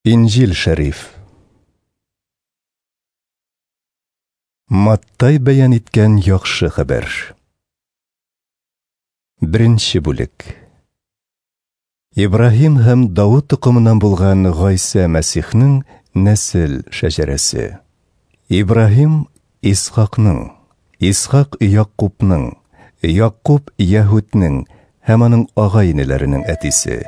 Инҗил шәриф. Маттай бәян иткән яхшы хәбәр. Беренче бүлек. Ибраһим һәм Давуд туқымынан булган Гайса Мәсихнең нәсел шәҗәрәсе. Ибраһим Исхакның, Исхак Якубның, Якуб Яһүднең һәм аның агай-инеләренең әтисе.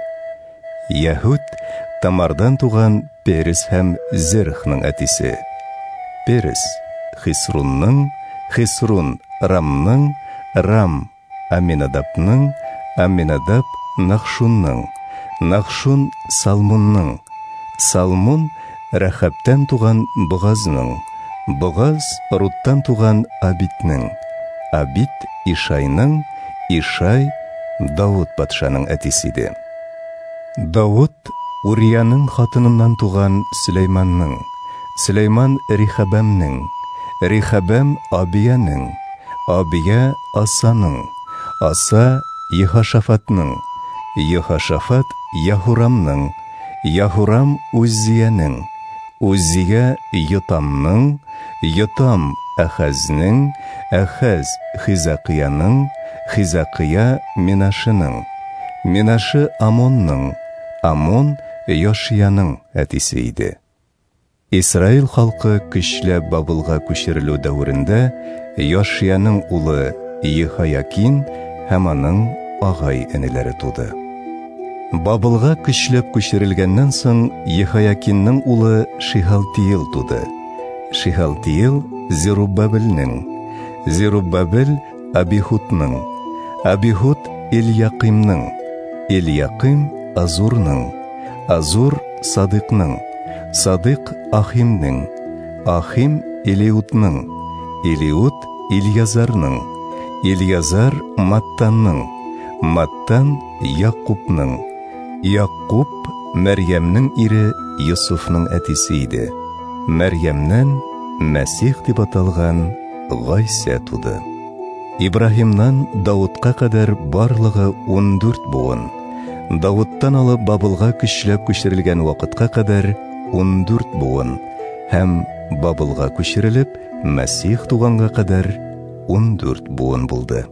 Яһүд Тамардан туган Перес һәм Зерхның әтисе. Перес Хисрунның, Хисрун Рамның, Рам Аминадабның, Аминадаб Нахшунның, Нахшун Салмунның, Салмун Рәхәптән туган Бугазның, Бугаз Руттан туган Абитның, Абит Ишайның, Ишай Давуд патшаның әтисе. Давуд Урияның хатыныннан туган Сөләйманның, Сөләйман Рихабәмнің, Рихабәм Абияның, Абия Асаның, Аса Ехашафатның, Ехашафат Яһурамның, Яһурам Уззияның, Уззия Йотамның, Йотам Әхәзнің, Әхәз Хизақияның, Хизақия Минашының, Минашы Амонның, Амон Йошияның әтисе иде. Исраил халкы көчләп Бабылга күчерелү дәврендә Йошияның улы Ехаякин һәм аның агай-энеләре туды. Бабылга көчләп күчерелгәннән соң Ехаякинның улы Шихалтиил туды. Шихалтиил Зеруббабелнең, Зеруббабел Абихудның, Абихуд Ильякимның, Ильяким Азурның, Азур Садыкның, Садык Ахимның, Ахим Илиудның, Илиуд Ильязарның, Ильязар Маттанның, Маттан Якубның, Якуб Мәрьямнең ире Йосуфның әтисе иде. Мәрьямнән Мәсих дип аталган Гайса туды. Ибраһимнан Давудка кадәр барлыгы 14 буын. Давудтан алып Бабылга көчләп күчерелгән вакытка кадәр 14 буын һәм Бабылга күчерелеп Мәсих туганга кадәр 14 буын булды.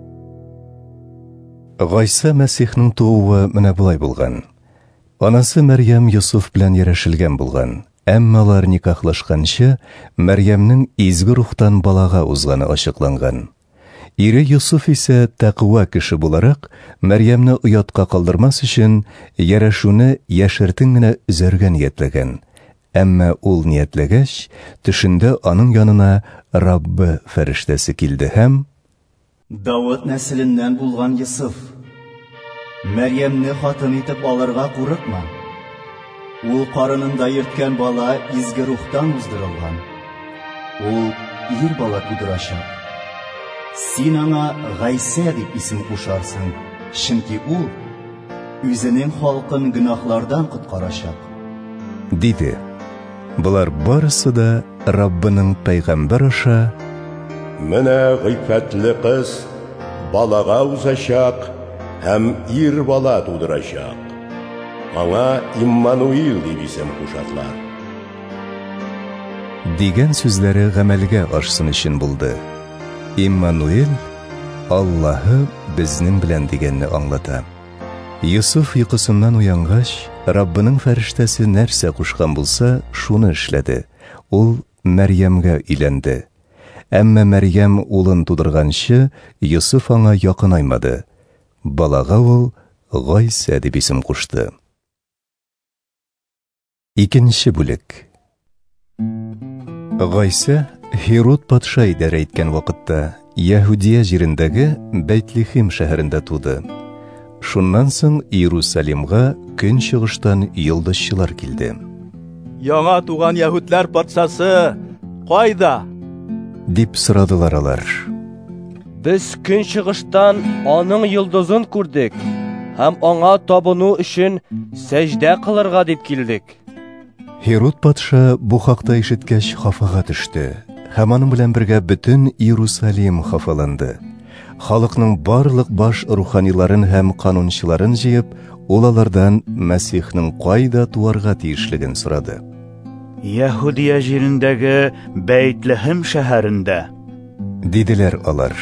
Гайса Мәсихнең тууы менә булай булган. Анасы Мәрьям Йосуф белән яшәшелгән булган. Әмма алар никахлашканчы Мәрьямнең изге рухтан балага узганы ачыкланган. Ире Йосуф исә тәкъва кеше буларак Мәрьямне уятка калдырмас өчен яшәшүне яшертен генә үзәргә ниятләгән. Әмма ул ниятләгәч, төшендә аның янына Раббы фәрештәсе килде һәм: Давуд нәселеннән булган Йосуф, Мәрьямне хатын итеп алырга курыкма. Ул карынында йөрткән бала изге рухтан уздырылган. Ул ир бала тудырачак. Син аңа Гайса дип исем кушарсың, чөнки ул үзенең халкын гөнаһлардан коткарачак. Диде. Булар барысы да Раббының пәйгамбер аша: Менә гыйффәтле кыз балага узачак һәм ир бала тудырачак. Аңа Иммануил дип исем кушатлар. Дигән сүзләре гамәлгә ашсын өчен булды. Иммануил Аллаһы безнең белән дигәнне аңлата. Йосуф йокысыннан уянгач, Раббының фәрештәсе нәрсә кушкан булса, шуны эшләде. Ул Мәрьямгә өйләнде. Әмма Мәрьям улын тудырганчы, Йосуф аңа якынаймады. Балага ул Гайса дип исем кушты. Икенче бүлек. Гайса Херод патша идарә иткән вакытта Яһудия җирендәге Бәйтлехем шәһәрендә туды. Шуннан соң Иерусалимга көнчыгыштан йолдызчылар килде. Яңа туган Яһүдләр патшасы кайда? Дип сорадылар алар. Без көнчыгыштан аның йолдызын күрдек һәм аңа табыну өчен сәҗдә кылырга дип килдек. Херод патша бу хакта ишеткәч хафага төште. Һәм аның белән бергә бөтен Иерусалим хафаланды. Халыкның барлык баш руханиларын һәм канунчыларын җыеп, ул алардан Мәсихнең кайда туарга тиешлеген сорады. Яһудия җирендәге Бәйтлехем шәһәрендә, Диделәр алар.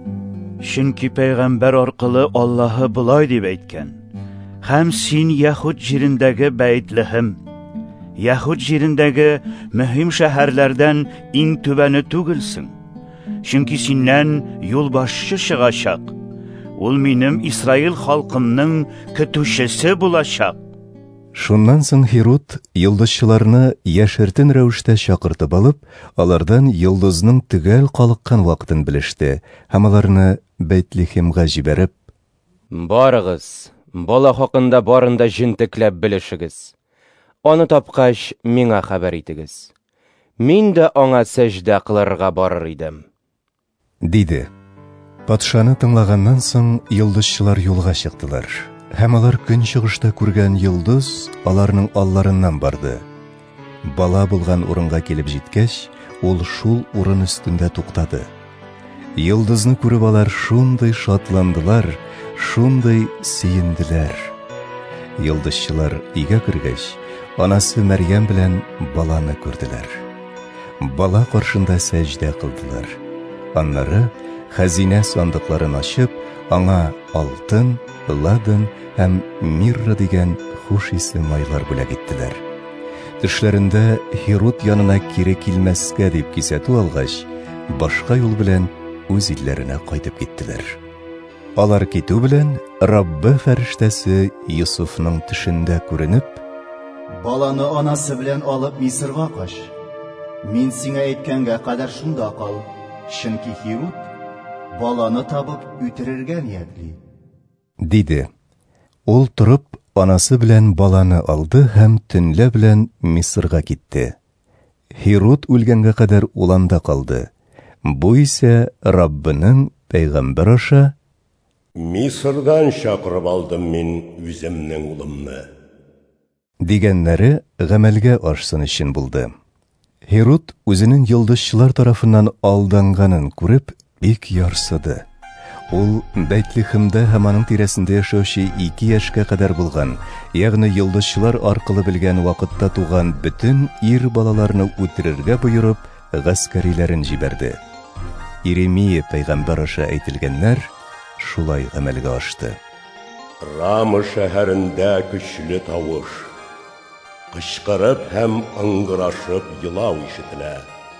Чөнки пәйгамбәр аркылы Аллаһы булай дип әйткән. Һәм син Яһуд җирендәге Бәйтлехем, Яһуд җирендәге мөһим шәһәрләрдән иң түбәне түгелсең. Чөнки синнән юлбашчы чыгачак. Ул минем Исраил халкымның көтүчесе булачак. Шуннан соң Хирут йолдызчыларны яшертен рәвештә чакыртып алып, алардан йолдызның төгәл калыккан вакытын белеште, һәм аларны Бәйтлехемгә җибәреп, Барыгыз, бала хакында барында җентекләп белешегез. Аны тапкач, миңа хәбәр итегез. Мин дә аңа сәҗдә кылырга барыр идем. Диде. Патшаны тыңлаганнан соң йолдызчылар юлга чыктылар. Һәм алар көнчыгышта күргән йолдыз аларның алларыннан барды. Бала булган урынга килеп җиткәч, ул шул урын өстендә туктады. Йолдызны күреп алар шундый шатландылар, шундый сөенделәр. Йолдызчылар өйгә кергәч, анасы Мәрьям белән баланы күрделәр. Бала каршында сәҗдә кылдылар. Аннары хәзинә сандыкларын ачып, аңа алтын, ладан һәм мирра дигән хуш исле майлар бүләк иттеләр. Төшләрендә Хирут янына кире килмәскә дип кисәтү алгач, башка юл белән үз илләренә кайтып киттеләр. Алар китү белән Раббы фәрештәсе Йосыфның төшендә күренеп, Баланы анасы белән алып Мисырга кач. Мин сиңа әйткәнгә кадәр шунда кал. Чөнки Хирут баланы табып үтерергә ниятли. Диде. Ул торып, анасы белән баланы алды һәм төнлә белән Мисырга китте. Хирут үлгәнгә кадәр ул анда калды. Бу исә Раббының пәйгамбәр аша Мисырдан чакырып алдым мин үземнең улымны. Дигәннәре гамәлгә ашсын өчен булды. Хирут үзенең йолдызчылар тарафыннан алданганын күреп, бик ярсыды. Ул Бәйтлехемдә һәм аның тирәсендә яшәүче 2 яшькә кадәр булган, ягъни йолдызчылар аркылы белгән вакытта туган бөтен ир балаларны үтерергә боерып, гаскәриләрен җибәрде. Иремия пәйгамбәр аша әйтелгәннәр шулай гамәлгә ашты. Рама шәһәрендә көчле тавыш, кычкырып һәм ыңгырашып елау ишетелә.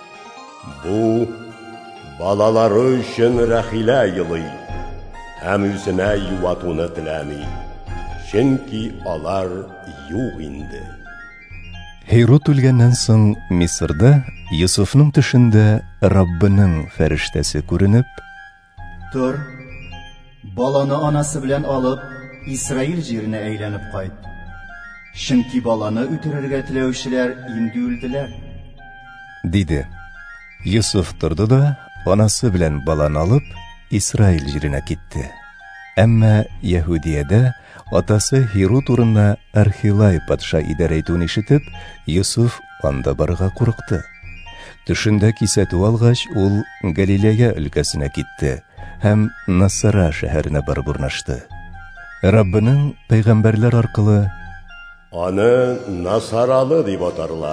Бу балалары өчен Рахилә елый, һәм үзенә юатуны теләми, чөнки алар юк инде. Хирут үлгәннән соң Мисырда Йосыфның төшендә Раббының фәрештәсе күренеп, Тор, баланы анасы белән алып Исраил җиренә әйләнеп кайт. Чөнки баланы үтерергә теләүчеләр инде үлделәр. Диде. Йосыф торды да, анасы белән баланы алып, Исраил җиренә китте. Әмма Яһудиядә атасы Хирут урынына Архилай патша идарә итүен ишетеп, Йосыф анда барырга курыкты. Төшендә кисәтү алгач, ул Галилея өлкәсенә китте һәм Насара шәһәренә барып урнашты. Раббының пәйгамбәрләр аркылы Аны Насаралы дип атарлар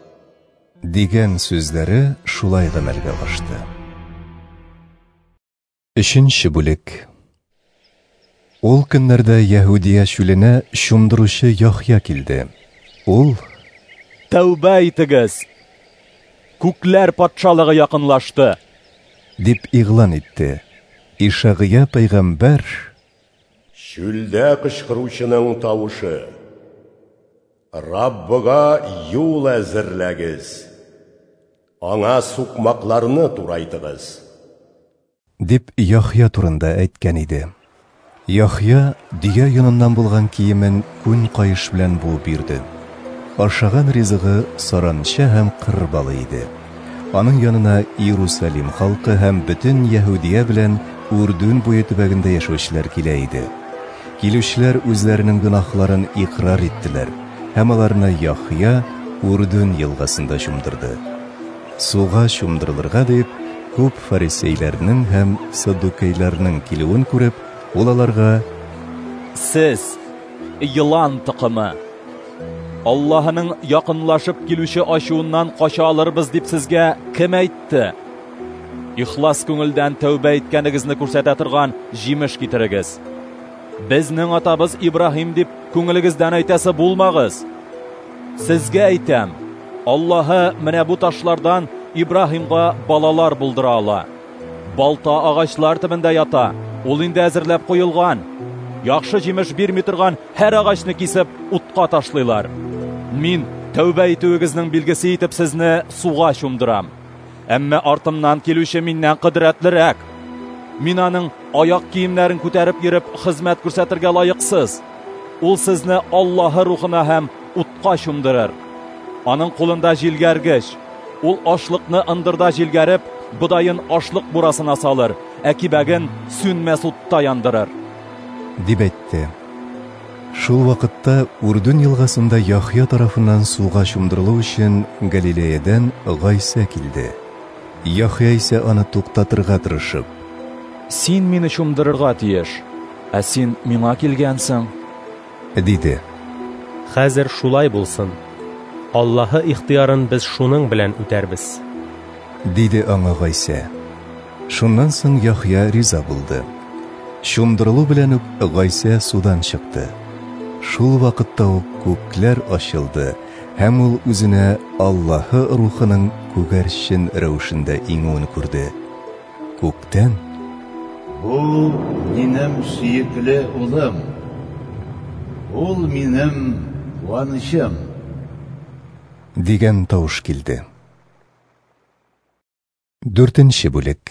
дигән сүзләре шулай гамәлгә ашты. 3-нче бүлек. Ул көннәрдә Яһудия чүленә чумдыручы Яхья килде. Ул Тәүбә итегез! Күкләр патшалыгы якынлашты! дип игълан итте. Ишагыя пәйгамбәр Чүлдә кычкыручының тавышы. Раббыга юл әзерләгез. Аңа сукмакларны турайтыгыз. дип Яхья турында әйткән иде. Яхья дөя яныннан булган киемен күн кайыш белән буып бирде. Ашаган ризыгы саранча һәм кыр балы иде. Аның янына Иерусалим халкы һәм бөтен Яһудия белән Үрдүн буе төбәгендә яшәүчеләр килә иде. Килүчеләр үзләренең гөнаһларын икрар иттеләр һәм аларны Яхья Үрдүн елгасында чумдырды. Суга чумдырылырга дип, күп фарисейләрнең һәм саддукейләрнең килүен күреп, ул аларга: Сез йылан тықымы. Аллаһының якынлашып килүче ачуыннан кача алырбыз дип сезгә кем әйтте? Ихлас күңелдән тәүбә иткәнегезне күрсәтә торган җимеш китерегез. Безнең атабыз Ибраһим дип күңелегездән әйтәсе булмагыз. Сезгә әйтәм, Аллаһы менә бу ташлардан Ибраһимга балалар булдыра ала. Балта агачлар төбендә ята, ул инде әзерләп куелган. Яхшы җимеш бирми торган һәр агачны кисеп утка ташлыйлар. Мин тәүбә итүегезнең билгесе итеп сезне суга чумдырам. Әмма артымнан килүче миннән кыдрәтлерәк. Мин аның аяк киемнәрен күтәреп йөреп хезмәт күрсәтергә лаексыз. Ул сезне Аллаһы рухына һәм утка чумдырыр. Аның кулында җилгәргеч. Ул ашлыкны ындырда җилгәреп, будайын ашлык бурасына салыр, ә кибәген сүнмәс утта яндырыр. Дип әйтте. Шул вакытта Урдун елгасында Яхья тарафыннан суга чумдырылу өчен Галилеядан Гайса килде. Яхья исә аны туктатырга тырышып: Син мине чумдырырга тиеш, ә син миңа килгәнсең, диде. Хәзер шулай булсын. Аллаһы ихтиярын без шуның белән үтәрбез. Диде аңа Гайса. Шуннан соң Яхья риза булды. Чумдырылу белән үк Гайса судан чыкты. Шул вакытта ук күкләр ачылды, һәм ул үзенә Аллаһы рухының күгәрчен рәвешендә иңүен күрде. Күктән: Бу минем сөекле улым. Ул минем куанычым. Дигән тавыш килде. 4-нче бүлек.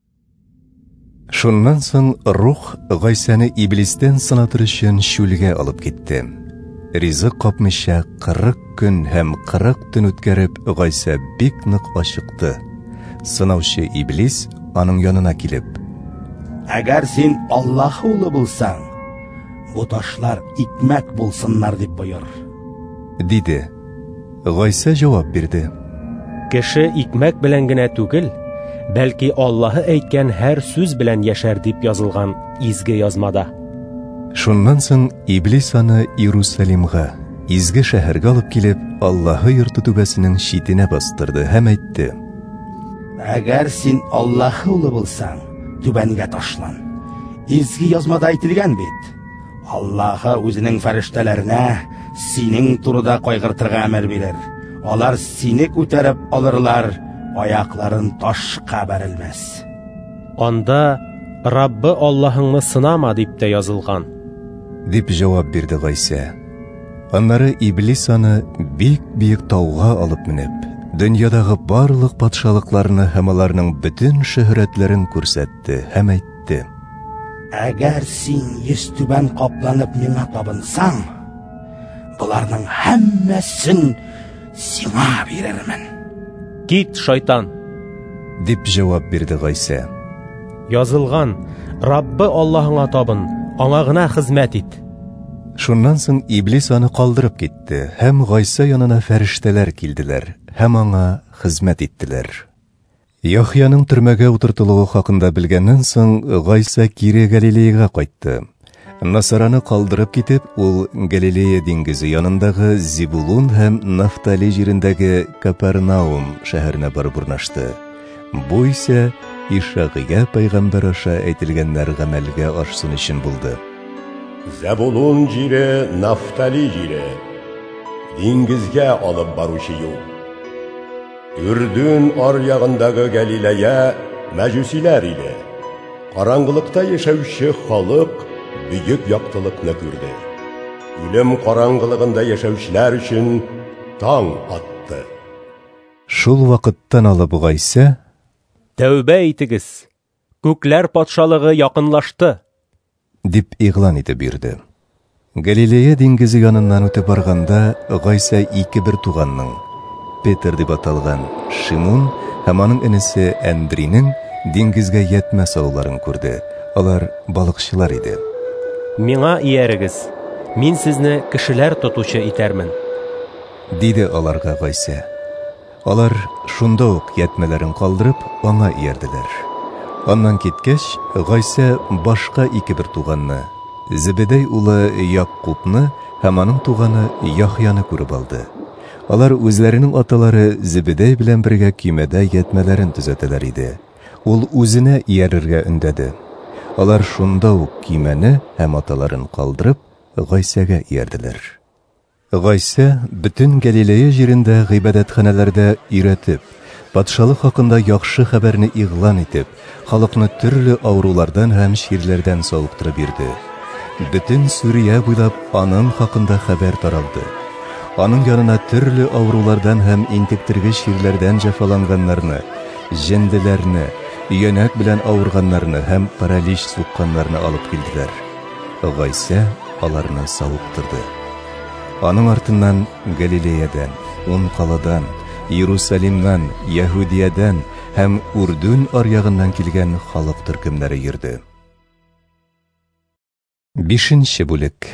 Шуннан соң рух Гайсаны Иблистән сынатыр өчен чүлгә алып китте. Ризык капмыйча 40 көн һәм 40 төн үткәреп, Гайса бик нык ачыкты. Сынаучы Иблис аның янына килеп: Әгәр син Аллаһ улы булсаң, бу ташлар икмәк булсыннар дип боер. Диде. Гайса җавап бирде: Кеше икмәк белән генә түгел, бәлки Аллаһы әйткән һәр сүз белән яшәр дип язылган изге язмада. Шуннан соң Иблис аны Иерусалимга, изге шәһәргә алып килеп, Аллаһы йорты түбәсенең читенә бастырды һәм әйтте: Әгәр син Аллаһ улы булсаң, түбәнгә ташлан. Изге язмада әйтелгән бит. Аллаһы үзенең фәрештәләренә синең турыда кайгыртырга әмер бирер. Алар сине күтәреп алырлар, аякларын ташка бәрелмәс. Анда Раббы Аллаһыңны сынама дип тә язылган. Дип җавап бирде Гайса. Аннары Иблис аны бик биек тауга алып менеп, дөньядагы барлык патшалыкларны һәм аларның бөтен шөһрәтләрен күрсәтте һәм әйтте: Әгәр син йөзтүбән капланып миңа табынсаң, буларның һәммәсен сиңа бирермен. Кит, шайтан! Дип җавап бирде Гайса. Язылган: Раббы Аллаһыңа табын, аңа гына хезмәт ит. Шуннан соң Иблис аны калдырып китте, һәм Гайса янына фәрештәләр килделәр, һәм аңа хезмәт иттеләр. Яхьяның төрмәгә утыртылуы хакында белгәннән соң Гайса кире Галилеяга кайтты. Насараны калдырып китеп, ул Галилея диңгезе янындагы Зибулун һәм Нафтали җирендәге Капернаум шәһәренә барып урнашты. Бу исә Ишагыйга пәйгамбәр аша әйтелгәннәр гамәлгә ашсын өчен булды. Зәбулун җире, Нафтали җире, диңгезгә алып баручы юл. Үрдүн аръягындагы Галилея мәҗүсиләр иде. Караңгылыкта яшәүче халык бөек яктылыкны күрде. Үлем караңгылыгында яшәүчеләр өчен таң атты. Шул вакыттан алып Гайса: Тәүбә итегез, күкләр патшалыгы якынлашты, дип игълан итеп бирде. Галилея диңгезе яныннан үтеп барганда, Гайса ике бер туганның, Петр дип аталган Шимон һәм аның энесе Андрейның диңгезгә ятмә салуларын күрде. Алар балыкчылар иде. Миңа иярегез, мин сезне кешеләр тотучы итәрмен. Диде аларга Гайса. Алар шунда ук ятмәләрен калдырып, аңа иярделәр. Аннан киткәч, Гайса башка ике бер туганны, Зебедей улы Якубны һәм аның туганы Яхьяны күреп алды. Алар үзләренең аталары Зебедей белән бергә көймәдә ятмәләрен төзәтәләр иде. Ул үзенә иярергә өндәде. Алар шунда ук көймәне һәм аталарын калдырып, Гайсәгә иярделәр. Гайсә бөтен Галилея җирендә гыйбадәтханәләрдә өйрәтеп, патшалык хакында яхшы хәбәрне игълан итеп, халыкны төрле авырулардан һәм ширләрдән сауыктырып бирде. Бөтен Сүрия буйлап аның хакында хәбәр таралды. Аның янына төрле авырулардан һәм интектергеч ширләрдән җәфаланганнарны, җенделәрне, өянәк белән авырганнарны һәм паралич сукканнарны алып килделәр. Гайсә аларны сауыктырды. Аның артыннан Галилеядан, Каладан, Иерусалимнан, Яһудиядән һәм Үрдүн аръягыннан килгән халык төркемнәре йөрде. 5-нче бүлек.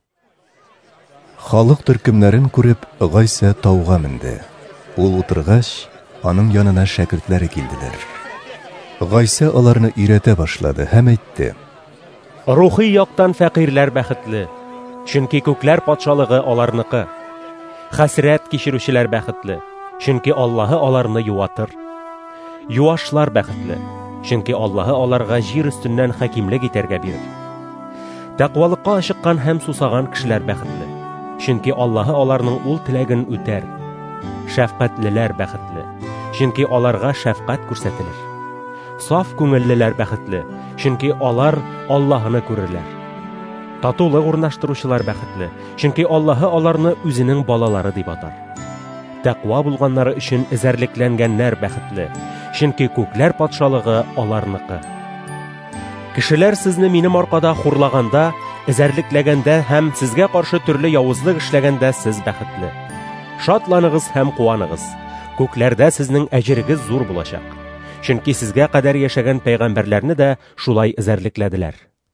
Халык төркемнәрен күреп, Гайсә тауга менде. Ул утыргач, аның янына шәкертләре килделәр. Гайсә аларны өйрәтә башлады һәм әйтте: Рухи яктан фәкыйрләр бәхетле, чөнки күкләр патшалыгы аларныкы. Хәсрәт кичерүчеләр бәхетле, чөнки Аллаһы аларны юатыр. Юашлар бәхетле, чөнки Аллаһы аларга җир өстеннән хакимлек итәргә бирер. Тәкъвалыкка ашыккан һәм сусаган кешеләр бәхетле, чөнки Аллаһы аларның ул теләген үтәр. Шәфкатьлеләр бәхетле, чөнки аларга шәфкать күрсәтелер. Саф күңеллеләр бәхетле, чөнки алар Аллаһыны күрерләр. Татулык урнаштыручылар бәхетле, чөнки Аллаһы аларны үзенең балалары дип атар. Тәкъва булганнары өчен эзәрлекләнгәннәр бәхетле, чөнки күкләр патшалыгы аларныкы. Кешеләр сезне минем аркада хурлаганда, эзәрлекләгәндә һәм сезгә каршы төрле явызлык эшләгәндә сез бәхетле. Шатланыгыз һәм куаныгыз. Күкләрдә сезнең әҗерегез зур булачак. Чөнки сезгә кадәр яшәгән пәйгамбәрләрне дә шулай эзәрлекләделәр.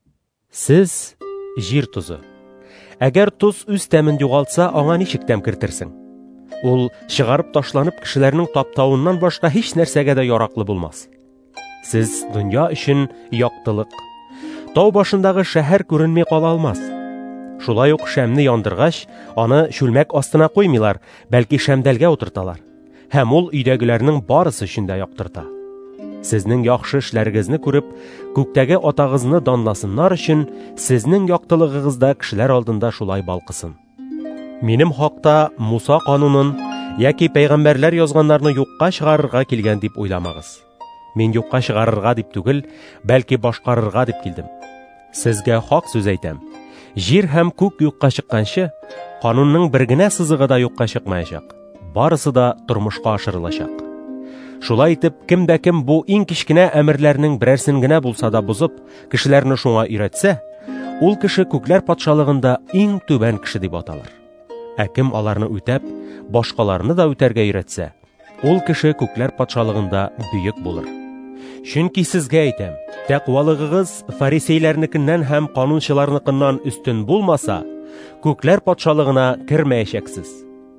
Сез җир тузы. Әгәр туз үз тәмен югалтса, аңа ничек тәм керттерсең? Ул чыгарып ташланып кешеләрнең таптауыннан башка һич нәрсәгә дә яраклы булмас. Сез дөнья өчен яктылык. Тау башындагы шәһәр күренми кала алмас. Шулай ук шәмне яндыргач, аны шүлмәк астына куймыйлар, бәлки шәмдәлгә утырталар. Һәм ул өйдәгеләрнең барысы өчен дә яктырта. Сезнең яхшы эшләрегезне күреп, күктәге атагызны данласыннар өчен, сезнең яктылыгыгызда кешеләр алдында шулай балкысын. Минем хакта Муса канунын яки пәйгамбәрләр язганнарны юкка чыгарырга килгән дип уйламагыз. Мин юкка чыгарырга дип түгел, бәлки башкарырга дип килдем. Сезгә хак сүз әйтәм. Җир һәм күк юкка чыкканчы, канунның бер генә сызыгы да юкка чыкмаячак. Барысы да тормышка ашырылачак. Шулай итеп, кемдә кем бу иң кичкенә әмерләрнең берәрсен генә булса да бузып, кешеләрне шуңа өйрәтсә, ул кеше күкләр патшалыгында иң түбән кеше дип аталыр. Ә кем аларны үтәп, башкаларны да үтәргә өйрәтсә, ул кеше күкләр патшалыгында бөек булыр. Чөнки сезгә әйтәм, тәкъвалыгыгыз фарисейләрнекеннән һәм канунчыларныкыннан өстен булмаса, күкләр патшалыгына кермәячәксез.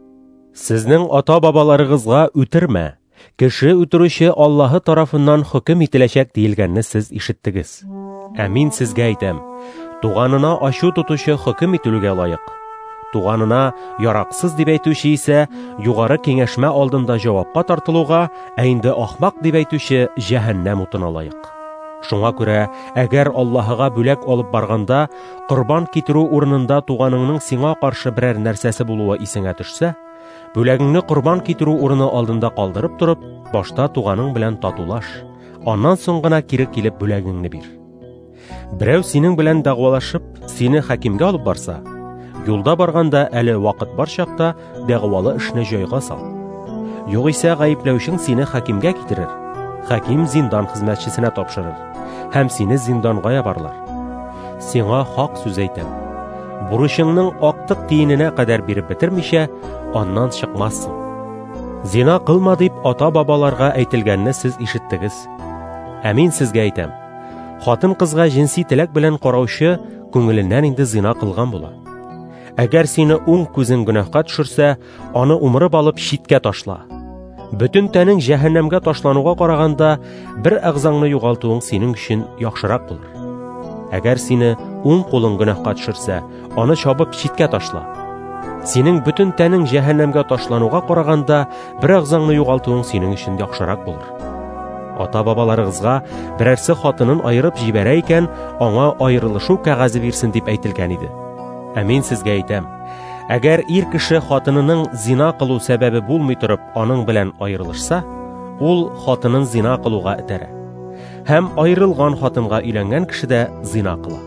Сезнең ата-бабаларыгызга үтермә. Кеше үтерүче Аллаһы тарафыннан хөкем ителәчәк диелгәнне сез ишеттегез. Ә мин сезгә әйтәм, туганына ачу тотучы хөкем ителүгә лаек. Туганына яраксыз дип әйтүче исә югары киңәшмә алдында җавапка тартылуга, ә инде ахмак дип әйтүче җәһәннәм утына лаек. Шуңа күрә, әгәр Аллаһыга бүләк алып барганда, корбан китерү урынында туганыңның сиңа каршы берәр нәрсәсе булуы исеңә төшсә, бүләгеңне корбан китерү урыны алдында калдырып торып, башта туганың белән татулаш, аннан соң гына кире килеп бүләгеңне бир. Берәү синең белән дәгъвалашып, сине хакимгә алып барса, юлда барганда әле вакыт бар чакта дәгъвалы эшне җайга сал. Югыйсә гаепләүчең сине хакимгә китерер. Хаким зиндан хезмәтчесенә тапшырыр һәм сине зинданга ябарлар. Сиңа хак сүз әйтәм. Бурычыңның актык тиененә кадәр биреп бетермичә, аннан чыкмассың. Зина кылма дип ата-бабаларга әйтелгәнне сез ишеттегез. Ә мин сезгә әйтәм, хатын кызга җинси теләк белән караучы күңеленнән инде зина кылган була. Әгәр сине уң күзең гөнаһка төшерсә, аны умырып алып читкә ташла. Бөтен тәнең җәһәннәмгә ташлануга караганда, бер әгъзаңны югалтуың синең өчен яхшырак булыр. Әгәр сине уң кулың гөнаһка төшерсә, аны чабып читкә ташла. Синең бөтен тәнең җәһәннәмгә ташлануга караганда, бер агзаңны югалтуың синең өчен яхшырак булыр. Ата-бабаларыгызга берәрсе хатынын айырып җибәрә икән, аңа аерылышу кәгазе бирсен дип әйтелгән иде. Ә мин сезгә әйтәм, әгәр ир кеше хатынының зина кылу сәбәбе булмый торып, аның белән аерылышса, ул хатынын зина кылуга этәрә. Һәм аерылган хатынга өйләнгән кеше дә зина кыла.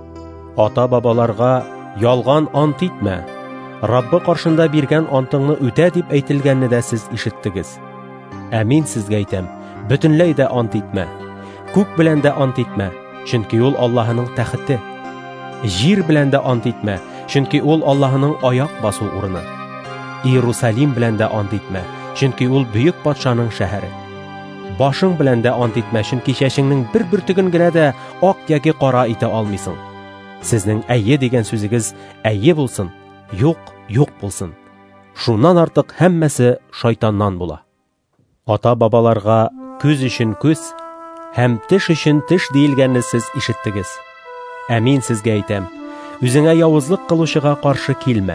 Ата-бабаларга ялган ант итмә. Раббы каршында биргән антыңны үтә дип әйтелгәнне дә сез ишеттегез. Ә мин сезгә әйтәм, бөтенләй дә ант итмә. Күк белән дә ант итмә, чөнки ул Аллаһының тәхете. Җир белән дә ант итмә, чөнки ул Аллаһының аяк басу урыны. Иерусалим белән дә ант итмә, чөнки ул бөек патшаның шәһәре. Башың белән дә ант итмә, чөнки чәчеңнең бер бөртеген генә дә ак яки кара итә алмыйсың. Сезнең әйе дигән сүзегез әйе булсын, юк булсын. Шуннан артык һәммәсе шайтаннан була. Ата-бабаларга күз өчен күз һәм теш өчен теш диелгәнне сез ишеттегез. Ә мин сезгә әйтәм, үзеңә явызлык кылучыга каршы килмә.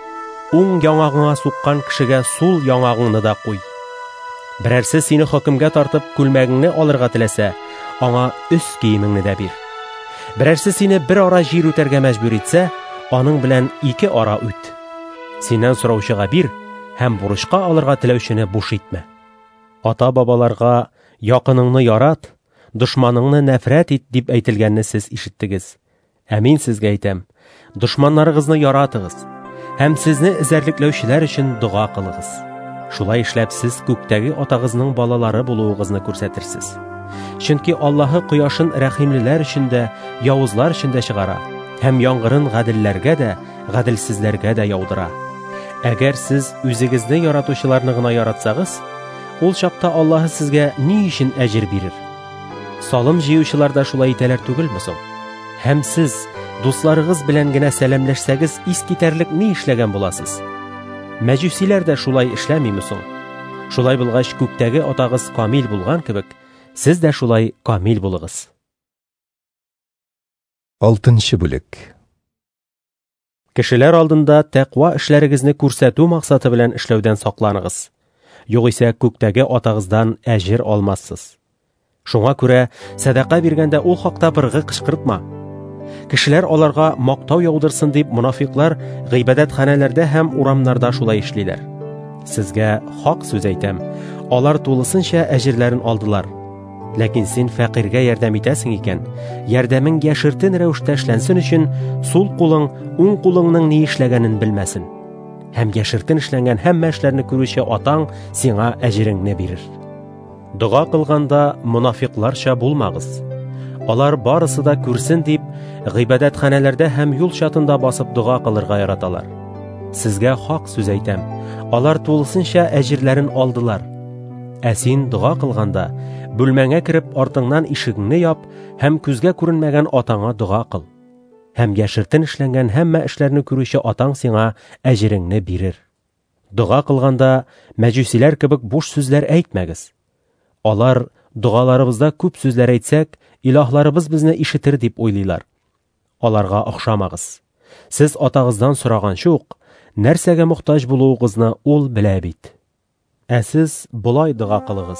Уң яңагыңа суккан кешегә сул яңагыңны да куй. Берәрсе сине хөкемгә тартып күлмәгеңне алырга теләсә, аңа өс киемеңне дә бир. Берәрсе сине бер ара җир үтәргә мәҗбүр итсә, аның белән 2 ара үт. Синнән сораучыга бир, һәм бурычка алырга теләүчене буш итмә. Ата-бабаларга якыныңны ярат, дошманыңны нәфрәт ит дип әйтелгәнне сез ишеттегез. Ә мин сезгә әйтәм, дошманнарыгызны яратыгыз, һәм сезне эзәрлекләүчеләр өчен дуга кылыгыз. Шулай эшләп сез күктәге атагызның балалары булуыгызны күрсәтерсез. Чөнки Аллаһы кояшын рәхимлеләр өчен дә, явызлар өчен дә чыгара, һәм яңгырын гаделләргә дә, гаделсезләргә дә яудыра. Әгәр сез үзегезне яратучыларны гына яратсагыз, ул чакта Аллаһы сезгә ни өчен әҗер бирер? Салым җыючылар да шулай итәләр түгелме соң? Һәм сез дусларыгыз белән генә сәламләшсәгез, искитәрлек ни эшләгән буласыз? Мәҗүсиләр дә шулай эшләмиме соң? Шулай булгач, күктәге атагыз камил булган кебек, сез дә шулай камил булыгыз. 6-нчы бүлек. Кешеләр алдында тәкъва эшләрегезне күрсәтү максаты белән эшләүдән сакланыгыз. Югыйсә күктәге атагыздан әҗер алмассыз. Шуңа күрә садака биргәндә ул хакта быргы кычкыртма. Кешеләр аларга мактау яудырсын дип мунафиклар гыйбадәтханәләрдә һәм урамнарда шулай эшлиләр. Сезгә хак сүз әйтәм, алар тулысынча әҗерләрен алдылар. Ләкин син фәкыйргә ярдәм итәсең икән, ярдәмең яшертен рәвештә эшләнсен өчен сул кулың уң кулыңның ни эшләгәнен белмәсен. Һәм яшертен эшләнгән һәммә эшләрне күрүче атаң сиңа әҗереңне бирер. Дуга кылганда мунафикларча булмагыз. Алар барысы да күрсен дип, гыйбадәтханәләрдә һәм юл чатында басып дуга кылырга яраталар. Сезгә хак сүз әйтәм, алар тулысынча әҗерләрен алдылар. Ә син дуга кылганда, бүлмәңә кереп артыңнан ишегеңне яп һәм күзгә күренмәгән атаңа дуга кыл. Һәм яшертен эшләнгән һәммә эшләрне күрүче атаң сиңа әҗереңне бирер. Дуга кылганда мәҗүсиләр кебек буш сүзләр әйтмәгез. Алар дугаларыбызда күп сүзләр әйтсәк, илаһларыбыз безне ишетер дип уйлыйлар. Аларга охшамагыз. Сез атагыздан сораганчы ук, нәрсәгә мохтаҗ булуыгызны ул белә бит. Ә сез булай дуга кылыгыз.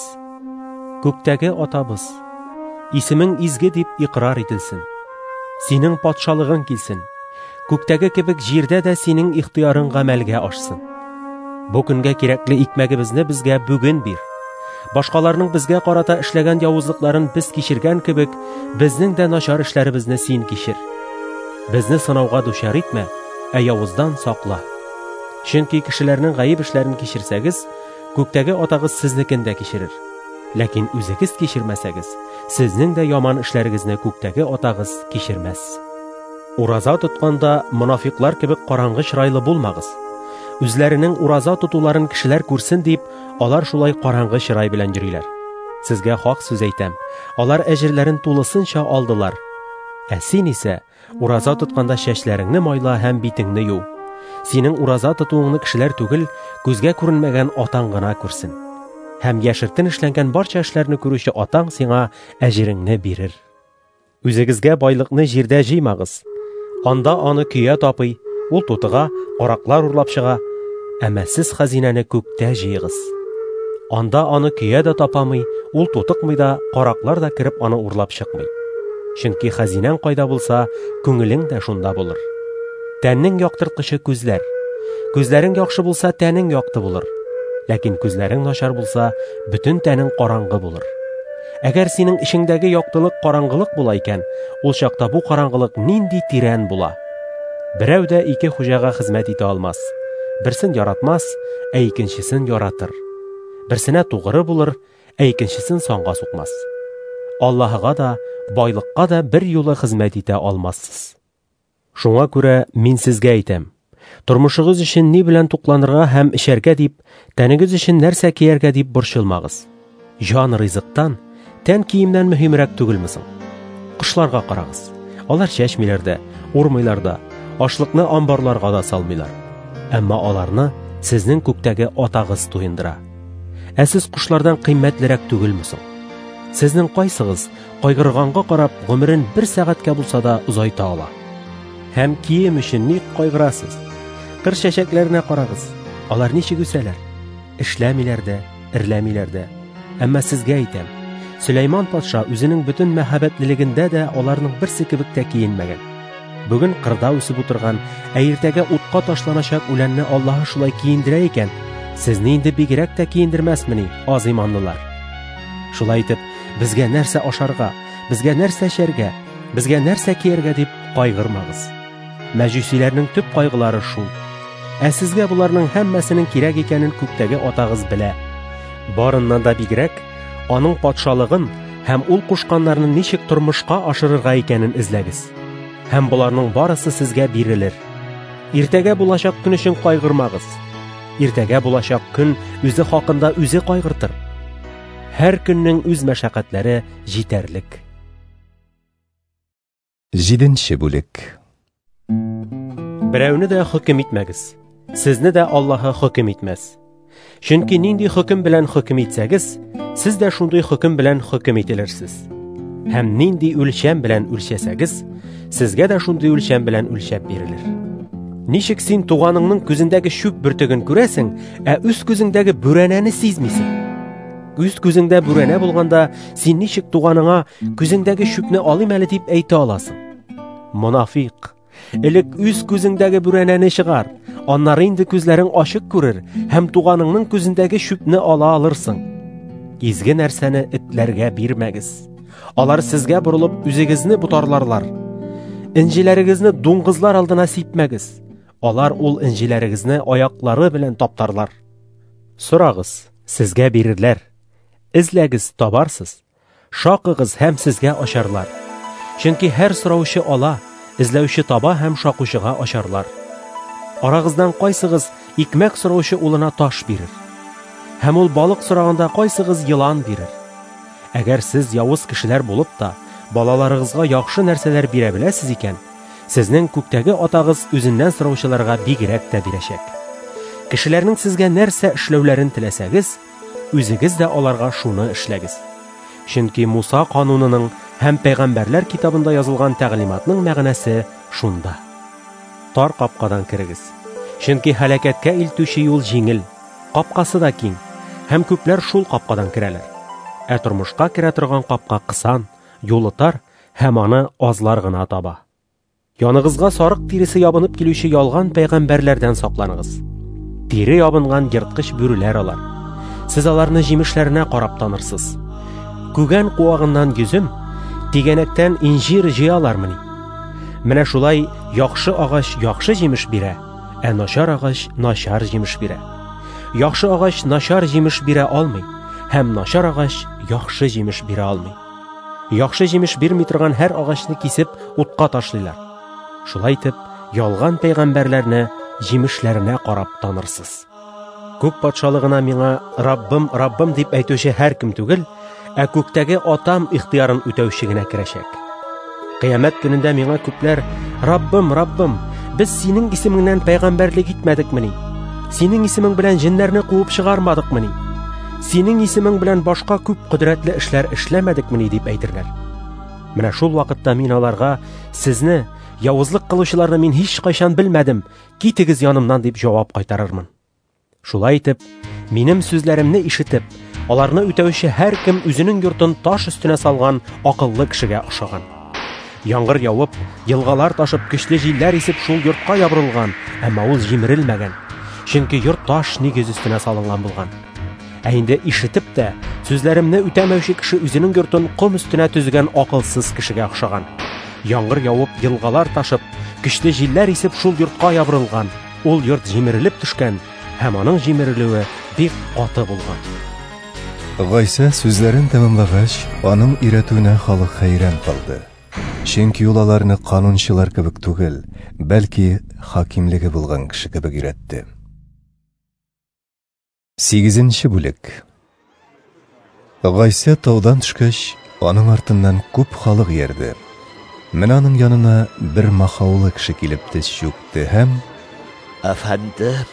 Күктәге атабыз, исемең изге дип иqrar ителсен. Синең патшалыгың килсен. Күктәге кебек җирдә дә синең ихтыярың гамәлгә ашсын. Бу көнгә кирәкле икмәгебезне безгә бүген бир. Башкаларның безгә карата эшләгән явызлыкларын без кичергән кебек, безнең дә начар эшләребезне син кичер. Безне сынауга дучар итмә, ә явыздан сакла. Чөнки кешеләрнең гаиб эшләрен кичерсәгез, күктәге атагыз сезнекен дә кичерер. Ләкин үзегез кичермәсәгез, сезнең дә яман эшләрегезне күктәге атагыз кичермәс. Ураза тотканда мунафиклар кебек караңгы чырайлы булмагыз. Үзләренең ураза тотуларын кешеләр күрсен дип, алар шулай караңгы чырай белән йөриләр. Сезгә хак сүз әйтәм, алар әҗерләрен тулысынча алдылар. Ә син исә ураза тотканда чәчләреңне майла һәм битеңне ю. Синең ураза тотуыңны кешеләр түгел, күзгә күренмәгән атаң гына күрсен. Һәм яшертен эшләнгән барча эшләрне күрүче атаң сиңа әҗереңне бирер. Үзегезгә байлыкны җирдә җыймагыз. Анда аны көя тапый, ул тутыга, караклар урлап чыга, әмма сез хәзинәне күктә җыйгыз. Анда аны көя дә тапамый, ул тутыкмый да, караклар да кирип аны урлап чыкмый. Чөнки хәзинәң кайда булса, күңелең дә шунда булыр. Тәннең яктырткычы күзләр. Күзләрең яхшы булса, тәнең якты булыр. Ләкин күзләрең начар булса, бөтен тәнең караңгы булыр. Әгәр синең ишеңдәге яктылык караңгылык була икән, ул чакта бу караңгылык нинди тирән була. Берәү дә ике хуҗага хезмәт итә алмас. Берсен яратмас, ә икенчесен яратыр. Берсенә тугры булыр, ә икенчесен санга сукмас. Аллаһыга да, байлыкка да бер юлы хезмәт итә алмассыз. Шуңа күрә мин сезгә әйтәм: тормышыгыз өчен ни белән тукланырга һәм эчәргә дип, тәнегез өчен нәрсә кияргә дип борчылмагыз. Җан ризыктан, тән киемнән мөһимрәк түгелме соң? Кошларга карагыз. Алар чәчмиләр дә, урмыйлар да, ашлыкны амбарларга да салмыйлар. Әмма аларны сезнең күктәге атагыз туендыра. Ә сез кошлардан кыйммәтлерәк түгелме соң? Сезнең кайсыгыз кайгырганга карап гомерен бер сәгатькә булса да озайта ала? Һәм кием өчен ник кайгырасыз? Кыр чәчәкләренә карагыз. Алар ничек үсәләр? Эшләмиләр дә, ирләмиләр дә. Әмма сезгә әйтәм, Сөләйман патша үзенең бөтен мәхәббәтлелегендә дә аларның берсе кебек тә киенмәгән. Бүген кырда үсеп утырган, ә иртәгә утка ташланачак үләнне Аллаһы шулай киендерә икән, сезне инде бигрәк тә киендермәсмени, аз иманлылар. Шулай итеп, безгә нәрсә ашарга, безгә нәрсә эчәргә, безгә нәрсә кияргә дип кайгырмагыз. Мәҗүсиләрнең төп кайгылары шул. Ә сезгә буларның һәммәсенең кирәк икәнен күктәге атагыз белә. Барыннан да бигрәк, аның патшалыгын һәм ул кушканнарны ничек тормышка ашырырга икәнен эзләгез. Һәм буларның барысы сезгә бирелер. Иртәгә булачак көн өчен кайгырмагыз. Иртәгә булачак көн үзе хакында үзе кайгыртыр. Һәр көннең үз мәшәкатьләре җитәрлек. 7-нче бүлек. Берәүне дә хөкем итмәгез. Сезне дә Аллаһы хөкем итмәс. Чөнки нинди хөкем белән хөкем итсәгез, сез дә шундый хөкем белән хөкем ителерсез. Һәм нинди үлчәм белән үлчәсәгез, сезгә дә шундый үлчәм белән үлчәп бирелер. Ничек син туганыңның күзендәге шүп бөртеген күрәсең, ә үз күзеңдәге бүрәнәне сизмисең? Үз күзеңдә бүрәнә булганда, син ничек туганыңа күзеңдәге шүпне алыйм әле дип әйтә аласың? Монафик, элек үз күзеңдәге бүрәнәне чыгар, аннары инде күзләрең ачык күрер һәм туганыңның күзендәге шүпне ала алырсың. Изге нәрсәне этләргә бирмәгез. Алар сезгә борылып үзегезне бутарларлар. Инҗиләрегезне дуңгызлар алдына сипмәгез. Алар ул инҗиләрегезне аяклары белән таптарлар. Сорагыз, сезгә бирерләр. Эзләгез, табарсыз. Шакыгыз һәм сезгә ачарлар. Чөнки һәр сораучы ала, эзләүче таба һәм шакучыга ачарлар. Арагыздан кайсыгыз икмәк сораучы улына таш бирер? Һәм ул балык сораганда кайсыгыз йылан бирер? Әгәр сез явыз кешеләр булып та, балаларыгызга яхшы нәрсәләр бирә беләсез икән, сезнең күктәге атагыз үзеннән сораучыларга бигрәк тә бирәчәк. Кешеләрнең сезгә нәрсә эшләүләрен теләсәгез, үзегез дә аларга шуны эшләгез. Чөнки Муса канунының һәм пәйгамбәрләр китабында язылган тәгълиматның мәгънәсе шунда. Тар капкадан кирегез. Чөнки һәлакәткә илтүче юл җиңел, капкасы да киң, һәм күпләр шул капкадан керәләр. Ә тормышка керә торган капка кысан, юлы тар һәм аны азлар гына таба. Яныгызга сарык тиресе ябынып килүче ялган пәйгамбәрләрдән сакланыгыз. Тире ябынган йырткыч бүреләр алар. Сез аларны җимешләренә карап танырсыз. Күгән куагыннан йөзем, тигәнәктән инҗир җыялармыни? Менә шулай яхшы агач яхшы җимеш бирә, ә начар агач начар җимеш бирә. Яхшы агач начар җимеш бирә алмый, һәм начар агач яхшы җимеш бирә алмый. Яхшы җимеш бирми торган һәр агачны кисеп утка ташлыйлар. Шулай итеп, ялган пәйгамбәрләрне җимешләренә карап танырсыз. Күк патшалыгына миңа Раббым, Раббым дип әйтүче һәр кем түгел, ә күктәге атам ихтыярын үтәүче генә керәчәк. Кыямәт көнендә миңа күпләр: Раббым, Раббым, без синең исемеңнән пәйгамбәрлек итмәдекмени? Синең исемең белән җиннәрне куып чыгармадыкмыни? Синең исемең белән башка күп кодрәтле эшләр эшләмәдекмени дип әйтерләр. Менә шул вакытта мин аларга: "Сезне, явызлык кылучыларны мин һич кайчан белмәдем. Китегез янымнан", дип җавап кайтарырмын. Шулай итеп, минем сүзләремне ишетеп, аларны үтәүче һәр кем үзенең йортын таш өстенә салган акыллы кешегә охшаган. Яңгыр явып, елгалар ташып, көчле җилләр исеп шул йортка ябырылган, әмма ул җимерелмәгән. Чөнки йорт таш нигез өстенә салынган булган. Ә инде ишетеп тә, сүзләремне үтәмәүче кеше үзенең йортын ком өстенә төзегән акылсыз кешегә охшаган. Яңгыр явып, елгалар ташып, көчле җилләр исеп шул йортка ябырылган. Ул йорт җимерелеп төшкән, һәм аның җимерелүе бик каты булган. Гайса сүзләрен тәмамлагач, аның өйрәтүенә халык хәйран калды. Чөнки ул аларны канунчылар кебек түгел, бәлки хакимлеге булган кеше кебек өйрәтте. 8-нче бүлек. Гайса таудан төшкәч, аның артыннан күп халык иярде. Менә аның янына бер махаулы кеше килеп тез чүкте һәм: "Әфәндем,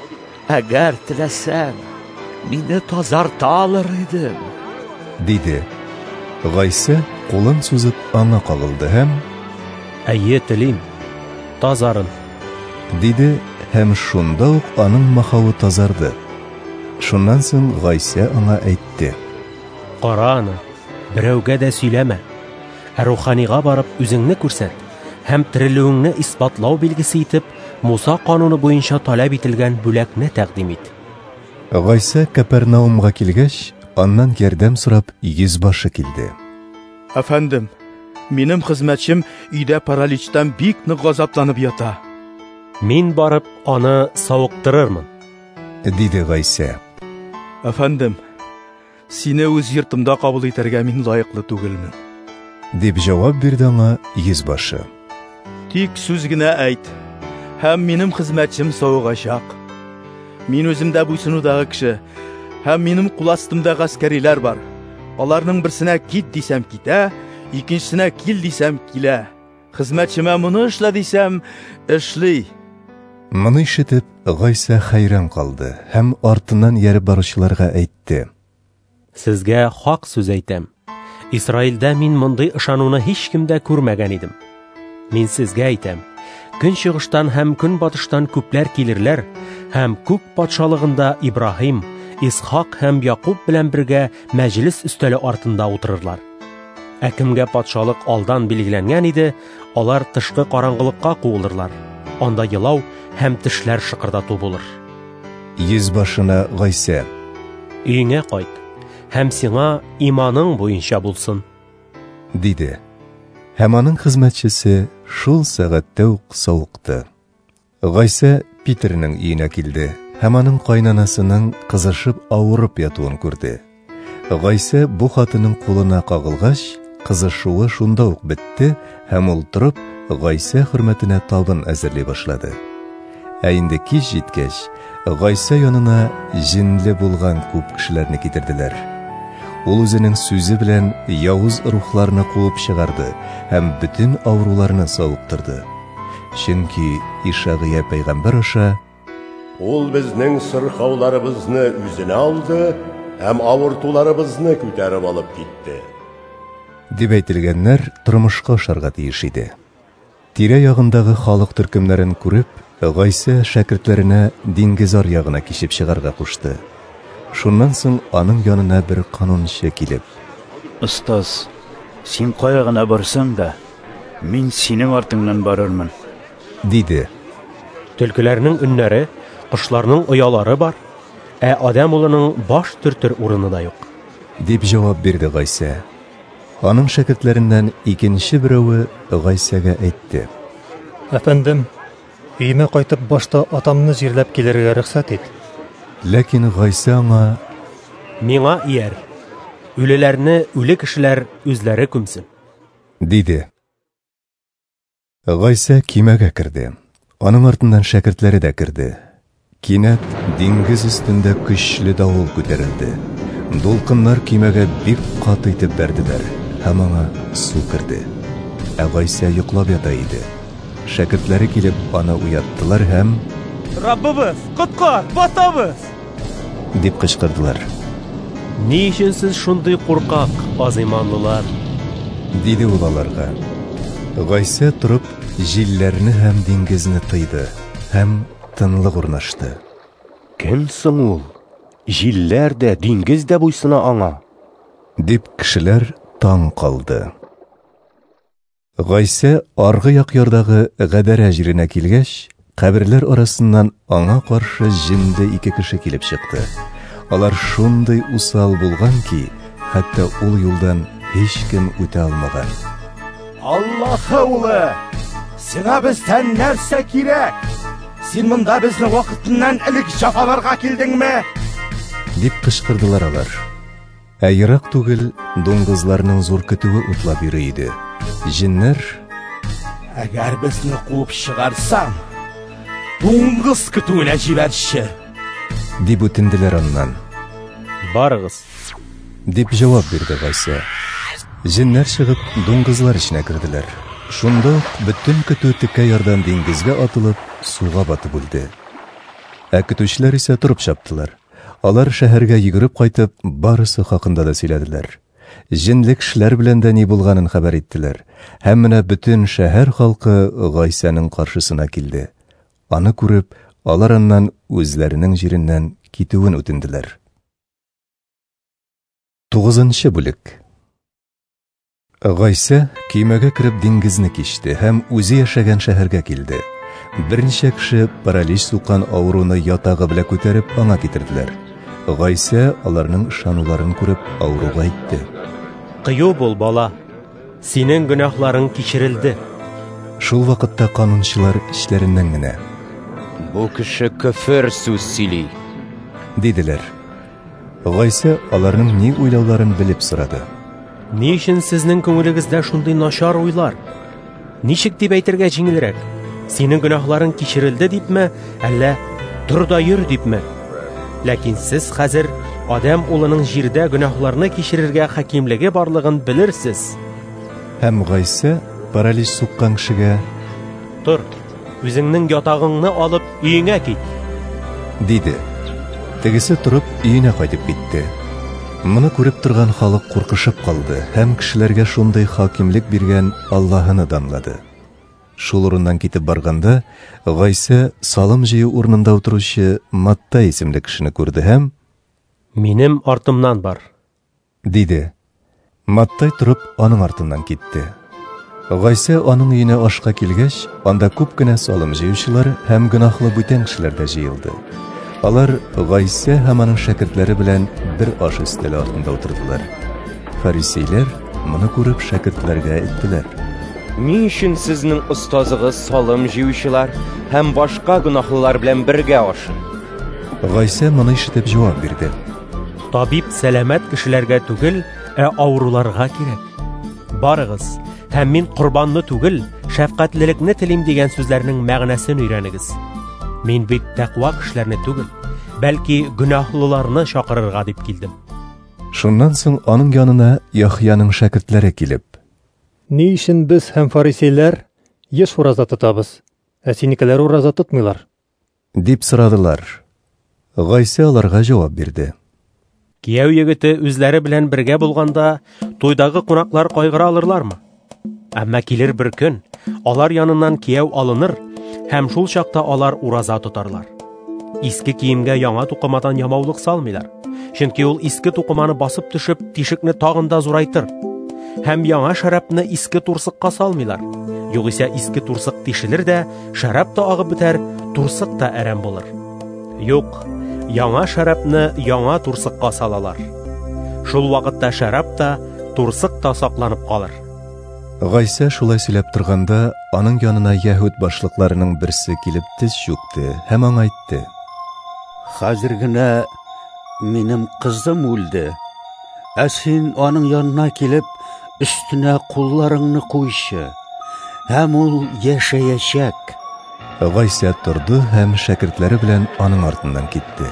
әгәр теләсәң, мине тазарта алыр идем", диде. Гайса кулын сузып аңа кагылды һәм: "Әйе, телим, тазарын", диде һәм шунда ук аның махавы тазарды. Шуннан соң Гайса аңа әйтте: "Кара аны, берәүгә дә сөйләмә. Ә руханига барып үзеңне күрсәт һәм терелүеңне исбатлау билгесе итеп, Муса кануны буенча таләп ителгән бүләкне тәкъдим ит." Гайса Капернаумга килгәч, аннан ярдәм сорап йөзбашы килде. "Әфәндем, минем хезмәтчем өйдә параличтан бик нык газапланып ята. Мин барып аны савыктырырмын", диде Гайса. "Әфәндем, сине үз йортымда кабул итәргә мин лаеклы түгелмен", дип җавап бирде аңа йөзбашы. "Тик сүз генә әйт, һәм минем хезмәтчем савыгачак. Мин үземдә буйсынудагы кеше, һәм минем кул астымда гаскәриләр бар. Аларның берсенә кит дисәм китә, икенчесенә кил дисәм килә. Хезмәтчемә моны эшлә дисәм эшли." Моны ишетеп, Гайса хәйран калды һәм артыннан ярып баручыларга әйтте: "Сезгә хак сүз әйтәм. Исраилдә мин мондый ышануны һич кемдә күрмәгән идем. Мин сезгә әйтәм, көнчыгыштан һәм көнбатыштан күпләр килерләр һәм күк патшалыгында Ибраһим, Исхак һәм Якуб белән бергә мәҗлес өстәле артында утырырлар. Ә кемгә патшалык алдан билгеләнгән иде, алар тышкы караңгылыкка куылырлар. Анда елау һәм тешләр шыкырдату булыр." Йөзбашына Гайса: "Өеңә кайт, һәм сиңа иманың буенча булсын", диде. Һәм аның хезмәтчесе шул сәгатьтә үк савыкты. Гайса Питернең өенә килде һәм аның кайнанасының кызышып авырып ятуын күрде. Гайса бу хатының кулына кагылгач, кызышуы шунда ук бетте һәм ул торып Гайса хөрмәтенә табын әзерләй башлады. Ә инде кич җиткәч, Гайса янына җинле булган күп кешеләрне китерделәр. Ул үзенең сүзе белән явыз рухларны куып чыгарды һәм бөтен авыруларны савыктырды. Чөнки Ишагыя пәйгамбер аша: Ул безнең сырхауларыбызны үзенә алды һәм авыртуларыбызны күтәреп алып китте, дип әйтелгәннәр тормышка ашарга тиеш иде. Тирә ягындагы халык төркемнәрен күреп, Гайса шәкертләренә диңгез аръягына кичеп чыгарга кушты. Шуннан соң аның янына бер канунчы килеп: "Остаз, син кая гына барсаң да, мин синең артыңнан барырмын", диде. "Төлкеләрнең өннәре, кошларның оялары бар, ә адам улының баш төртер урыны да юк", дип җавап бирде Гайса. Аның шәкертләреннән икенче берәүе Гайсага әйтте: "Әфәндем, өемә кайтып башта атамны җирләп килергә рөхсәт ит." Ләкин Гайса аңа: "Миңа ияр, үлеләрне үле кешеләр үзләре күмсен", диде. Гайса кимәгә керде. Аның артыннан шәкертләре дә керде. Кинәт диңгез өстендә көчле давыл күтәрелде. Дулкыннар кимәгә бик каты итеп бәрделәр һәм аңа су керде. Ә Гайса йоклап ята иде. Шәкертләре килеп аны уяттылар һәм: "Раббыбыз, коткар, батабыз!" дип кычкырдылар. "Ни өчен сез шундый куркак, аз иманлылар?" диде ул аларга. Гайса торып, җилләрне һәм диңгезне тыйды, һәм тынлык урнашты. Кем соң ул? Җилләр дә, диңгез дә буйсына аңа. Дип кешеләр таң калды. Гайса аргы як ярдагы Гадәрә җиренә килгәч, каберләр арасыннан аңа каршы җинде 2 кеше килеп чыкты. Алар шундый усал булган ки, хәтта ул юлдан һеч кем үтә алмаган. Аллаһы улы, сиңа бездән нәрсә кирәк? Син монда безне вакытыннан элек җафаларга килдеңме? Дип кычкырдылар алар. Ерак түгел, дуңгызларның зур көтүе утлап йөри иде. Җиннәр: Әгәр безне куып чыгарсаң, дуңгыз көтүенә җибәрче, дип үтенделәр аннан. Барыгыз, дип җавап бирде Гайса. Җиннәр чыгып, дуңгызлар эченә керделәр. Шунда бөтен көтү текә ярдан диңгезгә атылып, суга батып үлде. Көтүчеләр исә торып чаптылар. Алар шәһәргә йөгереп кайтып, барысы хакында да сөйләделәр. Җинлек кешеләр белән дә ни булганын хәбәр иттеләр. Һәм менә бөтен шәһәр халкы Гайсаның каршысына килде. Аны күреп, алар аннан үзләренең җиреннән китүен үтенделәр. 9-нчы бүлек. Гайса кимәгә кереп диңгезне кичте һәм үзе яшәгән шәһәргә килде. Берничә кеше паралич суккан авыруны ятагы белән күтәреп аңа китерделәр. Гайса аларның ышануларын күреп авыруга әйтте: Кыю бул, бала. Синең гөнаһларың кичерелде. Шул вакытта канунчылар эшләреннән генә: Бу кеше көфер сүз сөйли, диделәр. Гайса аларның ни уйлауларын белеп сорады. Ни өчен сезнең күңелегездә шундый начар уйлар? Ничек дип әйтергә җиңелрәк? Синең гөнаһларың кичерелде дипме, әллә тур да йөр дипме? Ләкин сез хәзер Адам улының җирдә гөнаһларны кичерергә хакимлеге барлыгын белерсез. Һәм Гайса паралич суккан кешегә: Тур, үзеңнең ятагыңны алып өеңә кит, диде. Тегесе торып өенә кайтып китте. Моны күреп торган халык куркышып калды һәм кешеләргә шундый хакимлек биргән Аллаһыны данлады. Шул урыннан китеп барганда, Гайса салым җыю урынында утыручы Маттай исемле кешене күрде һәм: Минем артымнан бар, диде. Маттай торып аның артыннан китте. Гайса аның өенә ашка килгәч, анда күп кенә салым җыючылар һәм гөнаһлы бүтән кешеләр дә җыелды. Алар Гайса һәм аның шәкертләре белән бер аш өстәле артында утырдылар. Фарисейлар моны күреп шәкертләргә әйттеләр: Ни өчен сезнең остазыгыз салым җыючылар һәм башка гөнаһлылар белән бергә ашый? Гайса моны ишетеп җавап бирде: Табиб сәламәт кешеләргә түгел, авыруларга кирәк. Барыгыз, һәм мин корбанны түгел, шәфкатьлелекне телим дигән сүзләрнең мәгънәсен өйрәнегез. Мин бит тәкъва кешеләрне түгел, бәлки гөнаһлыларны чакырырга дип килдем. Шуннан соң аның янына Яхьяның шәкертләре килеп: Ни өчен без һәм фарисейлар еш ураза тотабыз, ә синекеләр ураза тотмыйлар? дип сорадылар. Гайса аларга җавап бирде: Кияү егете үзләре белән бергә булганда, туйдагы кунаклар кайгыра алырлармы? Әмма килер бер көн, алар яныннан кияү алыныр, һәм шул чакта алар ураза тотарлар. Иске киемгә яңа тукымадан ямаулык салмыйлар, чөнки ул иске тукыманы басып төшеп, тишекне тагын да зурайтыр. Һәм яңа шәрабны иске турсыкка салмыйлар. Югыйсә иске турсык тишелер дә, шәраб та агып бетәр, турсык та әрәм булыр. Юк, яңа шәрабны яңа турсыкка салалар. Шул вакытта шәраб та, турсык та сакланып калыр. Гайса шулай сөйләп торганда, аның янына яһүд башлыкларының берсе килеп тез чүкте һәм аңа әйтте: Хәзер генә минем кызым үлде. Ә син аның янына килеп, өстенә кулларыңны куйчы, һәм ул яшәячәк. Гайса торды һәм шәкертләре белән аның артыннан китте.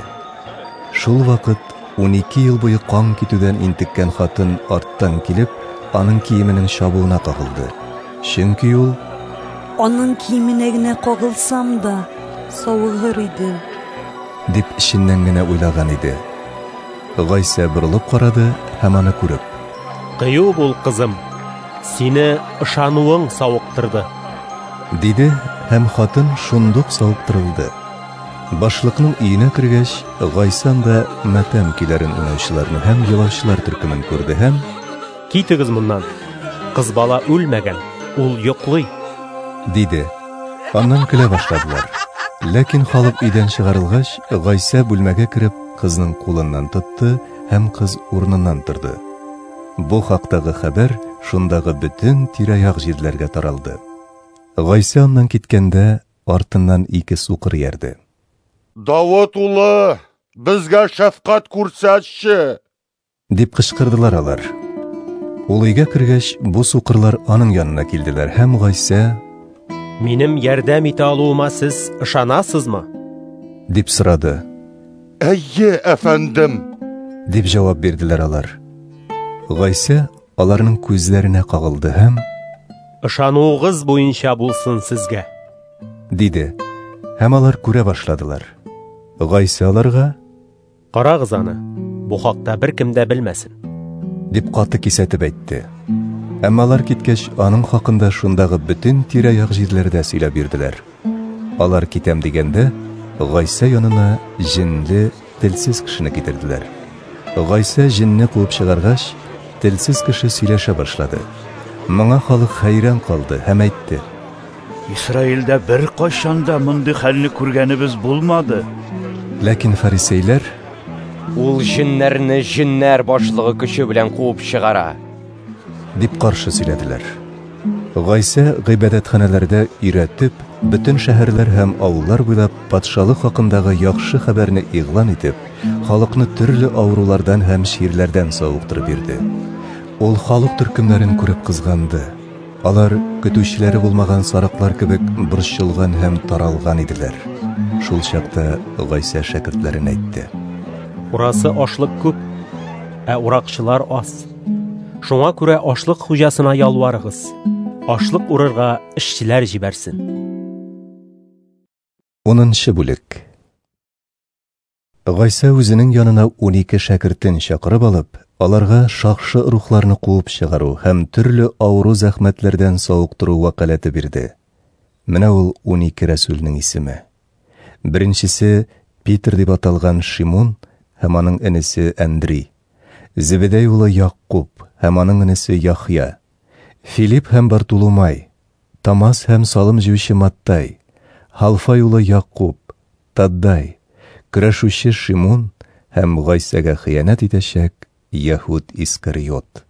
Шул вакыт 12 ел буе кан китүдән интеккән хатын арттан килеп, аның киеменең чабуына кагылды. Чөнки ул: Аның киеменә генә кагылсам да, савыгыр идем, дип эченнән генә уйлаган иде. Гайса борылып карады һәм аны күреп: Кыю бул, кызым, Сине ышануың сауыктырды. Диде һәм хатын шундук сауыктырылды. Башлыкның өенә кергәч, Гайсан да матәм көйләрен уйнаучыларны һәм елаучылар төркемен күрде һәм: Китегез моннан. Кыз бала үлмәгән, ул йоклый, диде. Аннан көлә башладылар. Ләкин халык өйдән чыгарылгач, Гайса бүлмәгә кереп, кызның кулыннан тотты һәм кыз урыныннан торды. Бу хактагы хәбәр шундагы бөтен тирә-як җирләргә таралды. Гайса аннан киткәндә артыннан 2 сукыр ярды. Давыт улы, безгә шәфкать күрсәтче! Дип кычкырдылар алар. Ул өйгә кергәч, бу сукырлар аның янына килделәр һәм Гайса: Минем ярдәм итә алуыма сез ышанасызмы? Дип сорады. Әйе, әфәндем! Дип җавап бирделәр алар. Гайса аларның күзләренә кагылды һәм: Ышануыгыз буенча булсын сезгә, диде. Һәм алар күрә башладылар. Гайса аларга: Карагыз аны, бу хакта беркем дә белмәсен, дип каты кисәтеп әйтте. Әмма алар киткәч, аның хакында шундагы бөтен тирә-як җирләрдә сөйләп бирделәр. Алар китәм дигәндә, Гайса янына җинле, телсез кешене китерделәр. Гайса җинне куып чыгаргач, телсез кеше сөйләшә башлады. Моңа халык хәйран калды һәм әйтте: Исраилдә бер кайчанда мондый хәлне күргәнебез булмады. Ләкин фарисейлар: Ул җиннәрне җиннәр башлыгы көче белән куып чыгара, дип каршы сөйләделәр. Гайса гыйбадәтханәләрдә өйрәтеп, бөтен шәһәрләр һәм авыллар буйлап патшалык хакындагы яхшы хәбәрне игълан итеп, халыкны төрле авырулардан һәм ширләрдән савыктырып бирде. Ул халык төркемнәрен күреп кызганды. Алар көтүчеләре булмаган сарыклар кебек борчылган һәм таралган иделәр. Шул чакта Гайса шәкертләрен әйтте: Урасы ашлык күп, ә уракчылар аз. Шуңа күрә ашлык хуҗасына ялварыгыз, ашлык урырга эшчеләр җибәрсен. 10-нчы бүлек. Гайса үзенең янына 12 шәкертен чакырып алып, аларга шакшы рухларны куып чыгару һәм төрле авыру зәхмәтләрдән сауыктыру вакаләте бирде. Менә ул 12 рәсүлнең исеме. Беренчесе Питер дип аталган Шимон һәм аның энесе Андрей, Зебедей улы Якуб һәм аның энесе Яхья, Филипп һәм Бартоломай, Томас һәм салым җыючы Маттай, Халфай улы Якуб, Таддай, көрәшүче Шимон һәм Гайсәгә хыянат итәчәк Яһуд Искариот.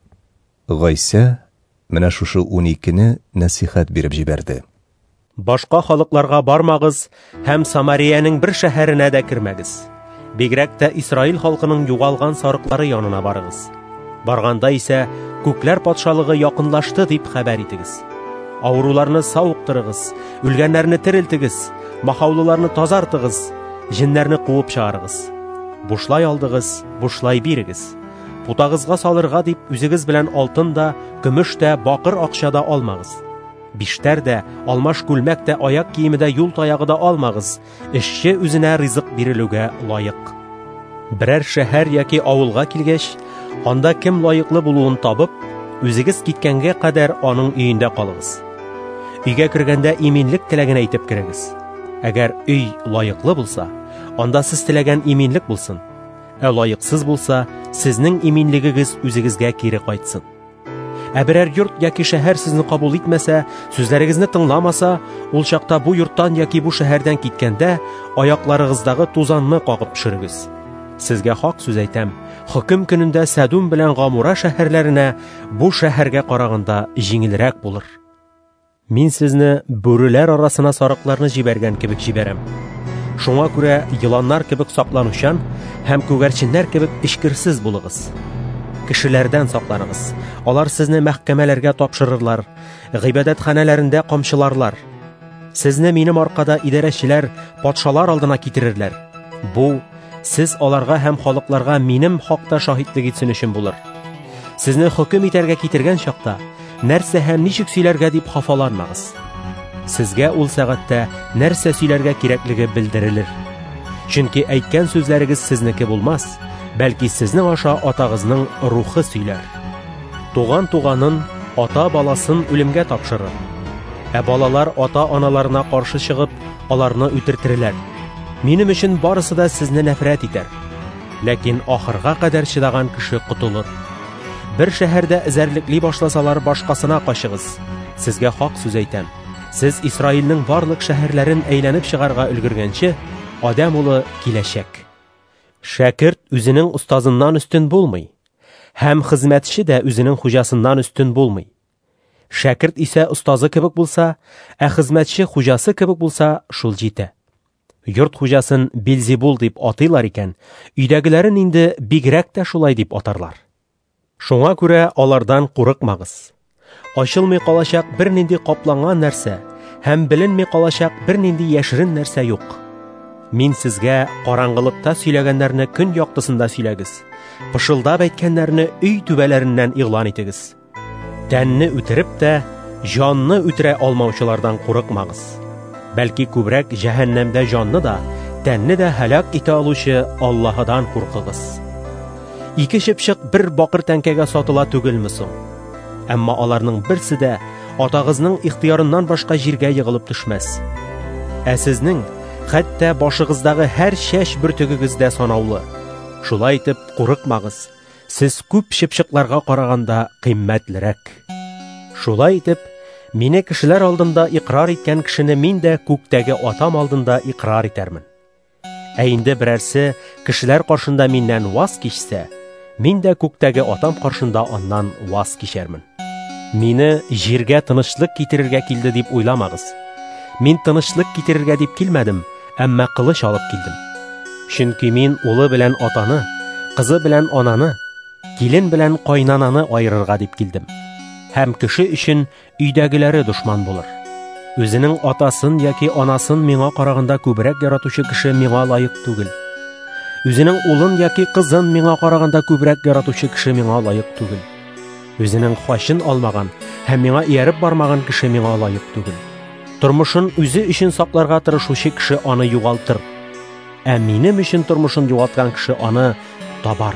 Гайса менә шушы 12-не насихат биреп җибәрде. Башка халыкларга бармагыз һәм Самариянең бер шәһәренә дә кермәгез. Бигрәк тә Исраил халкының югалган сарыклары янына барыгыз. Барганда исә күкләр патшалыгы якынлашты дип хәбәр итегез. Авыруларны сауыктырыгыз, үлгәннәрне терелтегез, махаулыларны тазартыгыз, җиннәрне куып чыгарыгыз. Бушлай алдыгыз, бушлай бирегез. Путагызга салырга дип үзегез белән алтын да, көмеш тә, бакыр акча да алмагыз. Биштәр дә, алмаш күлмәк тә, аяк киеме дә, юл таягы да алмагыз. Эшче үзенә ризык бирелүгә лаек. Берәр шәһәр яки авылга килгәч, анда кем лаеклы булуын табып, үзегез киткәнгә кадәр аның өендә калыгыз. Өйгә кергәндә иминлек теләген әйтеп керегез. Әгәр өй лаеклы булса, анда сез теләгән иминлек булсын. Ә лаексыз булса, сезнең иминлегегез үзегезгә кире кайтсын. Ә берәр йорт яки шәһәр сезне кабул итмәсә, сүзләрегезне тыңламаса, ул чакта бу йорттан яки бу шәһәрдән киткәндә, аякларыгыздагы тузанны кагып төшерегез. Сезгә хак сүз әйтәм, хөкем көнендә Сәдум белән Гамура шәһәрләренә бу шәһәргә караганда җиңелрәк булыр. Мин сезне бүреләр арасына сарыкларны җибәргән кебек җибәрәм. Шуңа күрә йыланнар кебек сакланучан һәм күгәрченнәр кебек эчкерсез булыгыз. Кешеләрдән сакланыгыз. Алар сезне мәхкәмәләргә тапшырырлар, гыйбадәтханәләрендә камчыларлар. Сезне минем аркада идарәчеләр, патшалар алдына китерерләр. Бу сез аларга һәм халыкларга минем хакта шаһидлек итсен өчен булыр. Сезне хөкем итәргә китергән чакта, нәрсә һәм ничек сөйләргә дип хафаланмагыз. Сезгә ул сәгатьтә нәрсә сөйләргә кирәклеге белдерелер. Чөнки әйткән сүзләрегез сезнеке булмас, бәлки сезнең аша атагызның рухы сөйләр. Туган туганын, ата баласын үлемгә тапшырыр. Балалар ата-аналарына каршы чыгып, аларны үтертерләр. Минем өчен барысы да сезне нәфрәт итәр. Ләкин ахырга кадәр чыдаган кеше кутылыр. Бер шәһәрдә эзәрлекли башласалар, башкасына качыгыз. Сезгә хак сүз әйтәм. Сез Исраилнең барлык шәһәрләрен әйләнеп чыгарга өлгергәнче, Адам улы киләчәк. Шәкерт үзенең устазыннан үстен булмый, һәм хезмәтче дә үзенең хуҗасыннан үстен булмый. Шәкерт исә устазы кебек булса, хезмәтче хуҗасы кебек булса, шул җитә. Йорт хуҗасын Белзебул дип атыйлар икән, өйдәгеләрен инде бигрәк тә шулай дип атарлар. Шуңа күрә алардан курыкмагыз. Ачылмый калачак бернинди капланган нәрсә һәм беленмий калачак бернинди яшерен нәрсә юк. Мин сезгә караңгылыкта сөйләгәннәрне көн яктысында сөйләгез. Пышылдап әйткәннәрне өй түбәләреннән игълан итегез. Тәнне үтереп тә, җанны үтерә алмаучылардан курыкмагыз. Бәлки күбрәк җәһәннәмдә җанны да, тәнне дә һәлак итә алучы Аллаһыдан куркыгыз. Ике чыпчык бер бакыр тәңкәгә сатыла түгелме соң? Әмма аларның берсе дә атагызның ихтыярыннан башка җиргә егылып төшмәс. Сезнең хәтта башыгыздагы һәр шәш бөртегегез дә санаулы. Шулай итеп курыкмагыз. Сез күп чыпчыкларга караганда кыйммәтлерәк. Шулай итеп, мине кешеләр алдында икрар иткән кешене мин дә күктәге атам алдында икрар итәрмен. Инде берәрсе кешеләр каршында миннән ваз кичсә, мин дә күктәге атам каршында аннан ваз кичәрмен. Мине җиргә тынычлык китерергә килде дип уйламагыз. Мин тынычлык китерергә дип килмәдем, әмма кылыч алып килдем. Чөнки мин улы белән атаны, кызы белән ананы, килен белән кайнананы айырырга дип килдем. Һәм кеше өчен өйдәгеләре душман булыр. Үзенең атасын яки анасын миңа караганда күбрәк яратучы кеше миңа лаек түгел. Үзенең улын яки кызын миңа караганда күбрәк яратучы кеше миңа лаек түгел. Үзенең хашын алмаган һәм миңа ияреп бармаган кеше миңа лаек түгел. Тормышын үзе өчен сакларга тырышучы кеше аны югалтыр. Минем өчен тормышын югалткан кеше аны табар.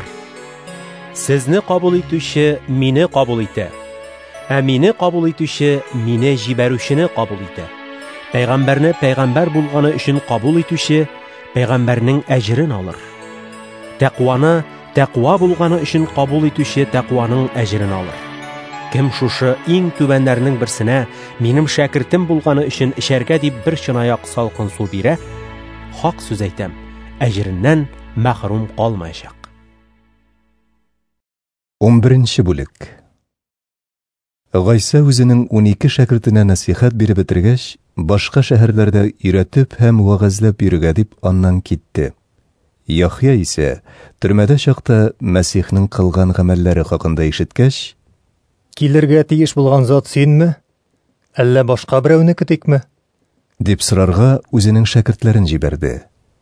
Сезне кабул итүче мине кабул итә. Мине кабул итүче мине җибәрүчене кабул итә. Пәйгамбәрне пәйгамбәр булганы өчен кабул итүче пәйгамбәрнең әҗрен алыр. Тәкъваны тәкъва булганы өчен кабул итүче тәкъваның әҗрен алыр. Кем шушы иң түбәннәрнең берсенә минем шәкертем булганы өчен эчәргә дип бер чынаяк салкын су бирә, хак сүз әйтәм, әҗреннән мәхрүм калмаячак. 11-нче бүлек. Гайса үзенең 12 шәкертенә насихат биреп бетергәч, башка шәһәрләрдә өйрәтеп һәм вагызлап йөрергә дип аннан китте. Яхья исә төрмәдә чакта Мәсихнең кылган гамәлләре хакында ишеткәч, килергә тиеш булган зат синме? Әллә башка берәүне көтикме? дип сорарга үзенең шәкертләрен җибәрде.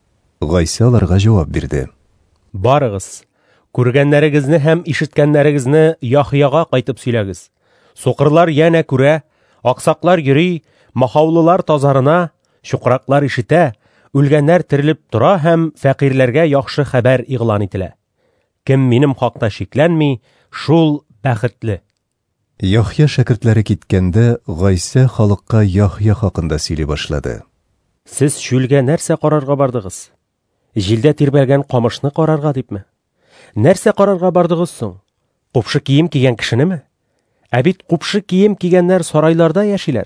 Гайса аларга җавап бирде. Барыгыз, күргәннәрегезне һәм ишеткәннәрегезне Яхьяга кайтып сөйләгез. Сукырлар янә күрә, аксаклар йөри, махаулылар тазарына, шукраклар ишетә, үлгәннәр терелеп тора һәм фәкыйрьләргә яхшы хәбәр игълан ителә. Кем минем хакта шикләнми, шул бәхетле. Яхья шәкертләре киткәндә, Гайса халыкка Яхья хакында сөйли башлады. Сез шүлгә нәрсә карарга бардыгыз? Җилдә тирбәлгән камышны карарга дипме? Нәрсә карарга бардыгыз соң? Купшы кием кигән кешенеме? Бит купшы кием кигәннәр сарайларда яшиләр.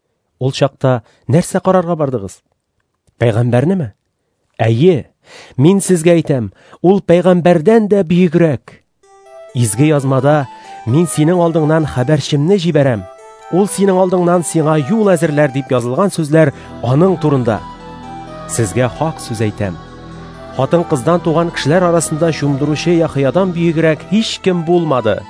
Ул чакта нәрсә карарга бардыгыз? Пәйгамбәрнеме? Әйе, мин сезгә әйтәм, ул пәйгамбәрдән дә биегрәк. Изге язмада мин синең алдыңнан хәбәрчемне җибәрәм. Ул синең алдыңнан сиңа юл әзерләр дип язылган сүзләр аның турында. Сезгә хак сүз әйтәм. Хатын-кыздан туган кешеләр арасында шумдыручы Яхьядан биегрәк һич кем булмады.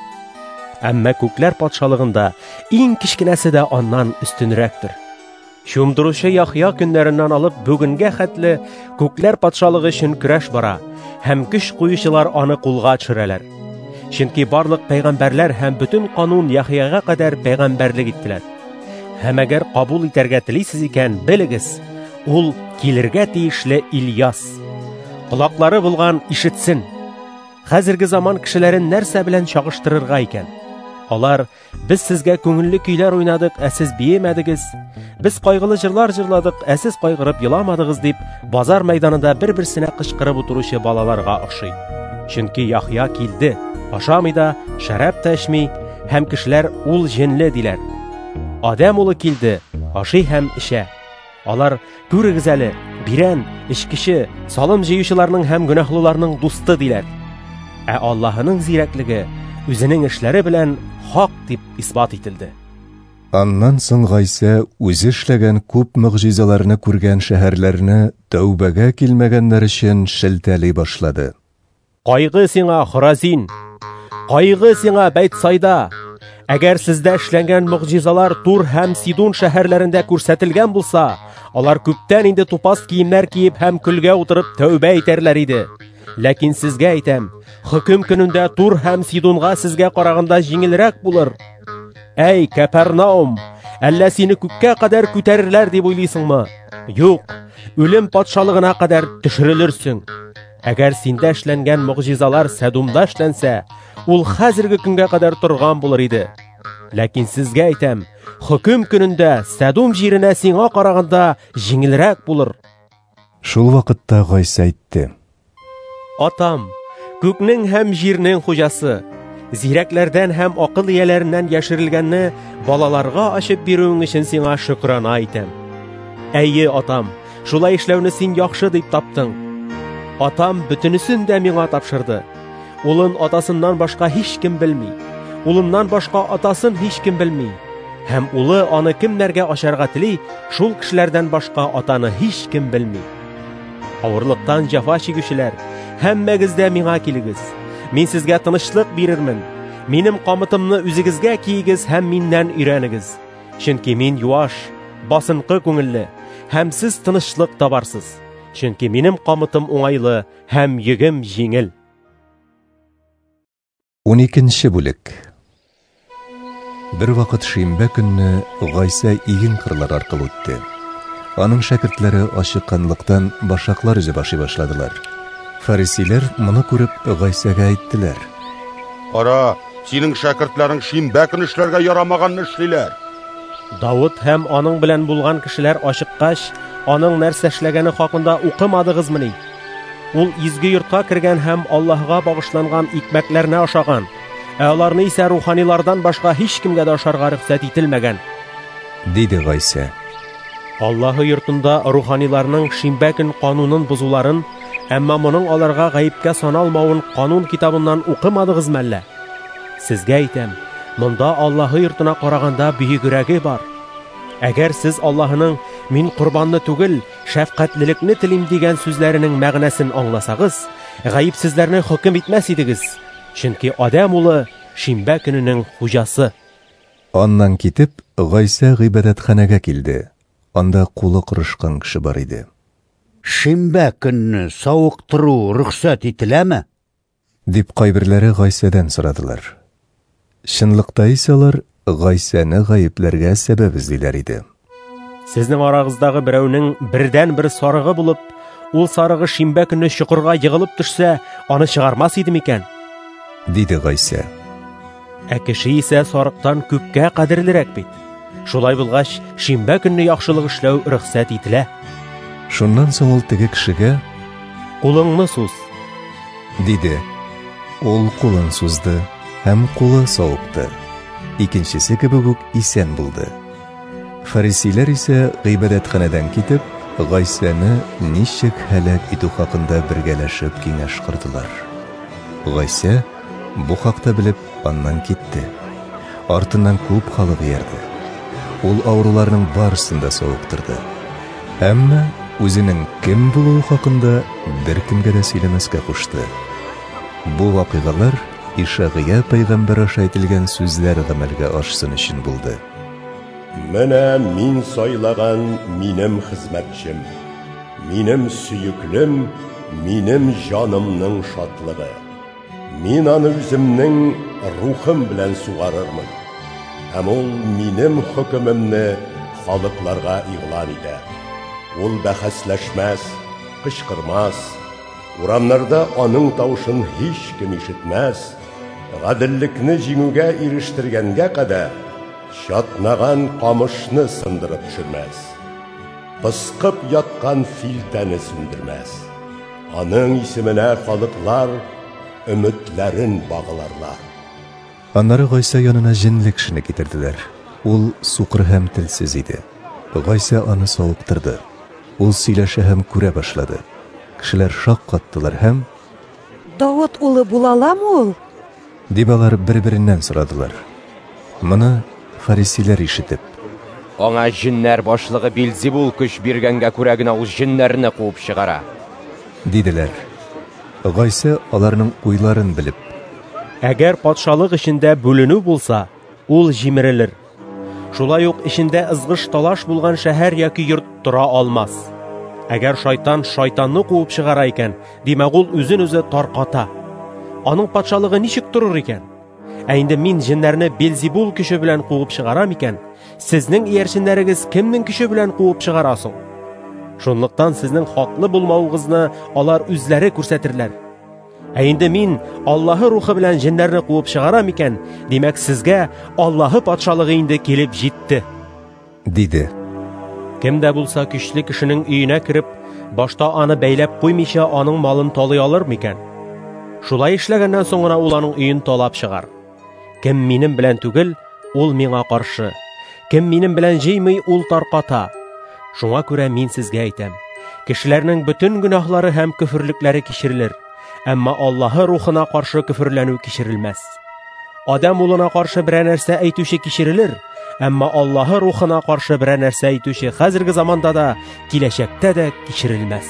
Әмма күкләр патшалыгында иң кичкенәсе дә аннан өстенрәктер. Шумдыручы Яхья көннәреннән алып бүгенгә хәтле күкләр патшалыгы өчен көрәш бара, һәм көч куючылар аны кулга төшерәләр. Чөнки барлык пәйгамбәрләр һәм бөтен канун Яхьяга кадәр пәйгамбәрлек иттеләр. Һәм әгәр кабул итәргә телисез икән, белегез, ул килергә тиешле Ильяс. Кулаклары булган ишетсен. Хәзерге заман кешеләрен нәрсә белән чагыштырырга икән? Алар: "Без сезгә күңелле көйләр уйнадык, ә сез биемәдегез. Без кайгылы җырлар җырладык, ә сез кайгырып еламадыгыз" дип базар мәйданында бер-берсенә кычкырып утыручы балаларга охшый. Чөнки Яхья килде, ашамый да, шәраб та эчми, һәм кешеләр ул җенле диләр. Адәм улы килде, ашый һәм эчә. Алар: "Күрегез әле, бирән, эчкече, салым җыючыларның һәм гөнаһлыларның дусты" диләр. Ә Аллаһының зирәклеге үзенең эшләре белән хак дип исбат ителде. Аннан соң Гайса үзе эшләгән күп мөгъҗизаларны күргән шәһәрләрне тәүбәгә килмәгәннәр өчен шелтәли башлады. Кайгы сиңа, Хоразин! Кайгы сиңа, Бәйтсайда! Әгәр сездә эшләнгән мөгъҗизалар Тур һәм Сидон шәһәрләрендә күрсәтелгән булса, алар күптән инде тупас киемнәр киеп һәм көлгә утырып тәүбә итәрләр иде. Ләкин сезгә әйтәм, хөкем көнендә Тур һәм Сидонга сезгә караганда җиңелрәк булыр. Әй, Капернаум, әллә сине күккә кадәр күтәрерләр дип уйлыйсыңмы? Юк, үлем патшалыгына кадәр төшерелерсең. Әгәр синдә эшләнгән мөгъҗизалар Сәдумда эшләнсә, ул хәзерге көнгә кадәр торган булыр иде. Ләкин сезгә әйтәм, хөкем көнендә Сәдум җиренә сиңа караганда җиңелрәк булыр. Шул вакытта Гайса әйтте: Атам, күкнең һәм җирнең хуҗасы, зирәкләрдән һәм акыл ияләреннән яшерелгәнне балаларга ачып бирүең өчен сиңа шөкрана әйтәм. Әйе, атам, шулай эшләүне син яхшы дип таптың. Атам бөтенесен дә миңа тапшырды. Улын атасыннан башка һич кем белми. Улыннан башка атасын һич кем белми. Һәм улы аны кемнәргә ачарга тели, шул кешеләрдән башка атаны һич кем белми. Авырлыктан җәфа чигүчеләр, һәммәгез дә миңа килегез. Мин сезгә тынычлык бирермен. Минем камытымны үзегезгә киегез һәм миннән өйрәнегез. Чөнки мин юаш, басынкы күңелле, һәм сез тынычлык табарсыз. Чөнки минем камытым уңайлы һәм йөгем җиңел. 12-нче бүлек. Бер вакыт шимбә көнне Гайса иген кырлар аркылы үтте. Аның шәкертләре ачыкканлыктан башаклар үзе башладылар. Фарисилар моны күреп Гайсага әйттеләр: Ара, синең шәкертләрең шимбә көн эшләргә ярамаганны эшлиләр. Давыд һәм аның белән булган кешеләр ачыккач, аның нәрсә эшләгәне хакында укымадыгызмыни? Ул изге йортка кергән һәм Аллаһка багышланган икмәкләрне ашаган, ә аларны исә руханилардан башка һич кемгә дә ашарга рөхсәт ителмәгән, диде Гайса. Аллаһы йортында руханиларның шимбә көн канунын бузуларын, әмма моның аларга гаепкә саналмавын канун китабыннан укымадыгызмы әллә? Сезгә әйтәм, монда Аллаһы йортына караганда бөегрәге бар. Әгәр сез Аллаһының «Мин курбанны түгел, шәфкатьлелекне телим» дигән сүзләренең мәгънәсен аңласагыз, гаепсезләрне хөкем итмәс идегез. Чөнки Адәм улы шимбә көненең хуҗасы. Аннан китеп, Гайса гыйбадәтханәгә килде. Анда кулы кырышкан кеше бар иде. Шимбә көнне сауыктыру рөхсәт ителәме? Дип кайберләре Гайсадан сорадылар. Чынлыкта исә алар Гайсаны гаепләргә сәбәп эзлиләр иде. Сезнең арагыздагы берәүнең бердән бер сарыгы булып, ул сарыгы шимбә көнне чукырга егылып төшсә, аны чыгармас иде микән? Диде Гайса. Ә кеше исә сарыктан күпкә кадерлерәк бит. Шулай булгач, шимбә көнне яхшылык эшләү рөхсәт ителә. Шуннан соң ул теге кешегә: "Кулыңны суз", диде. Ул кулын сузды һәм кулы сауыкты. Икенчесе кебек үк исән булды. Фарисилар исә гыйбадәтханәдән китеп, Гайсаны ничек һәлак итү хакында бергәләшеп киңәш кырдылар. Гайса бу хакта белеп аннан китте. Артыннан күп халык ярды. Ул авыруларның барысын да сауыктырды. Әмма үзенең кем булуы хакында беркемгә дә сөйләмәскә кушты. Бу вакыйгалар Ишагыя пәйгамбәр аша әйтелгән сүзләр гамәлгә ашсын өчен булды. Менә мин сайлаган минем хезмәтчем, минем сөеклем, минем җанымның шатлыгы. Мин аны үземнең рухым белән сугарырмын. Һәм ул минем хөкемемне халыкларга игълан итә. Ул бәхәсләшмәс, кычкырмас, урамнарда аның тавышын һич кем ишетмәс. гаделлекне җиңүгә ирештергәнгә кадәр чатнаган камышны сындырып төшермәс. Пыскып яткан филтәне сүндермәс. Аның исеменә халыклар өметләрен багыларлар. Аннары Гайса янына җенле кешене китерделәр. Ул сукыр һәм телсез иде. Гайса аны савыктырды. Ул сөйләшә һәм күрә башлады. Кешеләр шаккаттылар һәм Давыт улы буламы ул? дип алар бер-береннән сорадылар. Моны фарисиләр ишетеп, аңа җиннәр башлыгы Билзебул көч биргәнгә күрә генә ул җиннәрне куып чыгара, диделәр. Гайса аларның уйларын белеп, Әгәр патшалык эшендә бүленү булса, ул җимерелер. Шулай ук эшендә ызгыш талаш булган шәһәр яки йорт тора алмас. Әгәр шайтан шайтанны куып чыгара икән, димәк ул үзен-үзе тарката. Аның патшалыгы ничек торыр икән? Ә инде мин җиннәрне Билзебул көче белән куып чыгарам икән, сезнең иярченнәрегез кемнең көче белән куып чыгара соң? Шунлыктан сезнең хаклы булмавыгызны алар үзләре күрсәтерләр. Ә инде мин Аллаһы рухы белән җиннәрне куып чыгарам икән, димәк сезгә Аллаһы патшалыгы инде килеп җитте, диде. Кем дә булса көчле кешенең өенә кирип, башта аны бәйләп куймыйча аның малын талый алыр микән? Шулай эшләгәннән соң гына ул аның өен талап чыгар. Кем минем белән түгел, ул миңа каршы. Кем минем белән җыймый, ул тарката. Шуңа күрә мин сезгә әйтәм, кешеләрнең бөтен гөнаһлары һәм көферлекләре кичерелер, әмма Аллаһы рухына каршы көферләнү кичерелмәс. Адам улына каршы берәр нәрсә әйтүче кичерелер, әмма Аллаһы рухына каршы берәр нәрсә әйтүче хәзерге заманда да, киләчәктә дә кичерелмәс.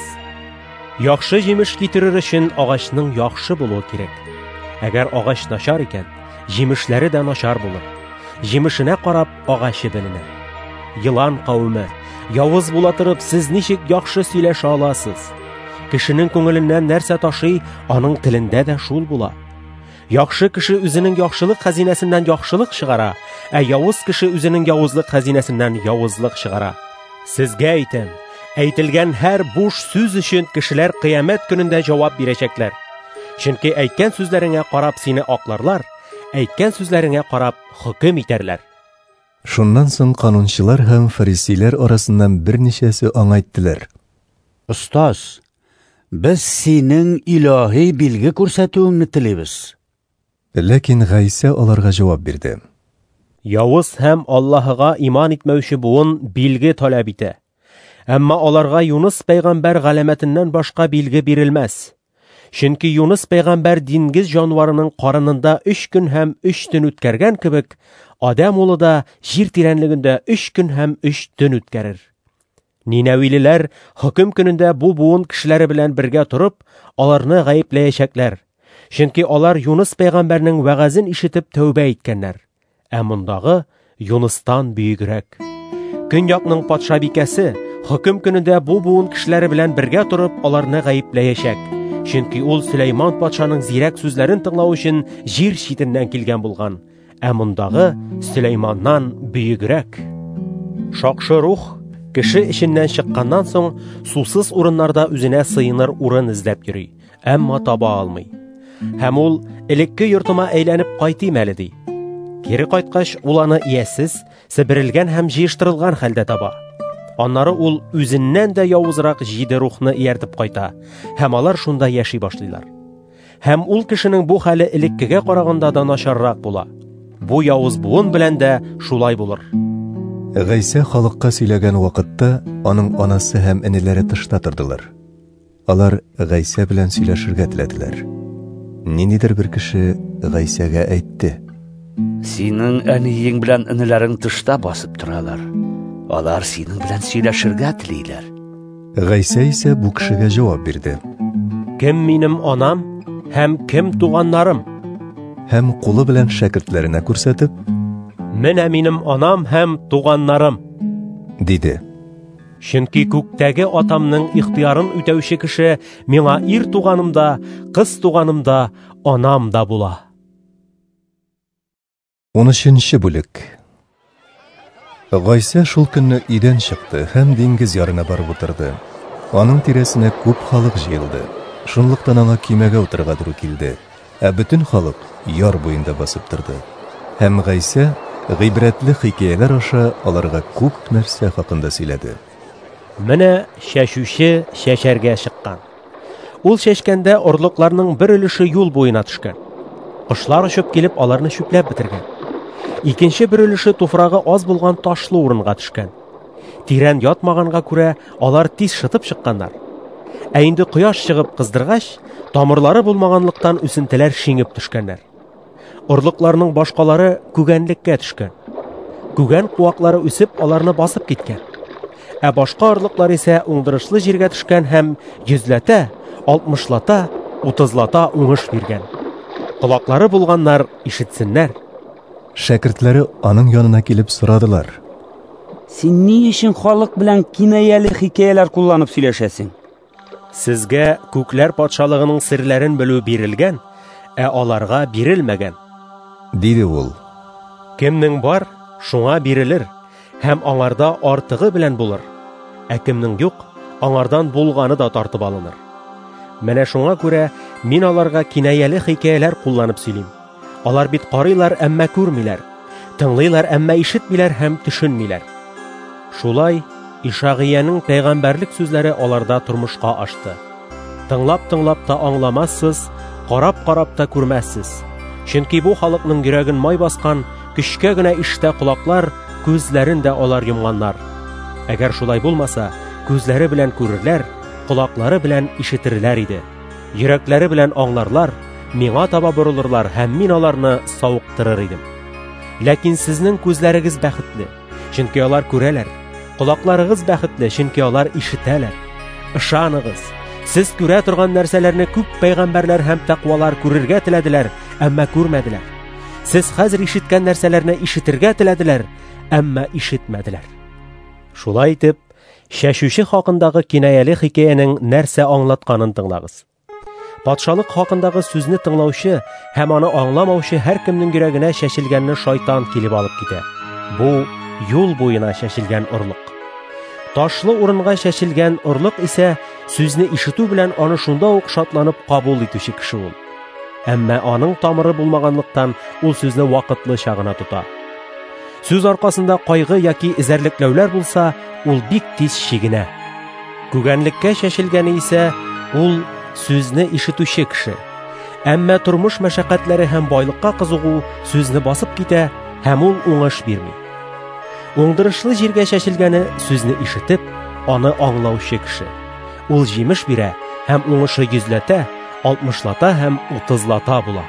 Яхшы җимеш китерер өчен агачның яхшы булуы кирәк. Әгәр агач начар икән, җимешләре дә начар булыр. Җимешенә карап агачы беленә. Йылан кавымы, явыз була торып, сез ничек яхшы сөйләшә аласыз? Кешенең күңеленнән нәрсә ташый, аның телендә дә шул була. Яхшы кеше үзенең яхшылык хәзинәсеннән яхшылык чыгара, ә явыз кеше үзенең явызлык хәзинәсеннән явызлык чыгара. Сезгә әйтәм, әйтелгән һәр буш сүз өчен кешеләр кыямәт көнендә җавап бирәчәкләр. Чөнки әйткән сүзләреңә карап сине акларлар, әйткән сүзләреңә карап хөкем итәрләр. Шуннан соң канунчылар һәм фарисиләр арасыннан берничәсе аңа әйттеләр: Остаз, без синең илаһи билге күрсәтүеңне телибез. Ләкин Гайса аларга җавап бирде: Явыз һәм Аллаһыга иман итмәүче буын билге таләп итә. Әмма аларга Юнус пәйгамбәр галәмәтеннән башка билге бирелмәс. Чөнки Юнус пәйгамбәр диңгез җанварының карынында 3 көн һәм 3 төн үткәргән кебек, Адам улы да җир тирәнлегендә 3 көн һәм 3 төн үткәрер. Нинәвилеләр хөкем көнендә бу буын кешеләре белән бергә торып, аларны гаепләячәкләр. Чөнки алар Юнус пәйгамбәрнең вәгазен ишетеп тәүбә иткәннәр. Ә мондагы Юнустан бөегрәк. Көньякның патша бикәсе хөкем көнендә бу буын кешеләре белән бергә турып аларны гаепләячәк. Чөнки ул Сөләйман патшаның зирәк сүзләрен тыңлау өчен җир читеннән килгән булган. Ә мондагы Сөләйманнан бөегрәк. Шакшы рух кеше эченнән чыкканнан соң сусыз урыннарда үзенә сыйыныр урын эзләп йөри, әмма таба алмый. Һәм ул элекке йортыма әйләнеп кайтыйм әле ди. Кире кайткач ул аны иясез, себерелгән һәм җыештырылган хәлдә таба. Аннары ул үзеннән дә явызрак 7 рухны ияртеп кайта, һәм алар шунда яши башлыйлар. Һәм ул кешенең бу хәле элеккегә караганда да начаррак була. Бу явыз буын белән дә шулай булыр. Гайса халыкка сөйләгән вакытта аның анасы һәм энеләре тышта тордылар. Алар Гайса белән сөйләшергә теләделәр. Ниндидер бер кеше Гайсәгә әйтте: Синең әниең белән энеләрең тышта басып торалар. Алар синең белән сөйләшергә телиләр. Гайса исә бу кешегә җавап бирде: Кем минем анам һәм кем туганнарым? Һәм кулы белән шәкертләренә күрсәтеп: Менә минем анам һәм туганнарым, диде. Чөнки күктәге атамның ихтыярын үтәүче кеше миңа ир туганым да, кыз туганым да, анам да була. 13-нче бүлек. Гайса шул көнне өйдән чыкты һәм диңгез ярына барып утырды. Аның тирәсенә күп халык җыелды. Шунлыктан аңа көймәгә утырырга туры килде. бөтен халык яр буенда басып торды. Һәм Гайса гыйбрәтле хикәяләр аша аларга күп нәрсә хакында сөйләде. Менә шәшүче шәшәргә чыккан. Ул шәшкәндә орлыкларның бер өлеше юл буена төшкән. Кошлар очып килеп аларны чүпләп бетергән. Икенче бер өлеше туфрагы аз булган ташлы урынга төшкән. Тирән ятмаганга күрә алар тиз шытып чыкканнар. Ә инде кояш чыгып кыздыргач, тамырлары булмаганлыктан үсентеләр шиңеп төшкәннәр. Орлыкларның башкалары күгәнлеккә төшкән. Күгән куаклары үсеп аларны басып киткән. Ә башка орлыклар исә уңдырышлы җиргә төшкән һәм 100лата, 60лата, 30лата уңыш биргән. Колаклары булганнар ишетсеннәр. Шәкертләре аның янына килеп сорадылар. Син ни өчен халык белән кинаяле хикәяләр кулланып сөйләшәсең? Сезгә күкләр патшалыгының серләрен белү бирелгән, ә аларга бирелмәгән, диде ул. Кемнең бар, шуңа бирелер, һәм аңарда артыгы белән булыр. Ә кемнең юк, аңардан булганы да тартып алыныр. Менә шуңа күрә мин аларга кинаяле хикәяләр кулланып сөйлим. Алар бит карыйлар, әмма күрмиләр, тыңлыйлар, әмма ишетмиләр һәм төшенмиләр. Шулай Ишагыянең пәйгамбәрлек сүзләре аларда тормышка ашты. Тыңлап та аңламассыз, карап та күрмәссез. Чөнки бу халыкның йөрәген май баскан, көчкә генә ишетә колаклар, күзләрен дә алар йомганнар. Әгәр шулай булмаса, күзләре белән күрерләр, колаклары белән ишетерләр иде. Йөрәкләре белән аңларлар, миңа таба борылырлар һәм мин аларны савыктырыр идем. Ләкин сезнең күзләрегез бәхетле, чөнки алар күрәләр. Колакларыгыз бәхетле, чөнки алар ишетәләр. Ышаныгыз, сез күрә торган нәрсәләрне күп пәйгамбәрләр һәм тақвалар күрергә теләделәр, әмма күрмәделәр. Сез хәзер ишеткән нәрсәләрне ишетергә теләделәр, әмма ишетмәделәр. Шулай итеп, шәшүче хакындагы кинаяле хикәянең нәрсә аңлатканын тыңлагыз. Патшалык хакындагы сүзне тыңлаучы һәм аны аңламаучы һәркемнең йөрәгенә шәшелгәнне шайтан килеп алып китә. Бу юл буена шәшелгән орлык. Ташлы урынга шәшелгән орлык исә сүзне ишетү белән аны шунда ук шатланып кабул итүче кеше ул. Әмма аның тамыры булмаганлыктан ул сүзне вакытлы чагына тота. Сүз аркасында кайгы яки эзәрлекләүләр булса, ул бик тиз шигенә. Күгәнлеккә шәшелгәне исә ул сүзне ишетүче кеше. Әмма тормыш мәшәкатьләре һәм байлыкка кызыгу сүзне басып китә һәм ул уңыш бирми. Уңдырышлы җиргә шәшелгәне сүзне ишетеп, аны аңлаучы кеше. Ул җимеш бирә һәм уңышы 100лата, 60лата һәм 30лата була.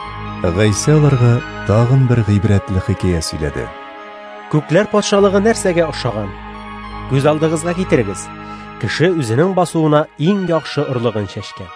Гайса аларга тагын бер гыйбрәтле хикәя сөйләде. Күкләр патшалыгы нәрсәгә охшаган? Күз алдыгызга китерегез. Кеше үзенең басуына иң яхшы орлыгын шәшкән.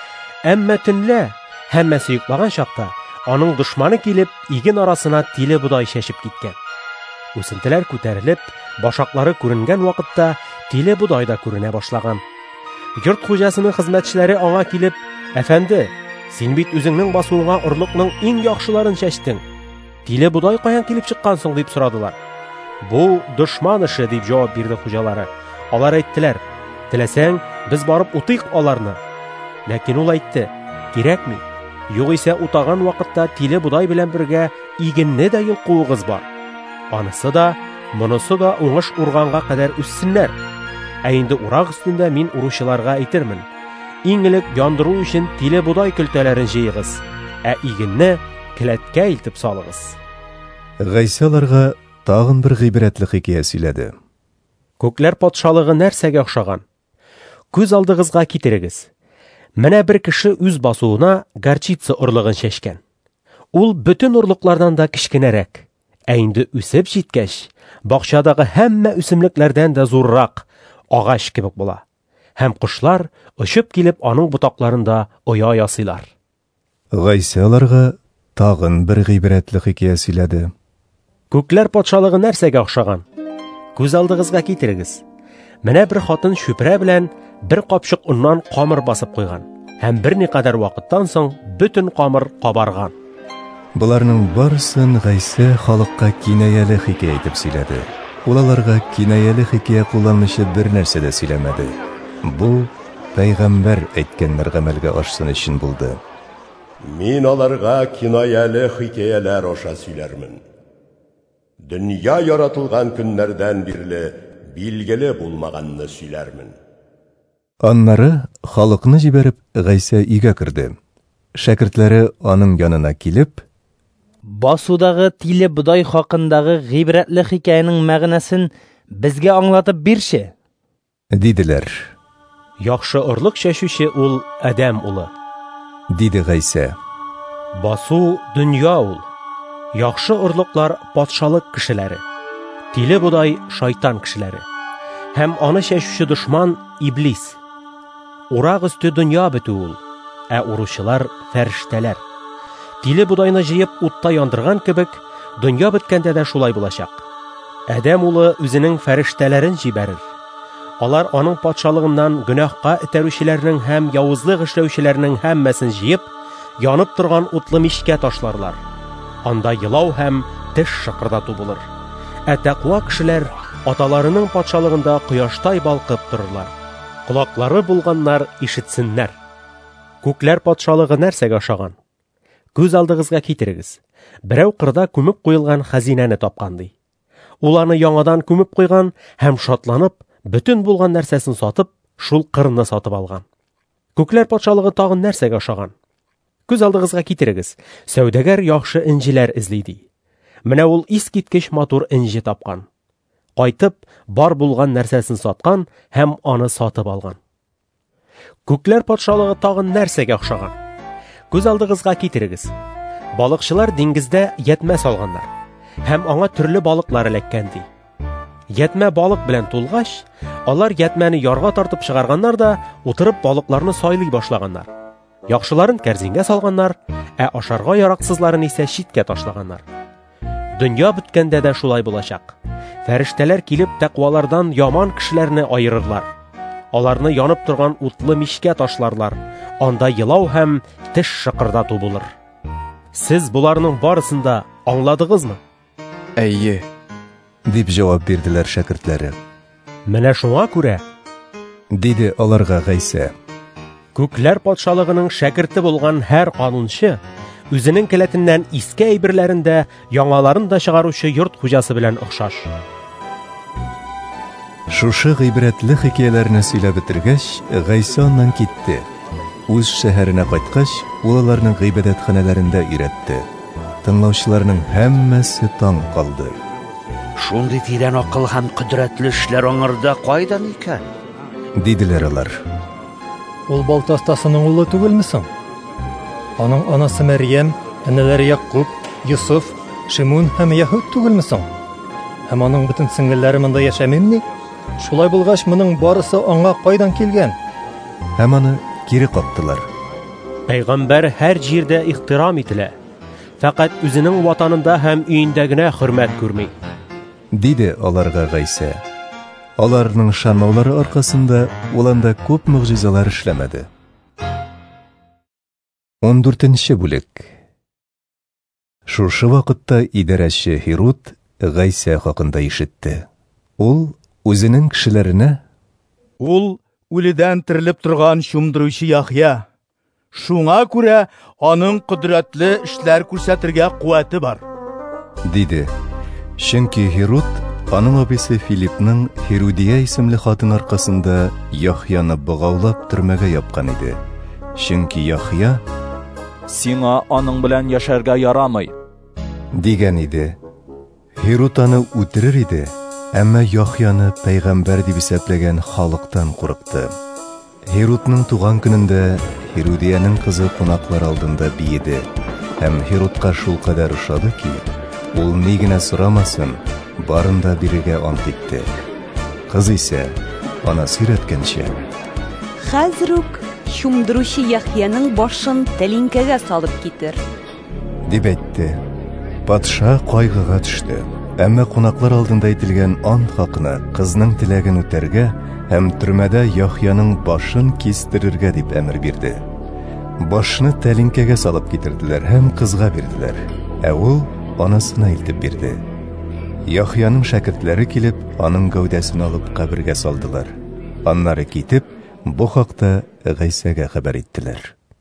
Әмма төнлә, һәммәсе йоклаган чакта, аның дошманы килеп, иген арасына тиле будай шәшеп киткән. Үсентеләр күтәрелеп, башаклары күренгән вакытта тиле будай да күренә башлаган. Йорт хуҗасының хезмәтчеләре аңа килеп, "Әфәнде, син бит үзеңнең басуыңа орлыкның иң яхшыларын шәштең. Тиле будай каян килеп чыккансың?" дип сорадылар. "Бу дошман эше", дип җавап бирде хуҗалары. Алар әйттеләр: "Теләсәң, без барып утыйк аларны." Ләкин ул әйтте: "Кирәкми. Югыйсә утаган вакытта тиле будай белән бергә игенне дә йолкуыгыз бар. Анысы да, монысы да уңыш урганга кадәр үссеннәр. Ә инде урак өстендә мин уручыларга әйтермен: иң элек яндыру өчен тиле будай көлтәләрен җыйыгыз, ә игенне келәткә илтеп салыгыз." Гайса аларга тагын бер гыйбрәтле хикәя сөйләде. Күкләр патшалыгы нәрсәгә охшаган? Күз алдыгызга китерегез. Менә бер кеше үз басуына горчица орлыгын шәшкән. Ул бөтен орлыклардан да кичкенәрәк. Ә инде үсеп җиткәч, бакчадагы һәммә үсемлекләрдән дә зуррак, агач кебек була. Һәм кошлар очып килеп аның ботакларында оя ясыйлар. Гайса аларга тагын бер гыйбрәтле хикәя сөйләде. Күкләр патшалыгы нәрсәгә охшаган? Күз алдыгызга китерегез. Менә бер хатын шүпрә белән бер капчык уннан камыр басып куйган. Һәм бер никадәр вакыттан соң бөтен камыр кабарган. Буларның барысын Гайса халыкка кинаяле хикәя итеп сөйләде. Ул аларга кинаяле хикәя кулланмыйча бер нәрсә дә сөйләмәде. Бу пәйгамбәр әйткәннәр гамәлгә ашсын өчен булды. Мин аларга кинаялы хикәяләр аша сөйләрмен. Дөнья яратылган көннәрдән бирле билгеле булмаганны сөйләрмен. Аннары халыкны җибәреп Гайса өйгә керде. Шәкертләре аның янына килеп, басудагы тиле будай хакындагы гыйбрәтле хикәянең мәгънәсен безгә аңлатып бирче, диделәр. Яхшы орлык чәчүче ул Адәм улы, диде Гайса. Басу дөнья ул. Яхшы орлыклар патшалык кешеләре. Тиле будай шайтан кешеләре. Һәм аны чәчүче дошман Иблис. Урак өсте дөнья бетү ул, ә уручылар фәрештәләр. Тиле будайны җыеп утта яндырган кебек, дөнья беткәндә дә шулай булачак. Адәм улы үзенең фәрештәләрен җибәрер. Алар аның патшалыгыннан гөнаһка этәрүчеләрнең һәм явызлык эшләүчеләрнең һәммәсен җыеп, янып торган утлы мичкә ташларлар. Анда елау һәм теш шыкырдату булыр. Ә тәкъва кешеләр аталарының патшалыгында кояштай балкып торырлар. Колаклары булганнар ишетсеннәр. Күкләр патшалыгы нәрсәгә охшаган? Күз алдыгызга китерегез. Берәү кырда күмеп куелган хәзинәне тапкан ди. Ул аны яңадан күмеп куйган һәм шатланып, бүтән булган нәрсәсен сатып, шул кырны сатып алган. Күкләр патшалыгы тагын нәрсәгә охшаган? Күз алдыгызга китерегез. Сәүдәгәр яхшы инҗиләр эзли ди. Менә ул искиткеч матур инҗи тапкан. Кайтып, бар булган нәрсәсен саткан һәм аны сатып алган. Күкләр патшалыгы тагын нәрсәгә охшаган? Күз алдыгызга китерегез. Балыкчылар диңгездә ятмә салганнар һәм аңа төрле балыклар эләккән ди. Ятмә балык белән тулгач, алар ятмәне ярга тартып чыгарганнар да, утырып балыкларны сайлый башлаганнар. Яхшыларын кәрзингә салганнар, ә ашарга яраксызларын исә читкә ташлаганнар. Дөнья беткәндә дә шулай булачак. Фәрештәләр килеп тәкъвалардан яман кешеләрне айырырлар. Аларны янып торган утлы мичкә ташларлар. Анда елау һәм теш шыкырдату булыр. Сез буларның барысын да аңладыгызмы? Әйе, дип җавап бирделәр шәкертләре. Менә шуңа күрә, диде аларга Гайса, күкләр патшалыгының шәкерте булган һәр канунчы үзенең келәтеннән иске әйберләрендә яңаларын да чыгаручы йорт хуҗасы белән охшаш. Шушы гыйбрәтле хикәяләрне сөйләп бетергәч, Гайса аннан китте. Үз шәһәренә кайткач, ул аларның гыйбадәтханәләрендә өйрәтте. Тыңлаучыларның һәммәсе таң калды. Шундый тирән акыл һәм кодрәтле эшләр аңарда кайдан икән? Диделәр алар. Ул балтастасының улы түгелме соң? Аның анасы Мәрьям, әнәләре Якуб, Йосыф, Шимон һәм Яһуд түгелме соң? Һәм аның бөтен сеңгелләре монда яшәмимни? Шулай булгач, моның барысы аңа кайдан килгән? Һәм аны кире каптылар. Пәйгамбәр һәр җирдә ихтирам ителә. Фақат үзенең ватанында һәм өендә генә хөрмәт күрми. Диде аларга Гайса. Аларның шанлаулары аркасында ул анда күп мөгъҗизалар эшләмәде. 14-нче бүлек. Шушы вакытта идарәче Хирут Гайса хакында ишетте. Ул үзенең кешеләренә: Ул үледән тирилеп торган шумдыручы Яхья. Шуңа күрә аның кодрәтле эшләр күрсәтергә куәте бар, диде. Чөнки Хирут аның абысы Филиппның Херудия исемле хатын аркасында Яхьяны богаулап төрмәгә япкан иде. Чөнки Яхья: Сиңа аның белән яшәргә ярамый, дигән иде. Хирут аны үтерер иде, әмма Яхьяны пәйгамбәр дип исәпләгән халыктан курыкты. Хирутның туган көнендә Херудияның кызы кунаклар алдында биеде, һәм Хирутка шул кадәр ошады ки, ул ни генә сорамасын, барын да бирергә ант итте. Кыз исә анасы өйрәткәнчә: Хәзер үк шумдыручы Яхьяның башын тәлинкәгә салып китер, дип әйтте. Патша кайгыга төште. Әмма кунаклар алдында әйтелгән ант хакына кызның теләген үтәргә һәм төрмәдә Яхьяның башын кистерергә дип әмер бирде. Башны тәлинкәгә салып китерделәр һәм кызга бирделәр, ә ул анасына илтеп бирде. Яхьяның шәкертләре килеп, аның гәүдәсен алып кабергә салдылар. Аннары китеп, бу хакта Гайсәгә хәбәр иттеләр.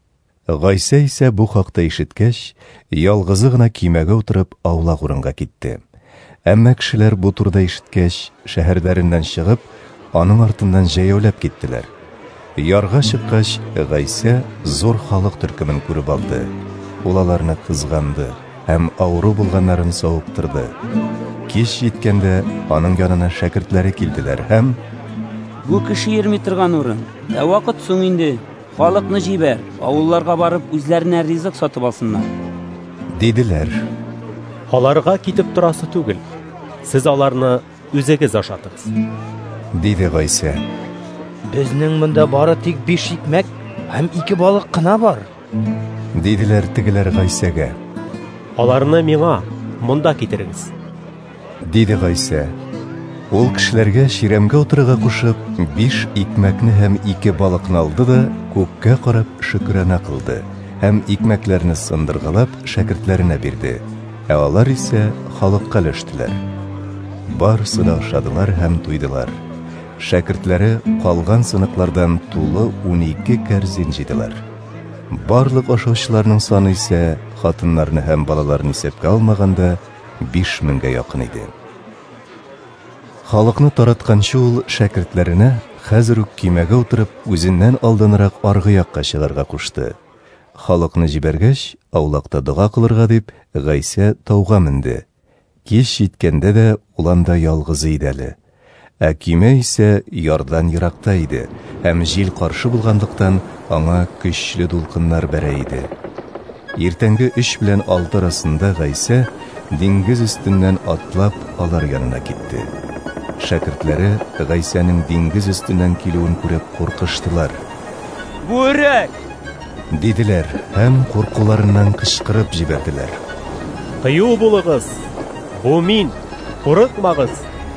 Гайса исә бу хакта ишеткәч, ялгызы гына кимәгә утырып аулак урынга китте. Әмма кешеләр бу турыда ишеткәч, шәһәрләреннән чыгып, аның артыннан җәяүләп киттеләр. Ярга чыккач, Гайса зур халык төркемен күреп алды. Ул аларны кызганды һәм авыру булганнарын савыктырды. Кич җиткәндә, аның янына шәкертләре килделәр һәм: "Бу кеше йөрми торган урын. Вакыт соң инде. Халыкны җибәр, авылларга барып үзләренә ризык сатып алсыннар", диделәр. Аларга китеп торасы түгел. Сез аларны үзегез ашатыгыз, диде Гайса. Безнең монда бары тик 5 икмәк һәм 2 балык кына бар, диделәр тегеләр Гайсәгә. Аларны миңа монда китерегез, диде Гайса. Ул кешеләргә чирәмгә утырырга кушып, 5 икмәкне һәм 2 балыкны алды да күккә карап шөкранә кылды һәм икмәкләрне сындыргылап шәкертләренә бирде. Ә алар исә халыкка өлештеләр. Барысы да ашадылар һәм туйдылар. Шәкертләре калган сыныклардан тулы 12 кәрзин җыйдылар. Барлык ашаучыларның саны исә хатыннарны һәм балаларны исәпкә алмаганда 5000-гә якын иде. Халыкны таратканчы ул шәкертләренә хәзер үк кимәгә утырып үзеннән алдынрак аргы якка чыгарга кушты. Халыкны җибәргәч, аулакта дуга кылырга дип, Гайса тауга менде. Кич җиткәндә дә ул анда ялгыз иде әле. Ә кимә исә ярдан еракта иде һәм җил каршы булганлыктан аңа көчле дулкыннар бәрә иде. Иртәнге 3 белән 6 арасында Гайса диңгез өстеннән атлап алар янына китте. Шәкертләре Гайсаның диңгез өстеннән килүен күреп куркыштылар. "Бүрек!" диделәр һәм куркуларыннан кычкырып җибәрделәр. "Кыю булыгыз! Бу мин! Курыкмагыз!"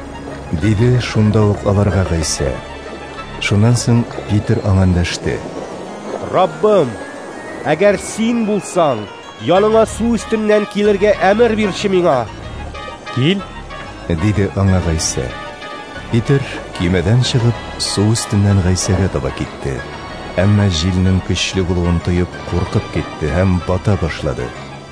диде шунда ук аларга Гайса. Шуннан соң Питер аңа эндәште. "Раббым, әгәр син булсаң, яныңа су өстеннән килергә әмер бирче миңа." "Кил!" диде аңа Гайса. Питер кимәдән чыгып, су өстеннән Гайсәгә таба китте. Әмма җилнең көчле булуын тоеп, куркып китте һәм бата башлады.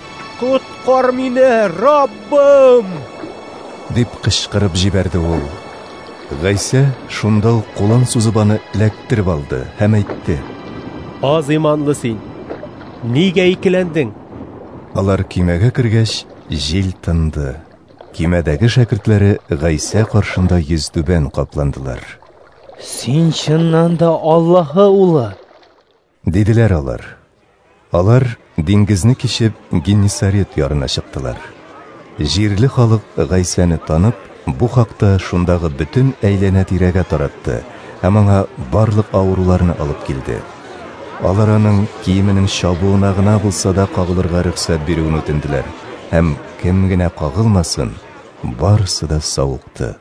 "Коткар мине, Раббым!" дип кычкырып җибәрде ул. Гайса шунда ук кулын сузып аны эләктереп алды һәм әйтте: "Аз иманлы син, нигә икеләндең?" Алар кимәгә кергәч, җил тынды. Кимәдәге шәкертләре Гайса каршында йөзтүбән капландылар. "Син чыннан да Аллаһы улы", диделәр алар. Алар диңгезне кичеп Геннисарет ярына чыктылар. Җирле халык Гайсаны танып, бу хакта шундагы бөтен әйләнә тирәгә таратты һәм аңа барлык авыруларны алып килде. Алар аның киеменең чабуына гына булса да кагылырга рөхсәт бирүен үтенделәр һәм кем генә кагылмасын, барысы да савыкты.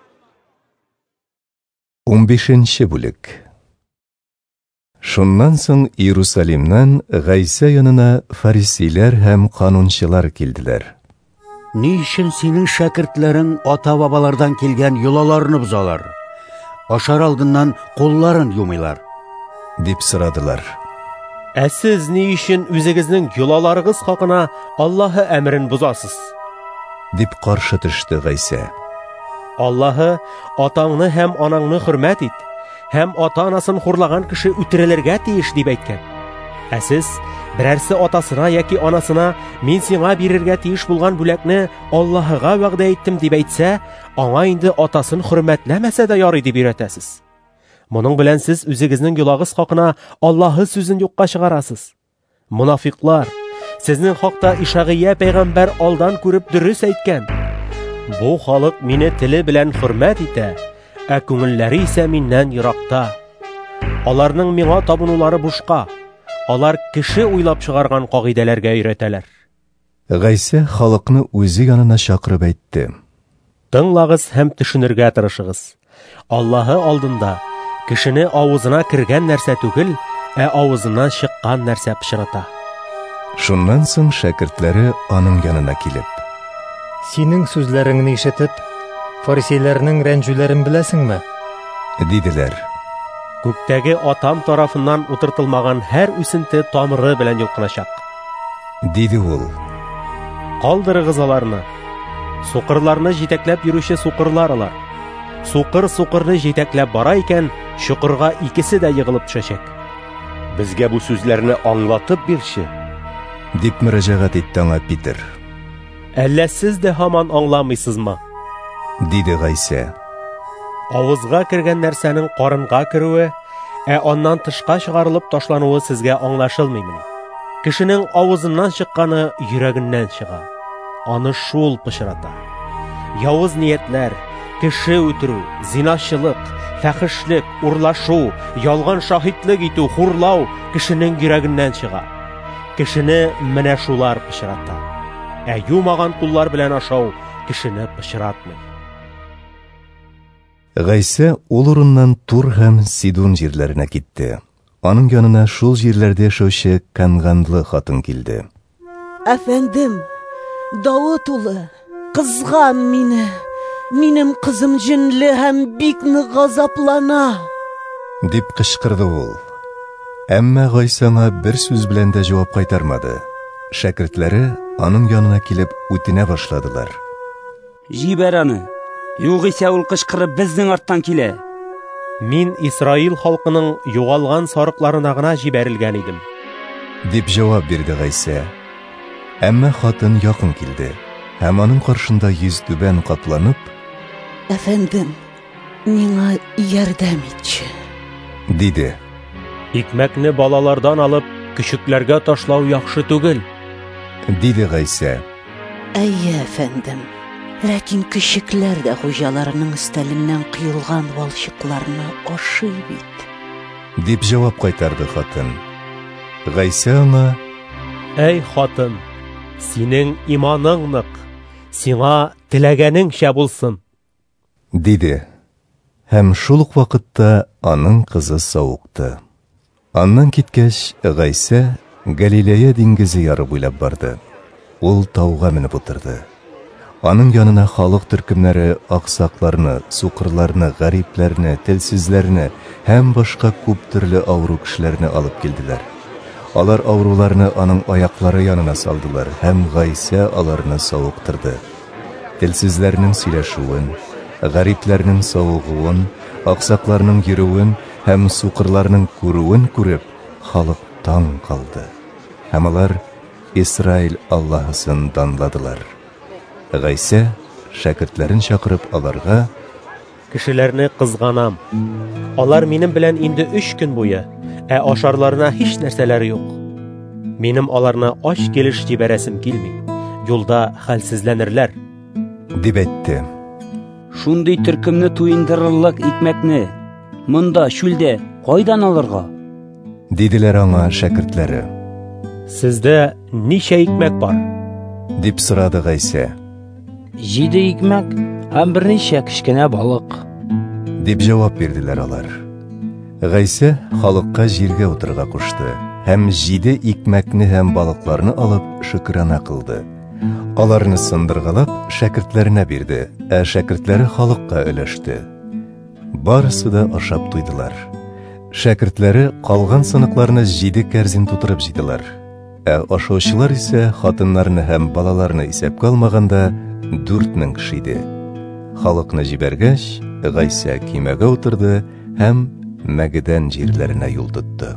15-нче бүлек. Шуннан соң Иерусалимнан Гайса янына фарисейләр һәм канунчылар килделәр. "Ни өчен синең шәкертләрең ата-бабалардан килгән йолаларны бозалар? Ашар алдыннан кулларын юмыйлар", дип сорадылар. "Ә сез ни өчен үзегезнең йолаларыгыз хакына Аллаһы әмрен бозасыз?" дип каршы төште Гайса. "Аллаһы атаңны һәм анаңны хөрмәт ит, һәм ата-анасын хурлаган кеше үтерелергә тиеш" дип әйткән. Ә сез берәрсе атасына яки анасына "Мин сиңа бирергә тиеш булган бүләкне Аллаһыга вәгъдә иттем" дип әйтсә, аңа инде атасын хөрмәтләмәсә дә ярый дип өйрәтәсез. Моның белән сез үзегезнең йолагыз хакына Аллаһы сүзен юкка чыгарасыз. Мунафиклар, сезнең хакта Ишагия пәйгамбәр алдан күреп дөрес әйткән. Бу халык мине теле белән хөрмәт итә, ә күңелләре исә миннән еракта. Аларның миңа табынулары бушка. Алар кеше уйлап чыгарган кагыйдәләргә өйрәтәләр. Гайса халыкны үзе янына чакырып әйтте. Тыңлагыз һәм төшенергә тырышыгыз. Аллаһы алдында кешене авызына кергән нәрсә түгел, ә авызыннан чыккан нәрсә пычрата. Шуннан соң шәкертләре аның янына килеп: "Синең сүзләреңне ишетеп, фарисейләрнең рәнҗүләрен беләсеңме?" диделәр. Күктәге атам тарафыннан утыртылмаган һәр үсенте тамыры белән йолкыначак. Диде ул. Калдырыгыз аларны. Сукырларны җитәкләп йөрүче сукырлар алар. Сукыр-сукырны җитәкләп бара икән, чукырга икесе дә егылып төшәчәк. Безгә бу сүзләрне аңлатып бирче. Дип мөрәҗәгать итте аңа Питер. Әллә сез дә һаман аңламыйсызмы? Диде Гайса. Авызга кергән нәрсәнең карынга керүе, аннан тышка чыгарылып ташлануы сезгә аңлашылмыймы? Кешенең авызыннан чыкканы йөрәгеннән чыга. Аны шул пычрата. Явыз ниятләр, кеше үтерү, зинашчылык, фәхешлек, урлашу, ялган шаһидлек итү, хурлау кешенең йөрәгеннән чыга. Кешене менә шулар пычрата. Юмаган куллар белән ашау кешене пычратмый. Гайса ул урыннан Тур һәм Сидон җирләренә китте. Аның янына шул җирләрдә яшәүче Канганлы хатын килде. Әфәндем, Давыт улы, кызган мине. Минем кызым җинле һәм бик нык газаплана. Дип кычкырды ул. Әмма Гайсага бер сүз белән дә җавап кайтармады. Шәкертләре аның янына килеп үтенә башладылар. Җибәр аны. Югыйсә ул кычкырып безнең арттан килә. Мин Исраил халкының югалган сарыкларына гына җибәрелгән идем. Дип җавап бирде Гайса. Әмма хатын якын килде һәм аның каршында йөз түбән капланып, Әфәндем, миңа ярдәм итче. Диде. Икмәкне балалардан алып, küçüкләргә ташлау яхшы түгел. Диде Гайса. Әйе, әфәндем. Ләкин küçüкләр дә хуҗаларының өстәленнән кыйлган балчыкларны ашый бит. Дип җавап кайтарды хатын. Гайса аңа: Әй хатын, синең иманың нык, сиңа теләгәнеңчә булсын. Диде. Һәм шул ук вакытта аның кызы сауыкты. Аннан киткәч, Гайса Галилея диңгезе яры буйлап барды. Ул тауга менеп утырды. Аның янына халык төркемнәре аксакларны, сукырларны, гарипләрне, телсезләрне һәм башка күп төрле авыру кешеләрне алып килделәр. Алар авыруларны аның аяклары янына салдылар һәм Гайса аларны сауыктырды. Телсезләрнең сөйләшүен, гарипләрнең савыгуын, аксакларның йөрүен һәм сукырларның күрүен күреп, халык таң калды. Һәм алар Исраил Аллаһысын данладылар. Гайса шәкертләрен чакырып аларга: Кешеләрне кызганам. Алар минем белән инде 3 көн буе, ашарларына һич нәрсәләре юк. Минем аларны ач килеш җибәрәсем килми. Юлда хәлсезләнерләр. Дип әйтте. Шундый төркемне туендырырлык икмәкне монда шүлдә кайдан алырга? Диделәр аңа шәкертләре. Сездә ничә икмәк бар? Дип сорады Гайса. 7 икмәк һәм берничә кечкенә балык. Дип җавап бирделәр алар. Гайса халыкка җиргә утырырга кушты һәм 7 икмәкне һәм балыкларны алып шөкранә кылды. Аларны сындыргалап шәкертләренә бирде, шәкертләре халыкка өләште. Барысы да ашап туйдылар. Шәкертләре калган сыныкларны 7 кәрзин тутырып җыйдылар. Ашаучылар исә хатыннарны һәм балаларны исәпкә алмаганда 4000 кеше иде. Халыкны җибәргәч, Гайса кимәгә утырды һәм Мәгдән җирләренә юл тотты.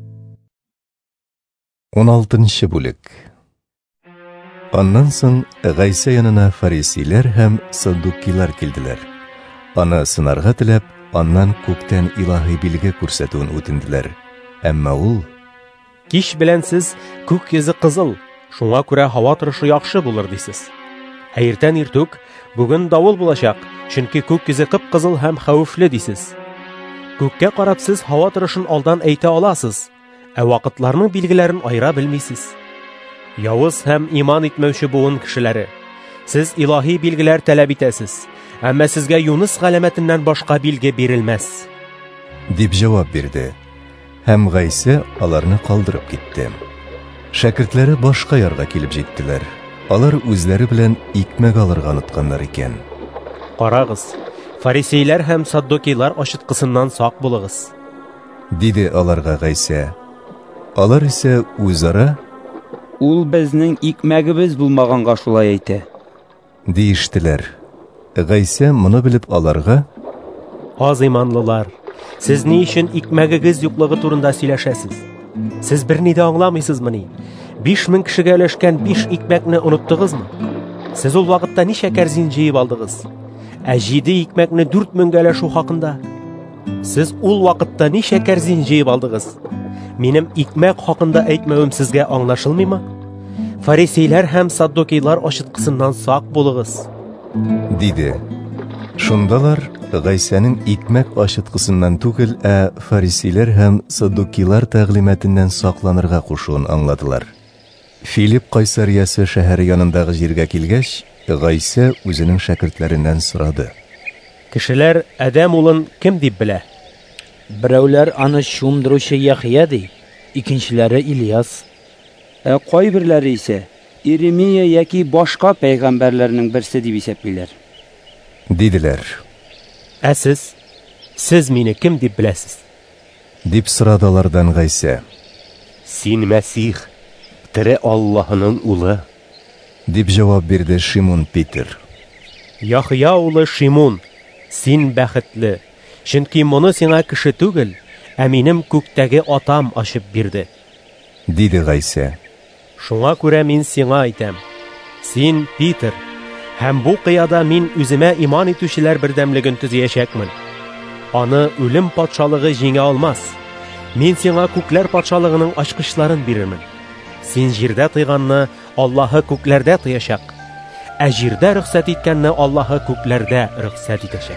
16-нчы бүлек. Аннан соң Гайса янына фарисейлар һәм саддукилар килделәр. Аны сынарга теләп, аннан күктән илаһи билге күрсәтүен үтенделәр. Әмма ул: Кич белән сез күк йөзе кызыл, шуңа күрә һава торышы яхшы булыр дисез. Иртән иртүк бүген давыл булачак, чөнки күк йөзе кып-кызыл һәм хәвефле дисез. Күккә карап сез һава торышын алдан әйтә аласыз, вакытларның билгеләрен айыра белмисез. Явыз һәм иман итмәүче буын кешеләре, сез илаһи билгеләр таләп итәсез, әмма сезгә Юнус галәмәтеннән башка билге бирелмәс. Дип җавап бирде. Һәм Гайса аларны калдырып китте. Шәкертләре башка ярга килеп җиттеләр. Алар үзләре белән икмәк алырга онытканнар икән. Карагыз, фарисейлар һәм саддукилар ашыткысыннан сак булыгыз. Диде аларга Гайса. Алар исә үзара: Ул безнең икмәгебез булмаганга шулай әйтә. Диештеләр. Гайса моны белеп аларга: Аз иманлылар, сез ни өчен икмәгегез юклыгы турында сөйләшәсез? Сез берни дә аңламыйсызмыни? 5000 кешегә өләшкән 5 икмәкне оныттыгызмы? Сез ул вакытта ничә кәрзин җыеп алдыгыз? 7 икмәкне 4000 гә өләшү хакында. Сез ул вакытта ничә кәрзин җыеп алдыгыз? Минем икмәк хакында әйтмәвем сезгә аңлашылмыймы? Фарисейлар һәм саддукейлар ашыткысыннан сак булыгыз. Диде. Шундалар Гайсаның икмәк ашыткысыннан түгел, фарисейлар һәм саддукейлар тәгълиматыннан сакланырга кушуын аңладылар. Филипп Кайсариясе шәһәре янындагы җиргә килгәч, Гайса үзенең шәкертләреннән сорады. Кешеләр Адәм улын кем дип белә? Берәүләр аны чумдыручы Яхья ди, икенчеләре Ильяс. Кайберләре исә Иеремия яки башка пәйгамбәрләрнең берсе дип исәплиләр. Диделәр. Сез мине кем дип беләсез? Дип сорадылардан Гайса. Син Мәсих, тере Аллаһның улы. Дип җавап бирде Шимон Питер. Яхья улы Шимон, син бәхетле, чөнки моны сиңа кеше түгел, минем күктәге атам ачып бирде. Диде Гайса. Шуңа күрә мин сиңа әйтәм. Син Питер, һәм бу кыяда мин үземә иман итүчеләр бердәмлеген төзиячәкмен. Аны үлем патшалыгы җиңә алмас. Мин сиңа күкләр патшалыгының ачкычларын бирермен. Син җирдә тыйганны Аллаһы күкләрдә тыячак. Җирдә рөхсәт иткәнне Аллаһы күкләрдә рөхсәт итәчәк.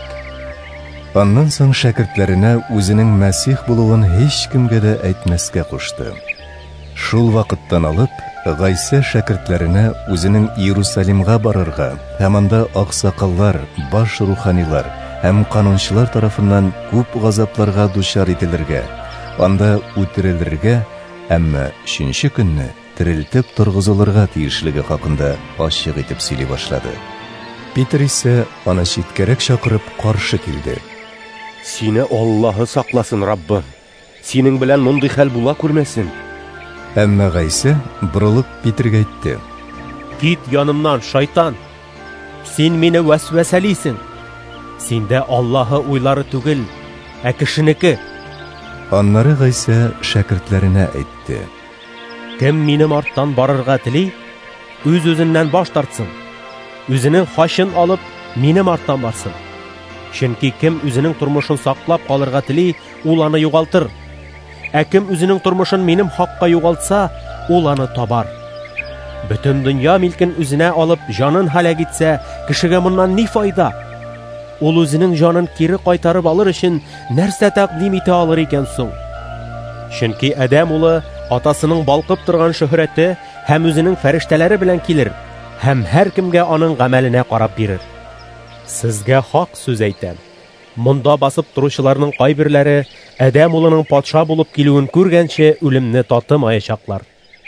Аннан соң шәкертләренә үзенең Мәсих булуын һеч кемгә дә әйтмәскә кушты. Шул вакыттан алып, Гайса шәкертләренә үзенең Иерусалимга барырга, һәм анда аксакаллар, баш руханилар һәм канунчылар тарафыннан күп газапларга дучар ителергә, анда үтерелергә, әмма 3нче көнне терелтеп торгызылырга тиешлеге хакында ачык итеп сөйли башлады. Питер исә аны читкәрәк чакырып каршы килде. Сине Аллаһы сакласын, Раббым. Синең белән мондый хәл була күрмәсен. Әмма Гайса борылып Питергә әйтте. Кит янымнан, шайтан. Син мине вәсвәсәлисең. Синдә Аллаһы уйлары түгел, кешенеке. Аннары Гайса шәкертләренә әйтте. Кем минем арттан барырга тели, үз-үзеннән баш тартсын. Үзенең хашын алып, минем арттан барсын. Чөнки кем үзенең тормышын саклап калырга тели, ул аны югалтыр. Кем үзенең тормышын минем хакка югалтса, ул аны табар. Бөтен дөнья милкен үзенә алып, җанын һәлак итсә, кешегә моннан ни файда? Ул үзенең җанын кире кайтарып алыр өчен нәрсә тәкъдим итә алыр икән соң? Чөнки Адәм улы атасының балкып торган шөһрәте һәм үзенең фәрештәләре белән килер, һәм һәр кемгә аның гамәленә карап бирер. Сезгә хак сүз әйтәм. Монда басып торучыларның кайберләре Адәм улының патша булып килүен күргәнче үлемне татымаячаклар.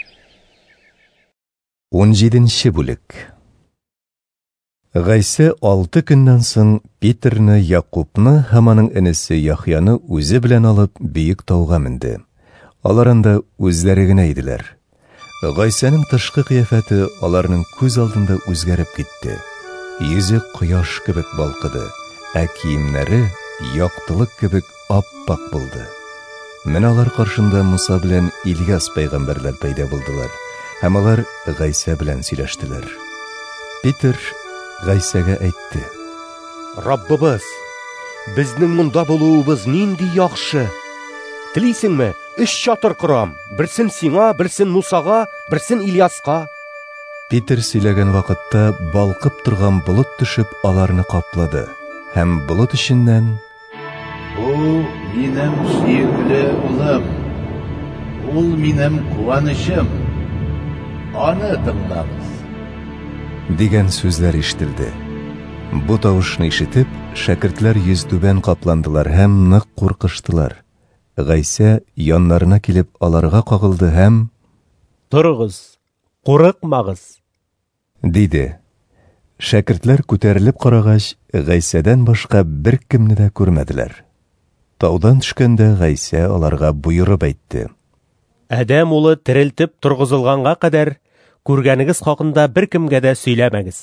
17нче бүлек. Гайса 6 көннән соң Питерне, Якубны һәм аның энесе Яхьяны үзе белән алып биек тауга менде. Алар анда үзләре генә иделәр. Гайсаның тышкы кыяфәте аларның күз алдында үзгәреп китте. Йөзе кояш кебек балкыды, киемнәре яктылык кебек ап-пак булды. Менә алар каршында Муса белән Ильяс пәйгамбәрләр пәйда булдылар, һәм алар Гайса белән сөйләштеләр. Питер Гайсага әйтте. Раббыбыз, безнең монда булуыбыз нинди яхшы. Телисеңме, 3 чатыр корам, берсен сиңа, берсен Мусага, берсен Ильяска. Питер сөйләгән вакытта балкып торган болыт төшеп аларны каплады, һәм болыт эченнән: "Бу минем сөекле улым, ул минем куанычым. Аны тыңлагыз" дигән сүзләр ишетелде. Бу тавышны ишетеп, шәкертләр йөзтүбән капландылар һәм нык куркыштылар. Гайса яннарына килеп аларга кагылды һәм: "Торыгыз, курыкмагыз" диде. Шәкертләр күтәрелеп карагач, Гайсадан башка бер кемне дә күрмәделәр. Таудан төшкәндә Гайса аларга буйырып әйтте: Адәм улы терелтеп торгызылганга кадәр күргәнегез хакында беркемгә дә сөйләмәгез.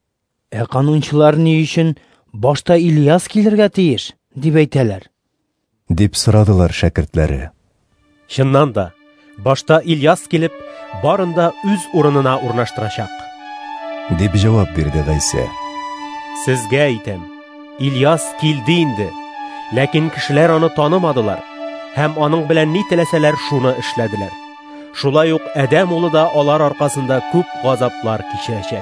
Канунчылар ни өчен башта Ильяс килергә тиеш, дип әйтәләр. Дип сорадылар шәкертләре. Чыннан да, башта Ильяс килеп, барында үз урынына урнаштырачак. Дип җавап бирде Гайса. Сезгә әйтәм, Ильяс килде инде, ләкин кешеләр аны танымадылар, һәм аның белән ни теләсәләр шуны эшләделәр. Шулай ук Адәм улы да алар аркасында күп газаплар кичерәчәк.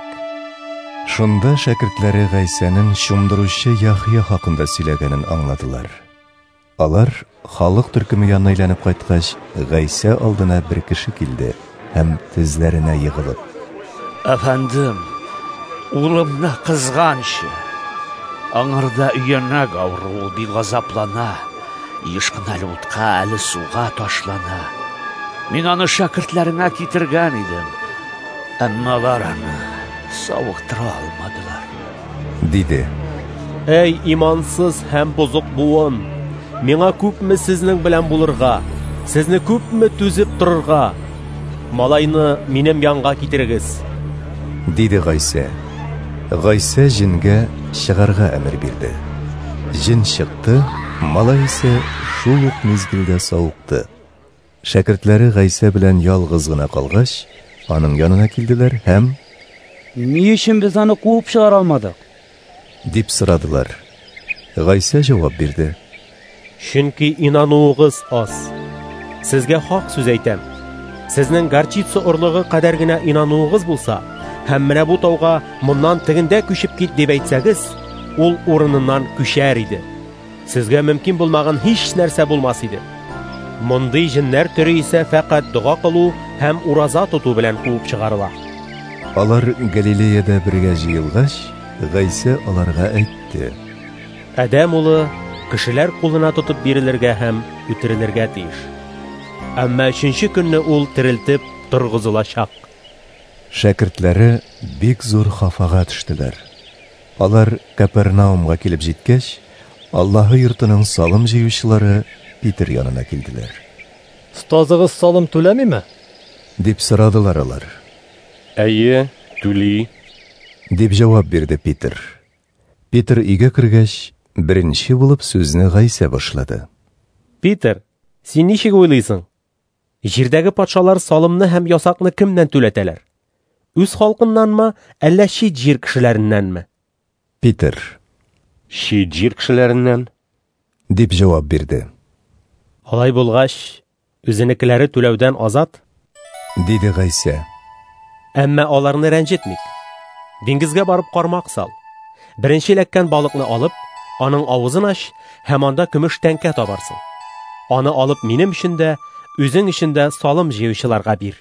Шунда шәкертләре Гайсаның чумдыручы Яхья хакында сөйләгәнен аңладылар. Алар халык төркеме янына әйләнеп кайткач, Гайса алдына бер кеше килде һәм тезләренә егылып: Әфәндем, улымны кызганчы. Аңарда өянәк авыру, ул бик газаплана. Ешкын әле утка, әле суга ташлана. Мин аны шәкертләреңә китергән идем. Әмма алар аны савыктыра алмадылар. Диде. Эй, имансыз һәм бузык буын! Миңа күпме сезнең белән булырга, сезне күпме түзеп торырга? Малайны минем янга китерегез. Диде Гайса. Гайса җингә чыгарга әмер бирде. Җин чыкты, малай исә шул ук мизгелдә сауыкты. Шәкертләре Гайса белән ялгыз гына калгач, аның янына килделәр һәм: Ни өчен без аны куып чыгара алмадык? Дип сорадылар. Гайса җавап бирде. Чөнки инануыгыз аз. Сезгә хак сүз әйтәм. Сезнең горчица орлыгы кадәр генә инануыгыз булса, һәм менә бу тауга моннан тегендә күчеп кит дип әйтсәгез, ул урыныннан күчәр иде. Сезгә мөмкин булмаган һич нәрсә булмас иде. Мондый җиннәр төре исә фақат дуга кылу һәм ураза тоту белән куып чыгарыла. Алар Галилеяда бергә җыелгач, Гайса аларга әйтте: Адәм улы кешеләр кулына тотып бирелергә һәм үтерелергә тиеш. Әмма 3нче көнне ул терелтеп торгызылачак. Шәкертләре бик зур хафага төштеләр. Алар Капернаумга килеп җиткәч, Аллаһы йортының салым җыючылары Питер янына килделәр. Стазыгыз салым түләмиме? Дип сорадылар алар. Әйе, түли. Дип җавап бирде Питер. Питер өйгә кергәч, беренче булып сүзне Гайса башлады. Питер, син ничек уйлыйсың? Җирдәге патшалар салымны һәм ясакны кемнән түләтәләр? Үз халкыннанмы, әллә чит җир кешеләреннәнме? Питер: Чит җир кешеләреннән. Дип җавап бирде. Алай булгач, үзенекеләре түләүдән азат? Диде Гайса. Әмма аларны рәнҗетмик. Диңгезгә барып кармак сал. Беренче эләккән балыкны алып, аның авызын аш һәм анда көмеш тәңкә табарсың. Аны алып минем өчен дә, үзең өчен дә салым җыючыларга бир.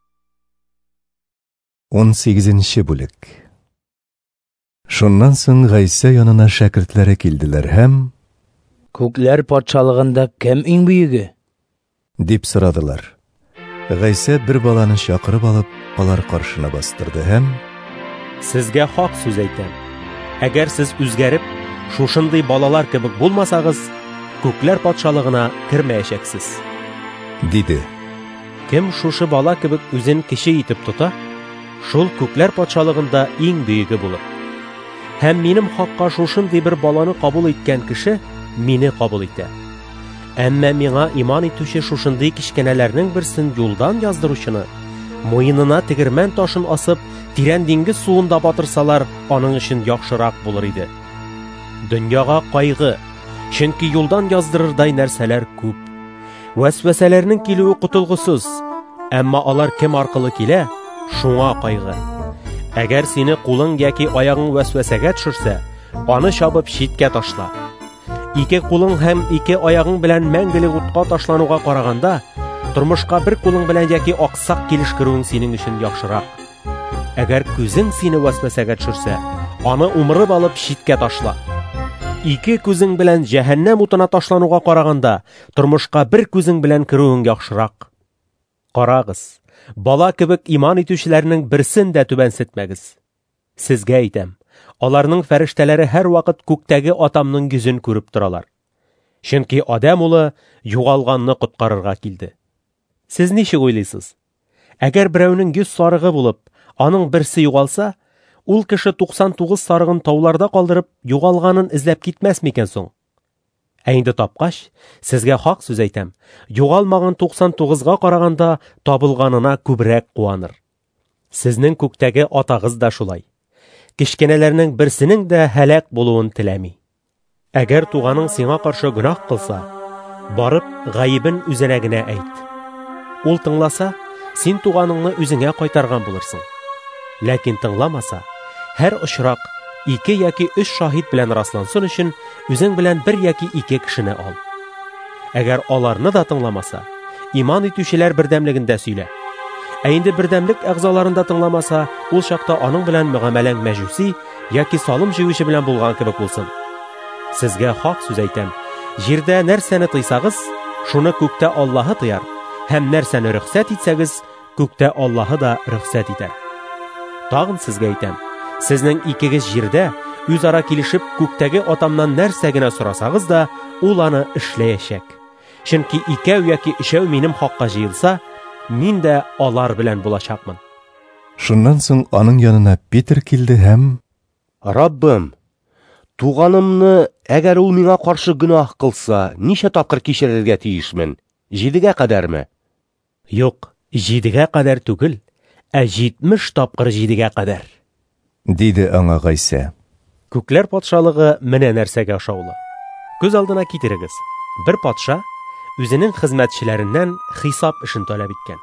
18-нче бүлек. Шуннан соң Гайса янына шәкертләре килделәр һәм: Күкләр патшалыгында кем иң бүйеге? Дип сорадылар. Гайса бер баланы чакырып алып, алар каршына бастырды һәм: Сезгә хак сүз әйтәм. Әгәр сез үзгәреп, шушындый балалар кебек булмасагыз, күкләр патшалыгына кирмәячәксез. Диде. Кем шушы бала кебек үзен кеше итеп тота, шул күкләр патшалыгында иң бүйеге булыр. Һәм минем хакка шушындый бер баланы кабул иткән кеше мине кабул итә. Әмма миңа иман итүче шушындый кичкәнәләрнең берсен юлдан яздыручыны, муенына тегермән ташын асып, тирән диңгез суында батырсалар, аның өчен яхшырак булыр иде. Дөньяга кайгы, чөнки юлдан яздырырдай нәрсәләр күп. Вәсвәсәләрнең килүе кутылгысыз, әмма алар кем аркылы килә, шуңа кайгы. Әгәр сине кулың яки аягың вәсвәсәгә төшерсә, аны чабып читкә ташла. Ике кулың һәм ике аягың белән мәңгелек утка ташлануга караганда, тормышка бер кулың белән яки аксак килешкерүең синең өчен яхшырак. Әгәр күзең сине вәсвәсәгә төшерсә, аны умырып алып читкә ташла. Ике күзең белән җәһәннәм утына ташлануга караганда, тормышка бер күзең белән керүең яхшырак. Карагыз, бала кебек иман итүчеләрнең берсен дә түбәнсетмәгез. Сезгә әйтәм, аларның фәрештәләре һәр вакыт күктәге атамның йөзен күреп торалар. Чөнки адам улы югалганны коткарырга килде. Сез ничек уйлыйсыз? Әгәр берәүнең 100 сарыгы булып, аның берсе югалса, ул кеше 99 сарыгын тауларда калдырып, югалганын эзләп китмәс микән соң? Ә инде тапкач, сезгә хак сүз әйтәм, югалмаган 99-га караганда табылганына күбрәк куаныр. Сезнең күктәге атагыз да шулай. Кичкенәләрнең берсенең дә һәлак булуын теләми. Әгәр туганың сиңа каршы гөнаһ кылса, барып гаибен үзенә генә әйт. Ул тыңласа, син туганыңны үзеңә кайтарган булырсың. Ләкин тыңламаса, һәр очрак 2 яки 3 шаһид белән раслансын өчен үзең белән 1 яки 2 кешене ал. Әгәр аларны да тыңламаса, иман итүчеләр бердәмлегендә сөйлә. Ә инде бердәмлек әгъзаларында тыңламаса, ул чакта аның белән мөгамәләң мәҗүси яки салым җыючы белән булган кебек булсын. Сезгә хак сүз әйтәм, җирдә нәрсәне тыйсагыз, шуны күктә Аллаһы тыяр, һәм нәрсәне рөхсәт итсәгез, күктә Аллаһы да рөхсәт итәр. Тагын сезгә әйтәм, сезнең икегез җирдә үзара килешеп күктәге атамнан нәрсә генә сорасагыз да, ул аны эшләячәк. Чөнки 2 яки 3 минем хакка җыелса, мин дә алар белән булачакмын. Шуннан соң аның янына Петр килде һәм: Раббым, туганымны, әгәр ул миңа каршы гөнаһ кылса, ничә тапкыр кичерергә тиешмен? 7-гә кадәрме? Юк, 7-гә кадәр түгел, ә 70 тапкыр 7-гә кадәр. Диде аңа Гайса. Күкләр патшалыгы менә нәрсәгә ошаулы. Күз алдына китерегез. Бер патша үзенең хезмәтчеләреннән хисап эшен таләп иткән.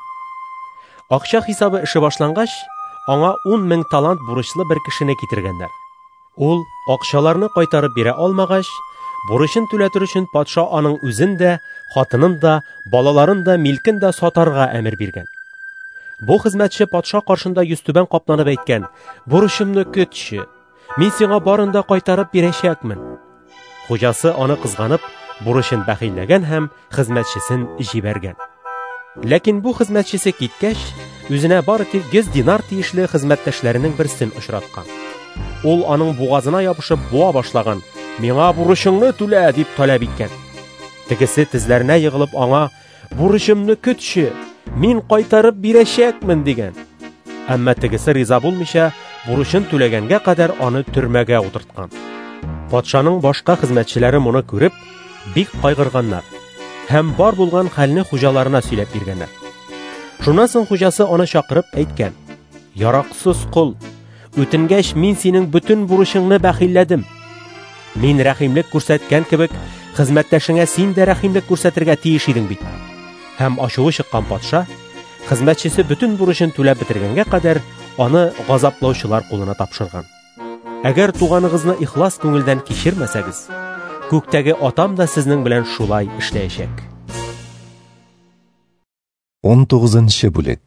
Акча хисабы эше башлангач, аңа 10,000 талант бурычлы бер кешене китергәннәр. Ул акчаларны кайтарып бирә алмагач, бурычын түләтер өчен патша аның үзен дә, хатынын да, балаларын да, милкен дә сатарга әмер биргән. Бу хезмәтче патша каршында йөзтүбән капланып әйткән: "Бурычымны көтче, мин сиңа барын да кайтарып бирәчәкмен." Хуҗасы аны кызганып, бурычын бәхилләгән һәм хезмәтчесен җибәргән. Ләкин бу хезмәтчесе киткәч, үзенә бары тик 100 динар тиешле хезмәттәшләренең берсен очраткан. Ул аның бугазына ябышып буа башлаган: "Миңа бурычыңны түлә" дип таләп иткән. Тегесе тезләренә егылып аңа: "Бурычымны көтче, мин кайтарып бирәчәкмен" дигән. Әмма тегесе риза булмыйча, бурычын түләгәнгә кадәр аны төрмәгә утырткан. Патшаның башка хезмәтчеләре моны күреп, бик кайгырганнар һәм бар булган хәлне хуҗаларына сөйләп биргәннәр. Шуннан соң хуҗасы аны чакырып әйткән: "Яраксыз кул, үтенгәч мин синең бүтән бурычыңны бәхилләдем. Мин рәхимлек күрсәткән кебек, хезмәттәшеңә син дә рәхимлек күрсәтергә тиеш идең бит." Һәм ачуы чыккан патша хезмәтчесе бүтән бурычын түләп бетергәнгә кадәр аны газаплаучылар кулына тапшырган. Әгәр туганыгызны ихлас күңелдән кичермәсәгез, күктәге атам да сезнең белән шулай эшләячәк. 19-нчы бүлек.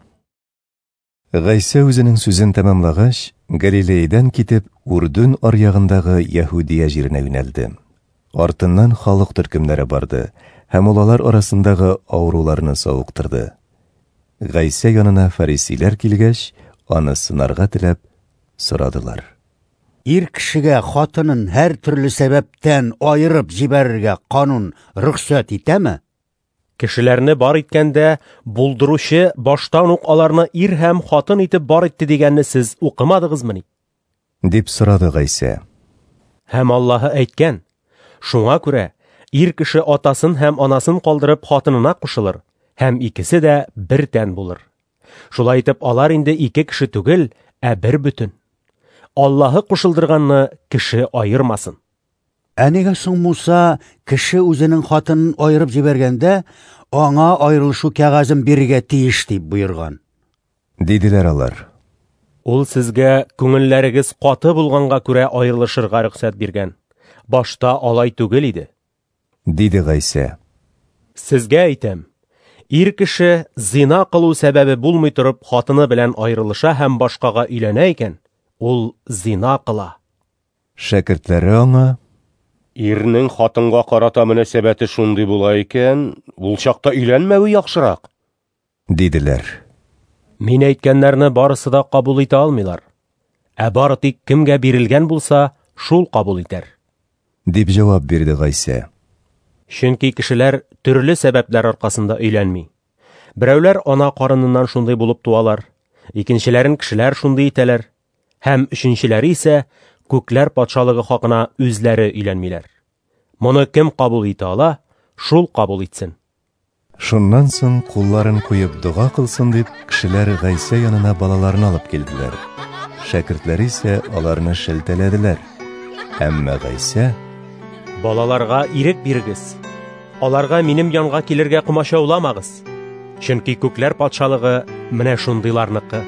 Гайса үзенең сүзен тәмамлагач, Галилеядан китеп, Үрдүн аръягындагы Яһудия җиренә юнәлде. Артыннан халык төркемнәре барды һәм улар арасындагы авыруларны савыктырды. Гайса янына фарисиләр килгәч, аны сынарга теләп сорадылар: Ир кешегә хатынын һәр төрле сәбәптән айырып җибәрергә канун рөхсәт итәме? Кешеләрне бар иткәндә, булдыручы баштан ук аларны ир һәм хатын итеп бар итте дигәнне сез укымадыгызмы? Дип сорады Гайса. Һәм Аллаһы әйткән: "Шуңа күрә ир кеше атасын һәм анасын калдырып хатынына кушылыр, һәм икесе дә бер тән булыр. Шулай итеп алар инде 2 кеше түгел, ә бер бүтән. Аллаһы кушылдырганны кеше айырмасын." Әнигә соң Муса кеше үзенең хатынын айырып җибәргәндә, аңа айрылышу кәгазен бирергә тиеш дип буйырган. Диделәр алар. Ул сезгә күңелләрегез каты булганга күрә айрылышырга рөхсәт биргән. Башта алай түгел иде. Диде Гайса. Сезгә әйтәм, ир кеше зина кылу сәбәбе булмый торып хатыны белән айрылыша һәм башкага өйләнә икән, ул зина кыла. Шәкертләре аңа: Ирнең хатынга карата мөнәсәбәте шундый була икән, ул чакта өйләнмәүе яхшырак, диделәр. Мин әйткәннәрне барысы да кабул итә алмыйлар. Ә бары тик кемгә бирелгән булса, шул кабул итәр. Дип җавап бирде Гайса. Чөнки кешеләр төрле сәбәпләр аркасында өйләнми. Берәүләр ана карыныннан шундый булып туалар, икенчеләрен кешеләр шундый итәләр, һәм өченчеләре исә күкләр патшалыгы хакына үзләре өйләнмиләр. Моны кем кабул итә ала, шул кабул итсен. Шуннан соң кулларын куеп дуга кылсын дип, кешеләр Гайса янына балаларын алып килделәр. Шәкертләр исә аларны шелтәләделәр. Әмма Гайса: "Балаларга ирек бирегез. Аларга минем янга килергә комачауламагыз. Чөнки күкләр патшалыгы менә шундыйларныкы",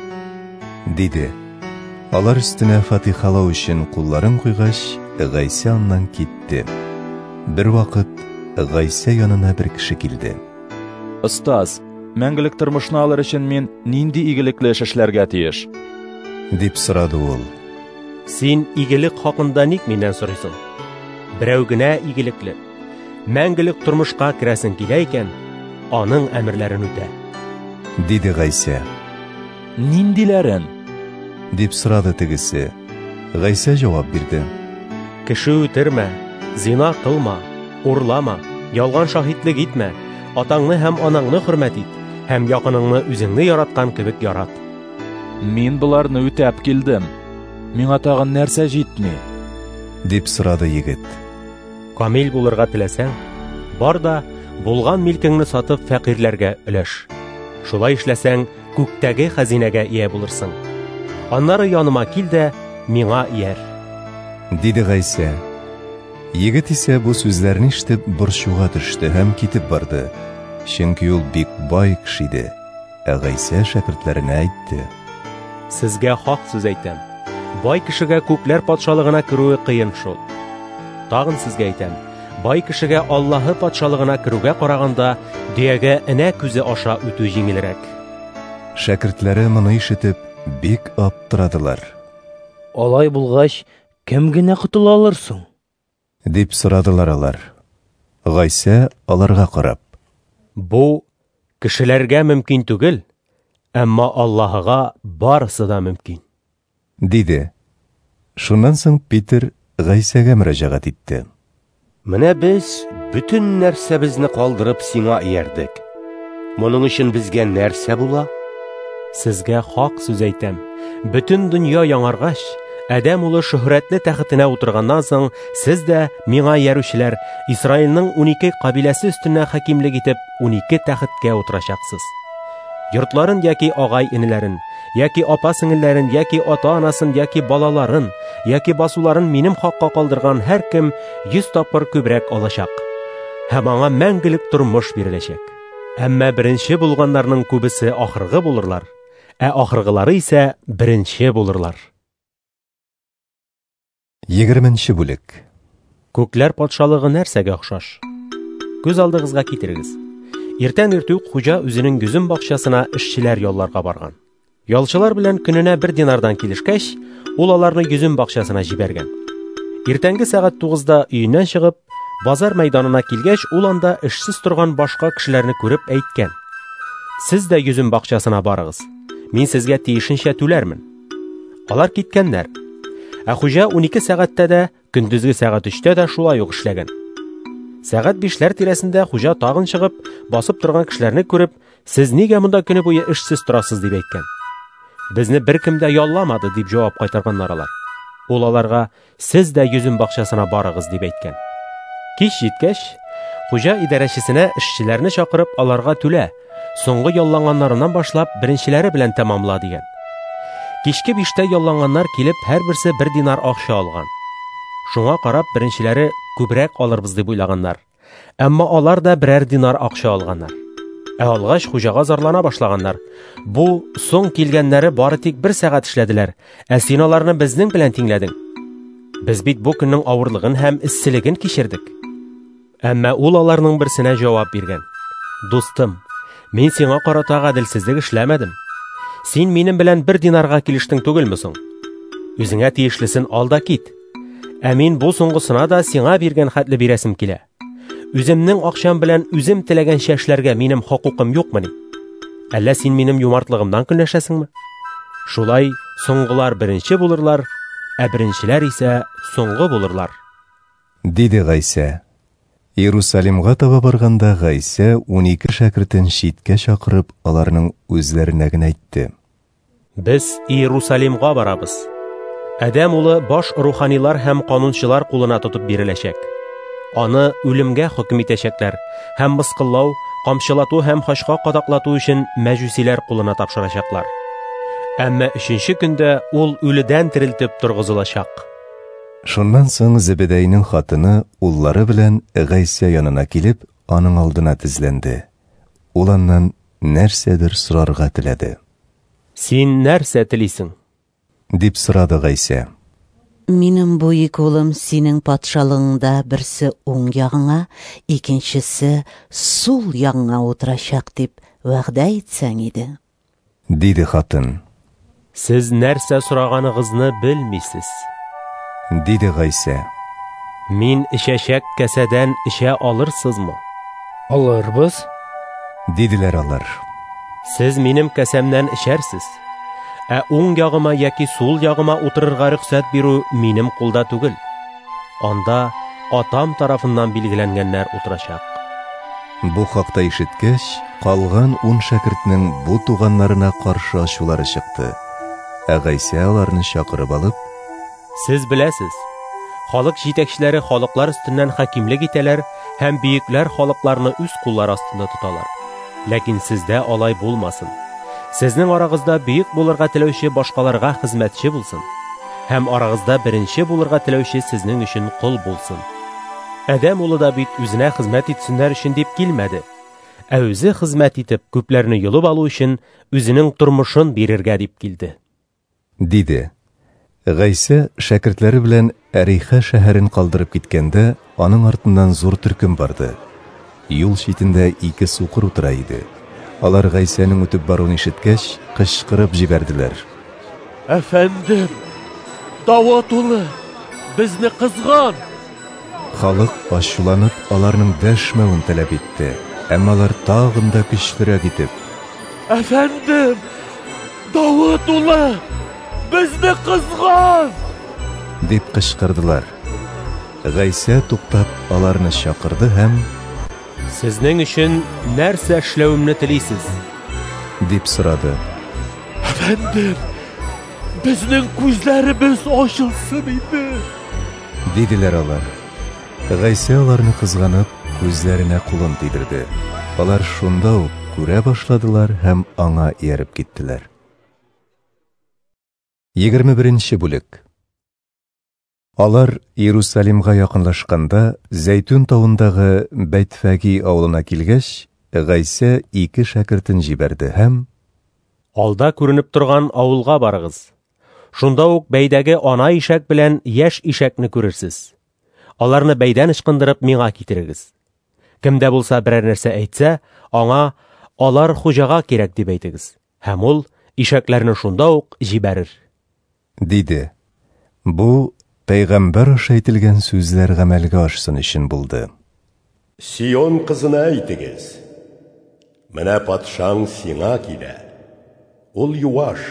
диде. Алар өстенә фатихалау өчен кулларын куйгач, Гайса аннан китте. Бер вакыт Гайса янына бер кеше килде. "Остаз, мәңгелек тормышны алыр өчен мин нинди игелекле эш эшләргә тиеш?" дип сорады ул. "Син игелек хакында ник миннән сорыйсың? Берәү генә игелекле. Мәңгелек тормышка керәсең килә икән, аның әмерләрен үтә", диде Гайса. "Ниндиләрен?" дип сорады тегесе. Гайса җавап бирде. "Кеше үтермә, зина кылма, урлама, ялган шаһитлек итмә, атаңны һәм анаңны хөрмәт ит, һәм якыныңны үзеңне яраткан кебек ярат." "Мин буларны үтәп килдем. Миңа тагын нәрсә җитми?" дип сорады егет. "Камил булырга теләсәң, бар да булган милкеңне сатып фәкыйрьләргә өләш. Шулай эшләсәң, күктәге хәзинәгә ия булырсың. Аннары яныма кил дә, миңа ияр", диде Гайса. Егет исә бу сүзләрне ишетеп борчуга төште һәм китеп барды. Чөнки ул бик бай кеше иде. Гайса шәкертләренә әйтте: "Сезгә хак сүз әйтәм. Бай кешегә күкләр патшалыгына керүе кыен шул. Тагын сезгә әйтәм, бай кешегә Аллаһы патшалыгына керүгә караганда, дөягә энә күзе аша үтү җиңелрәк." Шәкертләре моны ишетеп бик аптырадылар. "Алай булгач, кем генә котыла алырсың?" дип сорадылар алар. Гайса аларга карап: "Бу кешеләргә мөмкин түгел, әмма Аллаһыга барысы да мөмкин", диде. Шуннан соң Питер Гайсәгә мөрәҗәгать итте. Менә без бүтән нәрсәбезне калдырып сиңа иярдек. Моның өчен безгә нәрсә була? "Сезгә хак сүз әйтәм. Бүтән дөнья яңаргач, Адәм улы шөһрәтле тәхетенә утырганнан соң, сез дә миңа иярүчеләр Исраилнең 12 кабиләсе өстенә хакимлек итеп 12 тәхеткә утырачаксыз. Йортларын яки агай-инеләрен, яки апа-сеңелләрен, яки ата-анасын, яки балаларын, яки басуларын минем хакка калдырган һәр кем 100 тапкыр күбрәк алачак. Һәм аңа мәңгелек тормыш биреләчәк. Әмма беренче булганнарның күбесе ахыргы булырлар, ә ахыргылары исә беренче булырлар." 20-нче бүлек. Күкләр патшалыгы нәрсәгә охшаш? Күз алдыгызга китерегез. Иртән иртүк хуҗа үзенең гүзем бакчасына эшчеләр ялларга барган. Ялчылар белән көненә 1 динардан килешкәч, ул аларны гүзем бакчасына җибәргән. Иртәнге сәгать 9-да өеннән чыгып, базар мәйданына килгәч, ул анда эшсез торган башка кешеләрне күреп әйткән: "Сез дә гүзем бакчасына барыгыз. Мин сезгә тиешенчә түләрмен." Алар киткәннәр. Ә хуҗа 12 сәгатьтә дә, көндезге сәгать 3-тә дә шулай ук эшләгән. Сәгать 5-ләр тирәсендә хуҗа тагын чыгып, басып торган кешеләрне күреп, "Сез нигә монда көне буе эшсез торасыз?" дип әйткән. "Безне беркем дә ялламады", дип җавап кайтарганнар алар. Ул аларга: "Сез дә гүзем бакчасына барыгыз", дип әйткән. Кич җиткәч, хуҗа идарәчесенә эшчеләрне чакырып, аларга түлә, соңгы ялланганнарыннан башлап беренчеләре белән тәмамла дигән. Кичке 5-тә ялланганнар килеп, һәрберсе 1 динар акча алган. Шуңа карап, беренчеләре күбрәк алырбыз дип уйлаганнар. Әмма алар да 1 динар акча алганнар. Ә алгач хуҗага зарлана башлаганнар. "Бу соң килгәннәре бары тик 1 сәгать эшләделәр, ә син аларны безнең белән тиңләдең. Без бит бу көннең авырлыгын һәм исселеген кичердек." Әмма ул аларның берсенә җавап биргән: "Дустым, мин сиңа карата гаделсезлек эшләмәдем. Син минем белән 1 динарга килештең түгелме соң? Үзеңә тиешлесен ал да кит. Ә мин бу соңгысына да сиңа биргән хәтле бирәсем килә. Үземнең акчам белән үзем теләгәнчә эшләргә минем хокукым юкмы ни? Әллә син минем юмартлыгымдан көнләшәсеңме? Шулай соңгылар беренче булырлар, ә беренчеләр исә соңгы булырлар", диде Гайса. Иерусалимга таба барганда Гайса 12 шәкертен читкә чакырып, аларның үзләренә генә әйтте. Без Иерусалимга барабыз. Адәм улы баш руханилар һәм канунчылар кулына тотып биреләчәк. Аны үлемгә хөкем итәчәкләр һәм мыскыллау, камчылату һәм хашка кадаклату өчен мәҗүсиләр кулына тапшырачаклар. Әмма 3нче көндә ул үледән терелтеп торгызылачак. Шуннан соң Зебедейнең хатыны уллары белән Гайса янына килеп, аның алдына тезләнде. Ул аннан нәрсәдер сорарга теләде. Син нәрсә телисең? Дип сорады Гайса. Минем бу ике улым синең патшалыгыңда берсе уң ягыңа, икенчесе сул ягыңа утырачак дип вәгъдә итсәң иде. Диде хатын. Сез нәрсә сораганыгызны белмисез. Диде Гайса. Мин эчәчәк кәсәдән эчә алырсызмы? Алырбыз. Диделәр алар. Сез минем кәсәмнән эчәрсез. Ә уң ягыма яки сул ягыма утырырга рөхсәт бирү минем кулда түгел. Анда атам тарафыннан билгеләнгәннәр утырачак. Бу хакта ишеткәч, калган 10 шәкертнең бу туганнарына каршы ачулары чыкты. Ә Гайса аларны чакырып алып, сез беләсез, халык җитәкчеләре халыклар өстеннән хакимлек итәләр һәм бөекләр халыкларны үз куллары астында тоталар. Ләкин сездә алай булмасын. Сезнең арагызда бөек булырга теләүче башкаларга хезмәтче булсын, һәм арагызда беренче булырга теләүче сезнең өчен кул булсын. Адәм улы да бит үзенә хезмәт итсеннәр өчен дип килмәде, ә үзе хезмәт итеп күпләрне йолып алу өчен үзенең тормышын бирергә дип килде. Диде. Гайса шәкертләре белән Әриха шәһәрен калдырып киткәндә, аның артыннан зур төркем барды. Юл читендә 2 сукыр утыра иде. Алар Гайсаның үтеп баруын ишеткәч, кычкырып җибәрделәр. Әфәндем, Давыт улы, безне кызган. Халык ачуланып аларның дәшмәвен таләп итте, әмма алар тагын да көчлерәк итеп: Әфәндем, Давыт улы, безне кызган! дип кычкырдылар. Гайса туктап аларны чакырды һәм: Сезнең өчен нәрсә эшләүемне телисез? дип сорады. Әфәндем, безнең күзләребез ачылсын иде. Диделәр алар. Гайса аларны кызганып, күзләренә кулын тидерде. Алар шунда ук күрә башладылар һәм аңа ияреп киттеләр. 21-нче бүлек. Алар Иерусалимга якынлашканда, Зәйтүн тауындагы Бәйтфәги авылына килгәч, Гайса 2 шәкертен җибәрде һәм: алда күренеп торган авылга барыгыз. Шунда ук бәйдәге ана ишәк белән яшь ишәкне күрерсез. Аларны бәйдән ычкындырып миңа китерегез. Кемдә булса берәр нәрсә әйтсә, аңа алар хуҗага кирәк дип әйтегез. Һәм ул ишәкләрне шунда ук җибәрер. Диде. Бу пәйгамбәр аша әйтелгән сүзләр гамәлгә ашсын өчен булды. Сион кызына әйтегез. Менә патшаң сиңа килә. Ул юаш.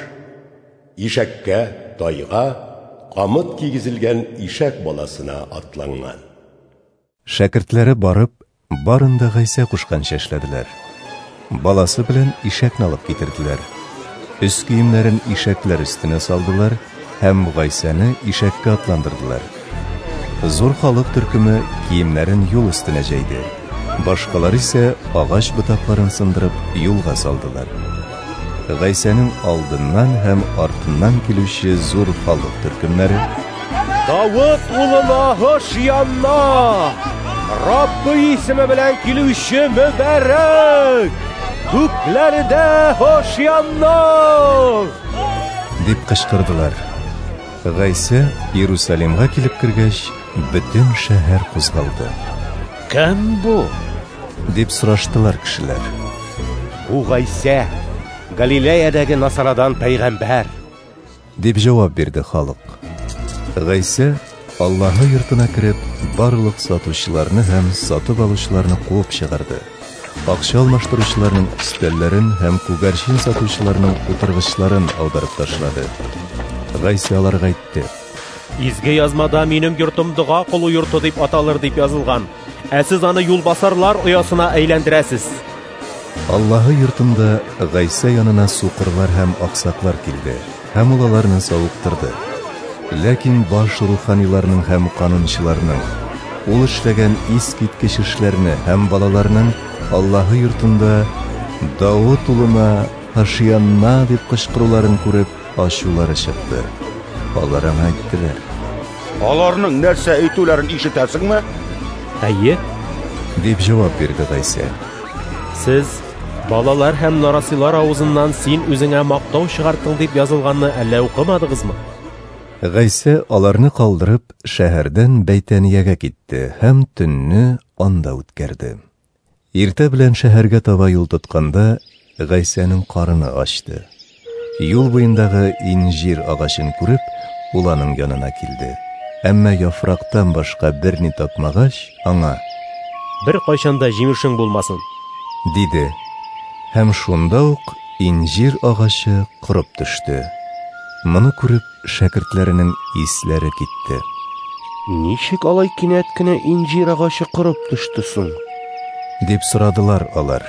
Ишәккә, тайга, камыт кигезелгән ишәк баласына атланган. Шәкертләре барып, барында Гайса кушканча эшләделәр. Баласы белән ишәкне алып китерделәр. Үз киемнәрен ишәкләр өстенә салдылар һәм Гайсаны ишәккә атландырдылар. Зур халык төркеме киемнәрен юл өстенә җәйде. Башкалар исә агач ботакларын сындырып юлга салдылар. Гайсаның алдыннан һәм артыннан килүче зур халык төркемнәре: Давыт улына Хошьянна! Раббы исеме белән килүче мөбарәк! Күкләрдә Хошьянна! дип кычкырдылар. Гайса Иерусалимга килеп кергәч, бөтен шәһәр кузгалды. Кем бу? дип сораштылар кешеләр. Бу Гайса, Галилеядәге Насарадан пәйгамбәр, дип җавап бирде халык. Гайса Аллаһы йортына кереп, барлык сатучыларны һәм сатып алучыларны куып чыгарды. Акча алмаштыручыларның өстәлләрен һәм күгәрчен сатучыларның утыргычларын аударып ташлады. Гайса аларга әйтте: Изге язмада минем йортым дога кылу йорты дип аталыр дип язылган. сез аны юлбасарлар оясына әйләндерәсез. Аллаһы йортында Гайса янына суқырлар һәм аксаклар килде, һәм ул аларны савыктырды. Ләкин баш руханиларның һәм канунчыларның ул эшләгән искиткеч эшләрне һәм балаларның Аллаһы йортында Давыт улына Хашиянна дип кычкыруларын күреп, ачулары чыкты. Алар аңа әйттеләр: Аларның нәрсә әйтүләрен ишетәсеңме? Әйе, дип җавап бирде Гайса. Сез балалар һәм нарасыйлар авызыннан син үзеңә мактау чыгартың дип язылганны әллә укымадыгызмы? Гайса аларны калдырып шәһәрдән Бәйтәниягә китте һәм төнне анда үткәрде. Иртә белән шәһәргә таба юл тотканда Гайсаның карыны ачты. Юл буендагы инҗир агачын күреп, ул аның янына килде. Әмма яфрактан башка берни тапмагач, аңа: "Бер кайчанда җимешең булмасын", диде. Һәм шунда ук инҗир агачы кырып төште. Моны күреп, шәкертләренең исләре китте. Ничек алай кинәт кенә инҗир агачы кырып төште соң? дип сорадылар алар.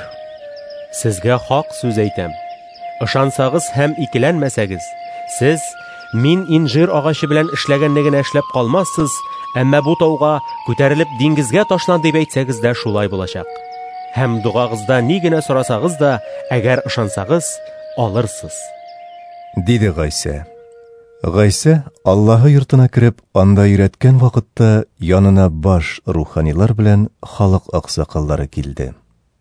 Сезгә хак сүз әйтәм. Ышансагыз һәм икеләнмәсәгез, сез мин инҗир агачы белән эшләгәнне генә эшләп калмассыз, әмма бу тауга күтәрелеп диңгезгә ташлан дип әйтсәгез дә шулай булачак. Һәм дугагызда ни генә сорасагыз да, әгәр ышансагыз, алырсыз. Диде Гайса. Гайса Аллаһы йортына кирип, анда өйрәткән вакытта янына баш руханилар белән халык аксакаллары килде.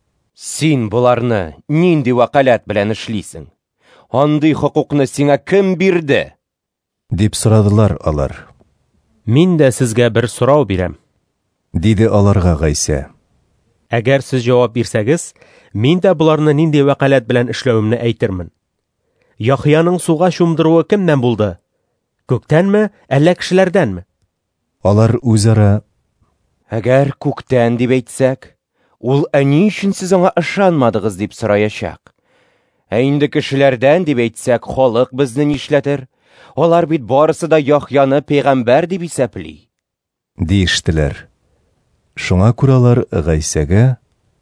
Син буларны нинди вакалат белән эшлисең? Андый хукукны сиңа кем бирде? дип сорадылар алар. Мин дә сезгә бер сорау бирәм. Диде аларга Гайса. Әгәр сез җавап бирсәгез, мин дә буларны нинди вакалат белән эшләвемне әйтермен. Яхьяның суга чумдыруы кемнән булды? Күктәнме, әллә кешеләрдәнме? Алар үзара: Әгәр күктән дип әйтсәк, ул ни өчен сез аңа ышанмадыгыз дип сораячак. Инде кешеләрдән дип әйтсәк, халык безне нишләтер? Алар бит барысы да Яхьяны пәйгамбәр дип исәпли. Диештеләр. Шуңа күрә алар Гайсәгә: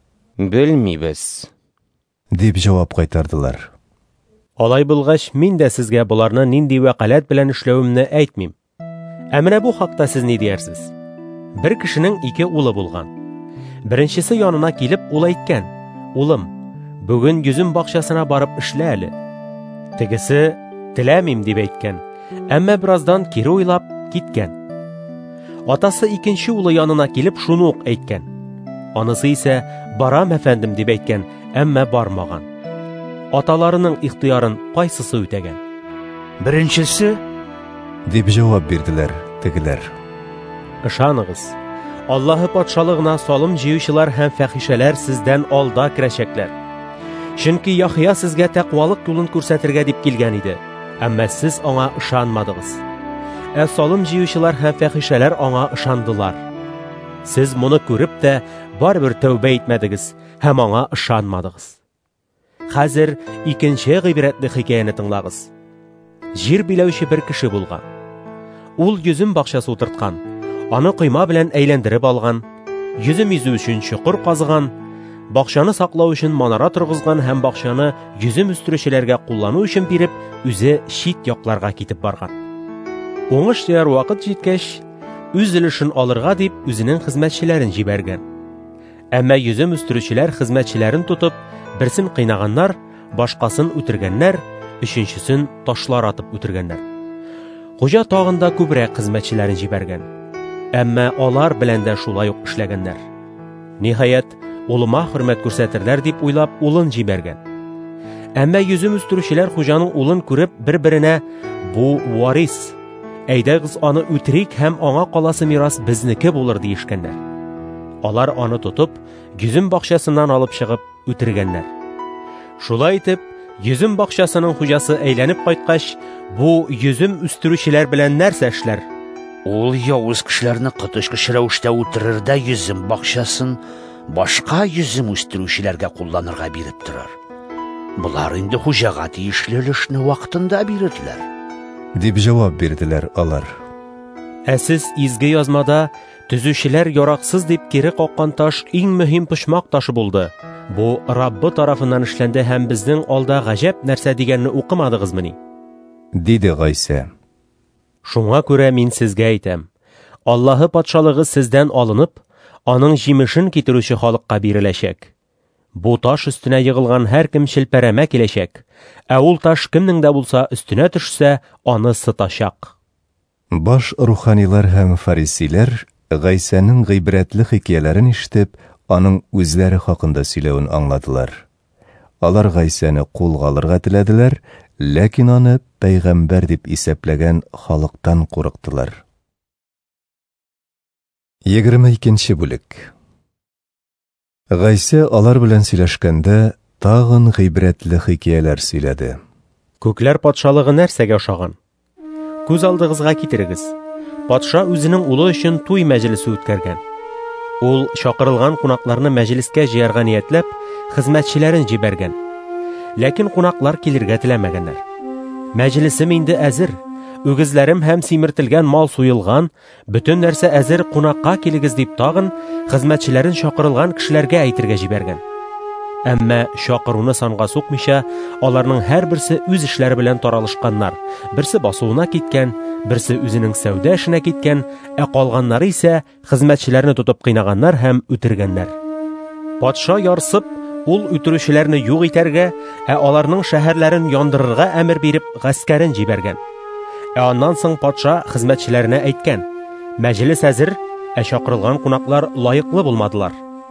Белмибез, дип җавап кайтардылар. Алай булгач, мин дә сезгә буларны нинди вакалат белән эшләвемне әйтмим. Ә менә бу хакта сез ни диярсез? Бер кешенең 2 улы булган. Беренчесе янына килеп ул әйткән: "Улым, бүген йөзем бакчасына барып эшлә әле." Тегесе: "Теләмим" дип әйткән, әмма бераздан кире уйлап киткән. Атасы икенче улы янына килеп шуны ук әйткән. Анысы исә: "Барам, әфәндем" дип әйткән, әмма бармаган. Аталарының ихтыярын кайсысы үтәгән? Беренчесе, дип җавап бирделәр тегеләр. Ышаныгыз, Аллаһы патшалыгына салым җыючылар һәм фәхишәләр сездән алда керәчәкләр. Чөнки Яхья сезгә тәкъвалык юлын күрсәтергә дип килгән иде, әмма сез аңа ышанмадыгыз. Ә салым җыючылар һәм фәхишәләр аңа ышандылар. Сез моны күреп тә барбер тәүбә итмәдегез һәм аңа ышанмадыгыз. Хәзер икенче гыйбрәтле хикәяне тыңлагыз. Җир биләүче бер кеше булган. Ул йөзем бакчасы утырткан, аны койма белән әйләндереп алган, йөзем изү өчен чокыр казыган, бакчаны саклау өчен манара торгызган һәм бакчаны йөзем үстерүчеләргә куллану өчен биреп, үзе чит якларга китеп барган. Уңыш тияр вакыт җиткәч, үз өлешен алырга дип үзенең хезмәтчеләрен җибәргән. Әмма йөзем үстерүчеләр хезмәтчеләрен тотып, берсен кыйнаганнар, башкасын үтергәннәр, өченчесен ташлар атып үтергәннәр. Хуҗа тагында күбрәк хезмәтчеләрен җибәргән. Әмма алар белән дә шулай ук эшләгәннәр. Ниһаять, улыма хөрмәт күрсәтерләр дип уйлап улын җибәргән. Әмма йөзем үстерүчеләр хуҗаның улын күреп бер-беренә: "Бу варис. Әйдәгез аны үтерик һәм аңа каласы мирас безнеке булыр" диешкәннәр. Алар аны тотып, йөзем бакчасыннан алып чыгып үтергәннәр. Шулай итеп, йөзем бакчасының хуҗасы әйләнеп кайткач, бу йөзем үстерүчеләр белән нәрсә эшләр? Ул явыз кешеләрне кытышкыч рәвештә үтерер дә йөзем бакчасын башка йөзем үстерүчеләргә кулланырга биреп торыр. Булар инде хуҗага тиешле өлешне вакытында бирерләр. Дип җавап бирделәр алар. Ә сез изге язмада Төзүчеләр яраксыз дип кире каккан таш иң мөһим почмак ташы булды. Бу Раббы тарафыннан эшләнде һәм безнең алда гаҗәп нәрсә дигәнне укымадыгызмыни? Диде Гайса. Шуңа күрә мин сезгә әйтәм. Аллаһы патшалыгы сездән алынып, аның җимешен китерүче халыкка биреләчәк. Бу таш өстенә йыгылган һәр кем шелпәрәмә киләчәк, ә ул таш кемнең дә булса өстенә төшсә, аны сытачак. Баш руханилар һәм фарисилар Гайсаның гыйбрәтле хикәяләрен ишетеп, аның үзләре хакында сөйләвен аңладылар. Алар Гайсаны кулга алырга теләделәр, ләкин аны пәйгамбәр дип исәпләгән халыктан курыктылар. 22-нче бүлек. Гайса алар белән сөйләшкәндә тагын гыйбрәтле хикәяләр сөйләде. Күкләр патшалыгы нәрсәгә ошаган? Күз алдыгызга китерегез. Патша үзенең улы өчен туй мәҗлесе үткәргән. Ул чакырылган кунакларны мәҗлескә җыярга ниятләп, хезмәтчеләрен җибәргән. Ләкин кунаклар килергә теләмәгәннәр. Мәҗлесем инде әзер, үгезләрем һәм симертелгән мал суелган, бөтен нәрсә әзер, кунакка килегез дип тагын хезмәтчеләрен чакырылган кешеләргә әйтергә җибәргән. Әмма чакыруны санга сукмыйча, аларның һәрберсе үз эшләре белән таралышканнар. Берсе басуына киткән, берсе үзенең сәүдә эшенә киткән, ә калганнары исә хезмәтчеләрне тотып кыйнаганнар һәм үтергәннәр. Патша ярсып, ул үтерүчеләрне юк итәргә, ә аларның шәһәрләрен яндырырга әмер биреп, гаскәрен җибәргән. Ә аннан соң патша хезмәтчеләренә әйткән: "Мәҗлес әзер, ә чакырылган кунаклар лаеклы булмадылар.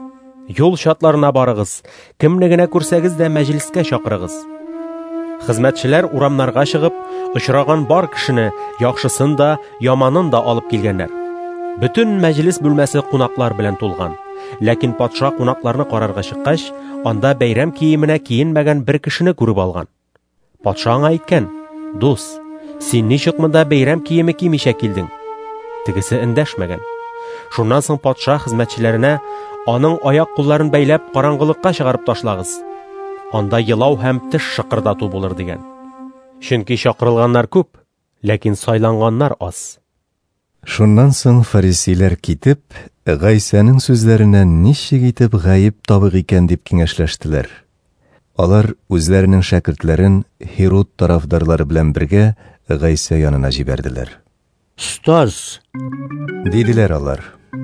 Юл шатларына барыгыз, кемне генә күрсәгез дә мәҗлескә чакырыгыз." Хезмәтчеләр урамнарга чыгып, очраган бар кешене, яхшысын да, яманын да алып килгәннәр. Бөтен мәҗлес бүлмәсе кунаклар белән тулган. Ләкин патша кунакларны карарга чыккач, анда бәйрәм киеменә киенмәгән бер кешене күреп алган. Патша аңа әйткән: "Дус, син ничек монда бәйрәм киеме кимичә килдең?" Тегесе эндәшмәгән. Шуннан соң патша хезмәтчеләренә: "Аның аяк-кулларын бәйләп караңгылыкка чыгарып ташлагыз. Анда елау һәм теш шыкырдату булыр" дигән. Чөнки чакырылганнар күп, ләкин сайланганнар аз. Шуннан соң фарисилар китеп, Гайсаның сүзләреннән ничек итеп гаип табык икән дип киңәшләштеләр. Алар үзләренең шәкертләрен Херод тарафдарлары белән бергә Гайса янына җибәрделәр. "Остаз", диделәр алар.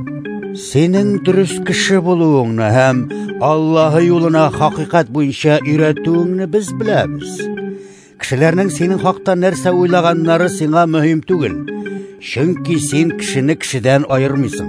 "Синең дөрес кеше булуыңны һәм Аллаһы юлына хакыйкать буенча өйрәтүеңне без беләбез. Кешеләрнең синең хакта нәрсә уйлаганнары сиңа мөһим түгел, чөнки син кешене кешедән аермыйсың.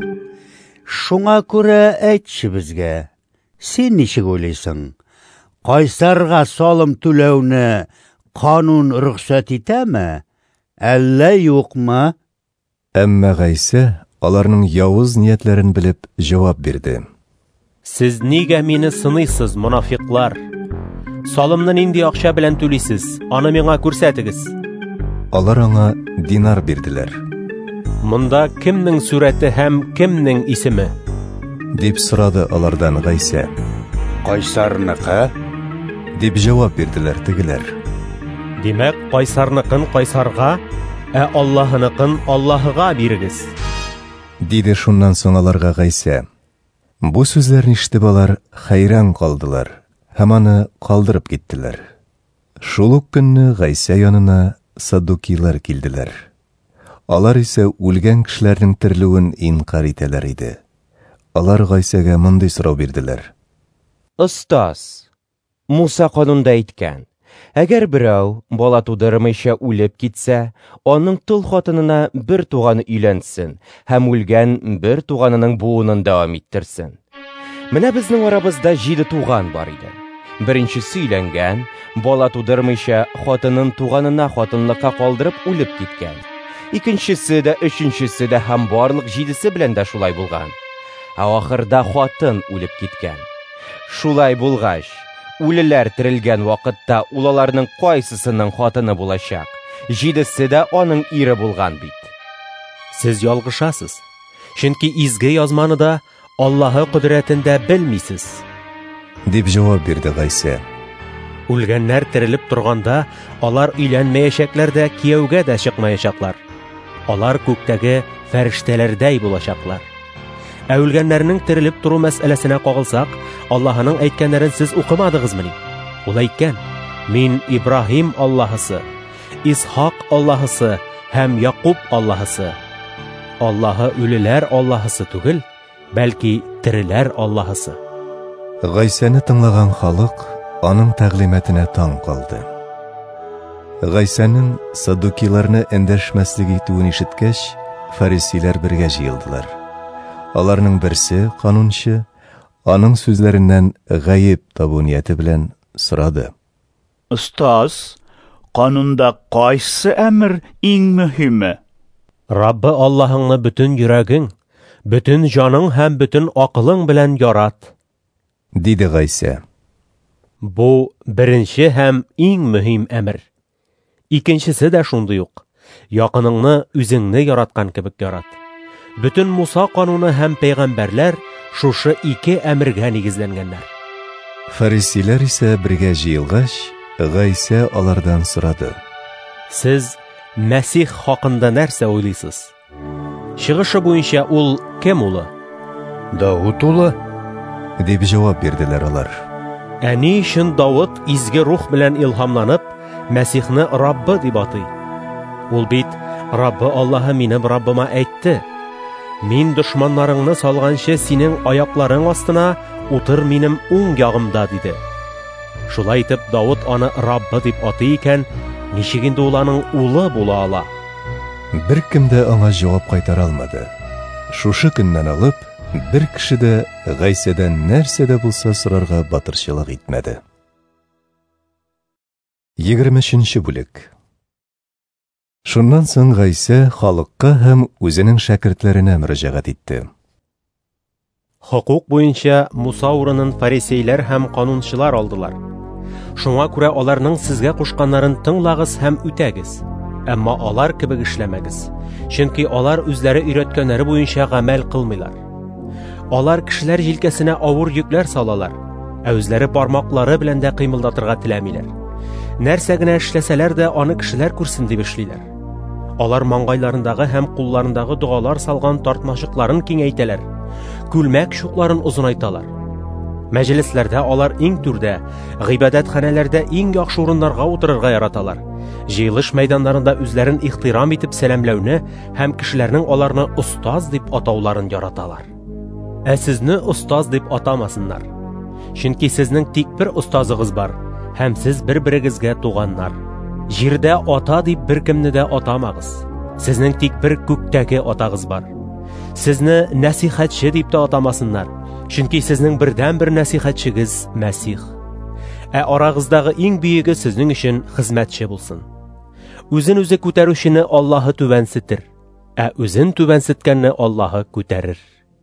Шуңа күрә әйтче безгә, син ничек уйлыйсың? Кайсарга салым түләүне канун рөхсәт итәме, әллә юкмы?" Әмма Гайса аларның явыз ниятләрен белеп җавап бирде. "Сез нигә мине сыныйсыз, монафиклар? Салымны нинди акча белән түлисез? Аны миңа күрсәтегез." Алар аңа динар бирделәр. "Монда кемнең сурәте һәм кемнең исеме?" дип сорады алардан Гайса. "Кайсарныкы", дип җавап бирделәр тегеләр. "Димәк, Кайсарныкын Кайсарга, ә Аллаһыныкын Аллаһыга бирегез", диде шуннан соң аларга Гайса. Бу сүзләрне ишетеп алар хәйран калдылар, һәм аны калдырып киттеләр. Шул ук көнне Гайса янына садукилар килделәр. Алар исә үлгән кешеләрнең терлүен инкар итәләр иде. Алар Гайсага мондый сорау бирделәр: "Остаз, Муса канунда әйткән: әгәр берәү бала тудырмыйча үлеп китсә, аның тол хатынына бер туганы өйләнсен һәм үлгән бер туганының буынын дәвам иттерсен. Менә безнең арабызда 7 туган бар иде. Беренчесе өйләнгән, бала тудырмыйча хатынын туганына хатынлыкка калдырып үлеп киткән. Икенчесе дә, өченчесе дә һәм барлык 7-се белән дә шулай булган. Ә ахырда хатын үлеп киткән. Шулай булгач, үлеләр терелгән вакытта ул аларның кайсысының хатыны булачак? 7-се дә аның ире булган бит." "Сез ялгышасыз, чөнки изге язманы да Аллаһы кудрәтен дә белмисез", дип җавап бирде Гайса. "Үлгәннәр терелеп торганда, алар өйләнмәячәкләр дә, кияүгә дә чыкмаячаклар. Алар күктәге фәрештәләрдәй булачаклар. Ә үлгәннәрнең терелеп туру мәсьәләсенә кагылсак, Аллаһының әйткәннәрен сез укымадыгызмыни? Ул әйткән: "Мин Ибраһим Аллаһысы, Исхак Аллаһысы һәм Яқуб Аллаһысы." Аллаһы үлеләр Аллаһысы түгел, бәлки тереләр Аллаһысы. Гайсәне тыңлаган халык аның тәгълиматына таң калды. Гайсәнең садукиларны эндәшмәслек итүен ишеткәч, фарисилар бергә җыелдылар. Аларның берсе, канунчы, аның сүзләреннән гаеп табу нияте белән сорады. Устаз, канунда кайсы әмер иң мөһиме? Раббы Аллаһыңны бүтән йөрәгең, бүтән җаның һәм бүтән акылың белән ярат, диде Гайсә. Бу беренче һәм иң мөһим әмер. Икенчесе дә шундый ук. Якыныңны үзеңне яраткан кебек ярат. Бүтән Муса кануны һәм пәйгамбәрләр шушы ике әмергә нигезләнгәннәр. Фарисилар исә бергә җыелгач, Гайсә алардан сорады. Сез Мәсих хакында нәрсә уйлыйсыз? Чыгышы буенча ул кем улы? Давыт улы, дип җавап бирделәр алар. Ә ни өчен Давыт изге рух белән илһамланып, Мәсихне Раббы дип атый? Ул бит Раббы Аллаһы минем Раббыма әйтте: "Мин дошманнарыңны салганчы синең аякларың астына утыр минем уң ягымда", диде. Шулай итеп Давыт аны Раббы дип атый икән, ничек инде ул аның улы була ала? Беркем дә аңа җавап кайтара алмады. Шушы көннән алып, бер кеше дә Гайсәдән нәрсә дә булса сорарга батырчылык итмәде. 23-нче бүлек. Шуннан соң Гайсә халыкка һәм үзенең шәкертләренә мөрәҗәгать итте. Хукук буенча Муса урынын фарисейлар һәм канунчылар алдылар. Шуңа күрә аларның сезгә кушканнарын тыңлагыз һәм үтәгез. Әмма алар кебек эшләмәгез, чөнки алар үзләре өйрәткәннәре буенча гамәл кылмыйлар. Алар кешеләр җилкәсенә авыр йөкләр салалар, ә үзләре бармаклары белән дә кыймылдатырга теләмиләр. Нәрсә генә эшләсәләр дә аны кешеләр күрсен дип эшлиләр. Алар маңгайларындагы һәм кулларындагы дугалар салган тартмашыкларын киңәйтәләр, күлмәк чукларын озынайталар. Мәҗлесләрдә алар иң түрдә, гыйбадәтханәләрдә иң яхшы урыннарга утырырга яраталар. Җыелыш мәйданнарында үзләрен ихтирам итеп сәламләүне һәм кешеләрнең аларны устаз дип атауларын яраталар. Ә сезне устаз дип атамасыннар. Чөнки сезнең тик бер устазыгыз бар, һәм сез бер-берегезгә туганнар. Җирдә ата дип беркемне дә атамагыз. Сезнең тик бер күктәге атагыз бар. Сезне нәсихәтче дип тә атамасыннар, чөнки сезнең бердән-бер нәсихәтчегез Мәсих. Ә арагыздагы иң биеге сезнең өчен хезмәтче булсын. Үзен үзе күтәрүчене Аллаһы түбәнсетер, ә үзен түбәнсеткәнне Аллаһы күтәрер.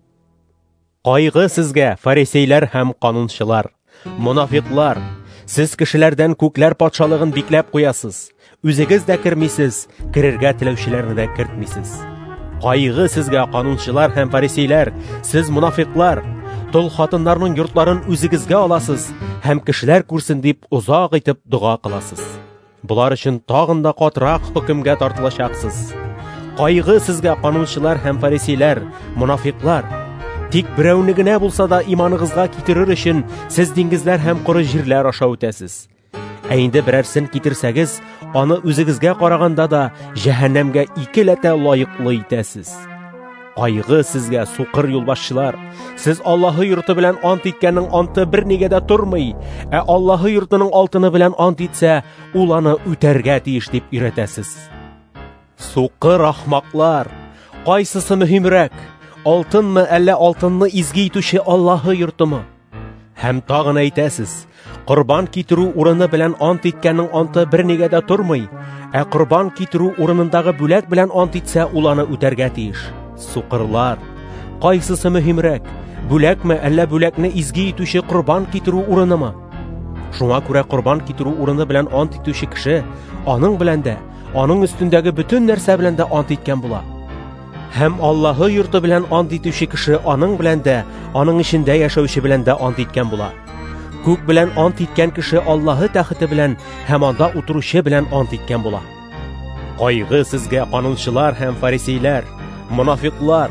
Кайгы сезгә, фарисейлар һәм канунчылар, монафиклар! Сез кешеләрдән күкләр патшалыгын бикләп куясыз. Үзегез дә кермисез, керергә теләүчеләрне дә кертмисез. Кайгы сезгә, канунчылар һәм фарисейлар! Сез монафиклар! Тол хатыннарның йортларын үзегезгә аласыз һәм кешеләр күрсен дип узак итеп дуга кыласыз. Булар өчен тагын да катырак хөкемгә тартылачаксыз. Кайгы сезгә, канунчылар һәм фарисейлар, монафиклар! Тик берәүне генә булса да иманыгызга китерер өчен сез диңгезләр һәм коры җирләр аша үтәсез. Ә инде берәрсен китерсәгез, аны үзегезгә караганда да җәһәннәмгә икеләтә лаеклы итәсез. Кайгы сезгә, сукыр юлбашчылар! Сез Аллаһы йорты белән ант иткәннең анты бернигә дә тормый, ә Аллаһы йортының алтыны белән ант итсә, ул аны үтәргә тиеш дип өйрәтәсез. Сукыр ахмаклар! Кайсысы мөһимрәк? Алтынмы, әллә алтынны изге итүче Аллаһы йортымы? Һәм тагын әйтәсез, корбан китерү урыны белән ант иткәннең анты бернигә дә тормый, ә корбан китерү урынындагы бүләк белән ант итсә, ул аны үтәргә тиеш. Сукырлар! Кайсысы мөһимрәк? Бүләкме, әллә бүләкне изге итүче корбан китерү урынымы? Шуңа күрә корбан китерү урыны белән ант итүче кеше аның белән дә, аның өстендәге бөтен нәрсә белән дә ант иткән була. Һәм Аллаһы йорты белән ант итүче кеше аның белән дә, аның эчендә яшәүче белән дә ант иткән була. Күк белән ант иткән кеше Аллаһы тәхете белән һәм анда утыручы белән ант иткән була. Кайгы сезгә, канунчылар һәм фарисейлар, монафиклар!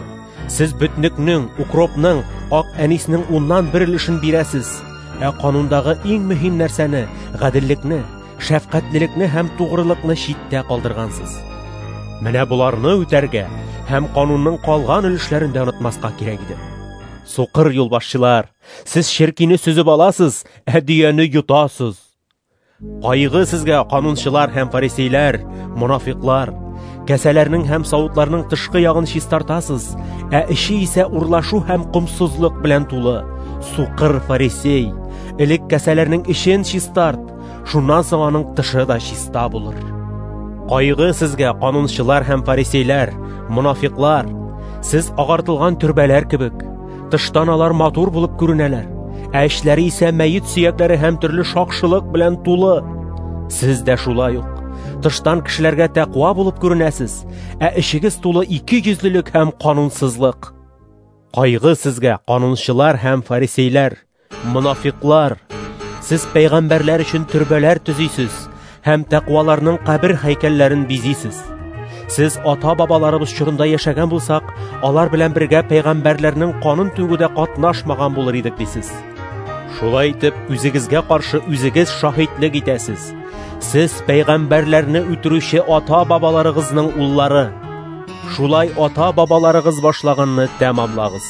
Сез бүтнекнең, укропның, ак әниснең уннан бер өлешен бирәсез. Канундагы иң мөһим нәрсәне, гаделлекне, шәфкатьлелекне һәм тугрылыкны читтә калдыргансыз. Менә буларны үтәргә һәм канунның калган өлешләрен дә онытмаска кирәк иде. Сукыр юлбашчылар, сез ширкине сүзеп аласыз, дөяне йотасыз. Кайгы сезгә, канунчылар һәм фарисейлар, монафиклар, кәсәләрнең һәм савытларның тышкы ягын чистартасыз, эче исә урлашу һәм кумсызлык белән тулы. Сукыр фарисей, элек кәсәләрнең эчен чистарт, шуннан соң аның тышы да чиста булыр. Кайгы сезгә, канунчылар һәм фарисейлар, монафиклар, сез агартылган төрбәләр кебек, тыштан алар матур булып күренәләр, эчләре исә мәйет сөякләре һәм төрле шакшылык белән тулы. Сез дә шулай ук, тыштан кешеләргә тәкъва булып күренәсез, эчегез тулы икейөзлелек һәм канунсызлык. Кайгы сезгә, канунчылар һәм фарисейлар, монафиклар, сез пәйгамбәрләр өчен төрбәләр төзисез һәм тәкъваларның кабер һәйкәлләрен бизисез. Сез ата-бабаларыбыз чорында яшәгән булсак, алар белән бергә пәйгамбәрләрнең канын түгүдә катнашмаган булыр идек дисез. Шулай итеп, үзегезгә каршы үзегез шаһидлек итәсез. Сез пәйгамбәрләрне үтерүче ата-бабаларыгызның уллары. Шулай ата-бабаларыгыз башлаганны тәмамлагыз.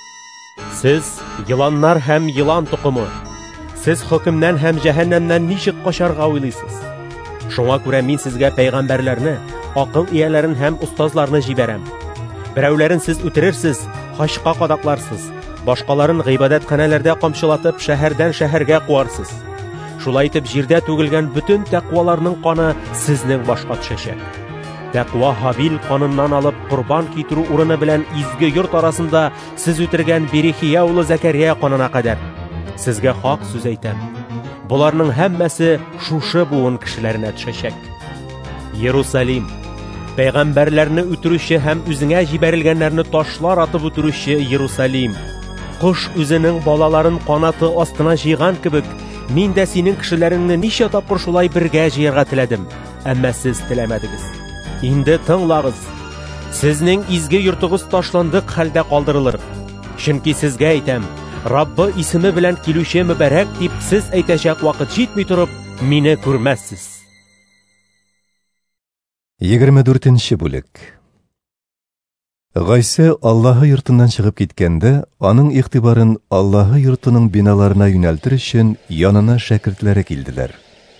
Сез йыланнар һәм йылан тукымы. Сез хөкемнән һәм җәһәннәмнән ничек качарга уйлыйсыз? Шуңа күрә мин сезгә пәйгамбәрләрне, акыл ияләрен һәм устазларны җибәрәм. Берәүләрен сез үтерерсез, хашка кадакларсыз, башкаларын гыйбадәтханәләрдә камчылатып шәһәрдән шәһәргә куарсыз. Шулай итеп җирдә түгелгән бүтән тәкъваларның каны сезнең башка төшәчәк. Тәкъва Хабил каныннан алып курбан китерү урыны белән изге йорт арасында сез үтергән Берихия улы Закария канына кадәр. Сезгә хак сүз әйтәм. Буларның һәммәсе шушы буын кешеләренә төшәчәк. Иерусалим, пәйгамбәрләрне үтерүче һәм үзеңә җибәрелгәннәрне ташлар атып үтерүче Иерусалим. Кош үзенең балаларын канаты астына җыйган кебек, мин дә синең кешеләреңне ничә тапкыр шулай бергә җыярга теләдем, әмма сез теләмәдегез. Инде тыңлагыз. Сезнең изге йортыгыз ташландык хәлдә калдырылыр. Чөнки сезгә әйтәм, Раббы исеме белән килүче мөбарәк дип сез әйтәчәк вакыт җитми торып, мине күрмәссез. 24-нче бүлек. Гайса Аллаһы йортыннан чыгып киткәндә, аның игътибарын Аллаһы йортының биналарына юнәлтер өчен янына шәкертләре килделәр.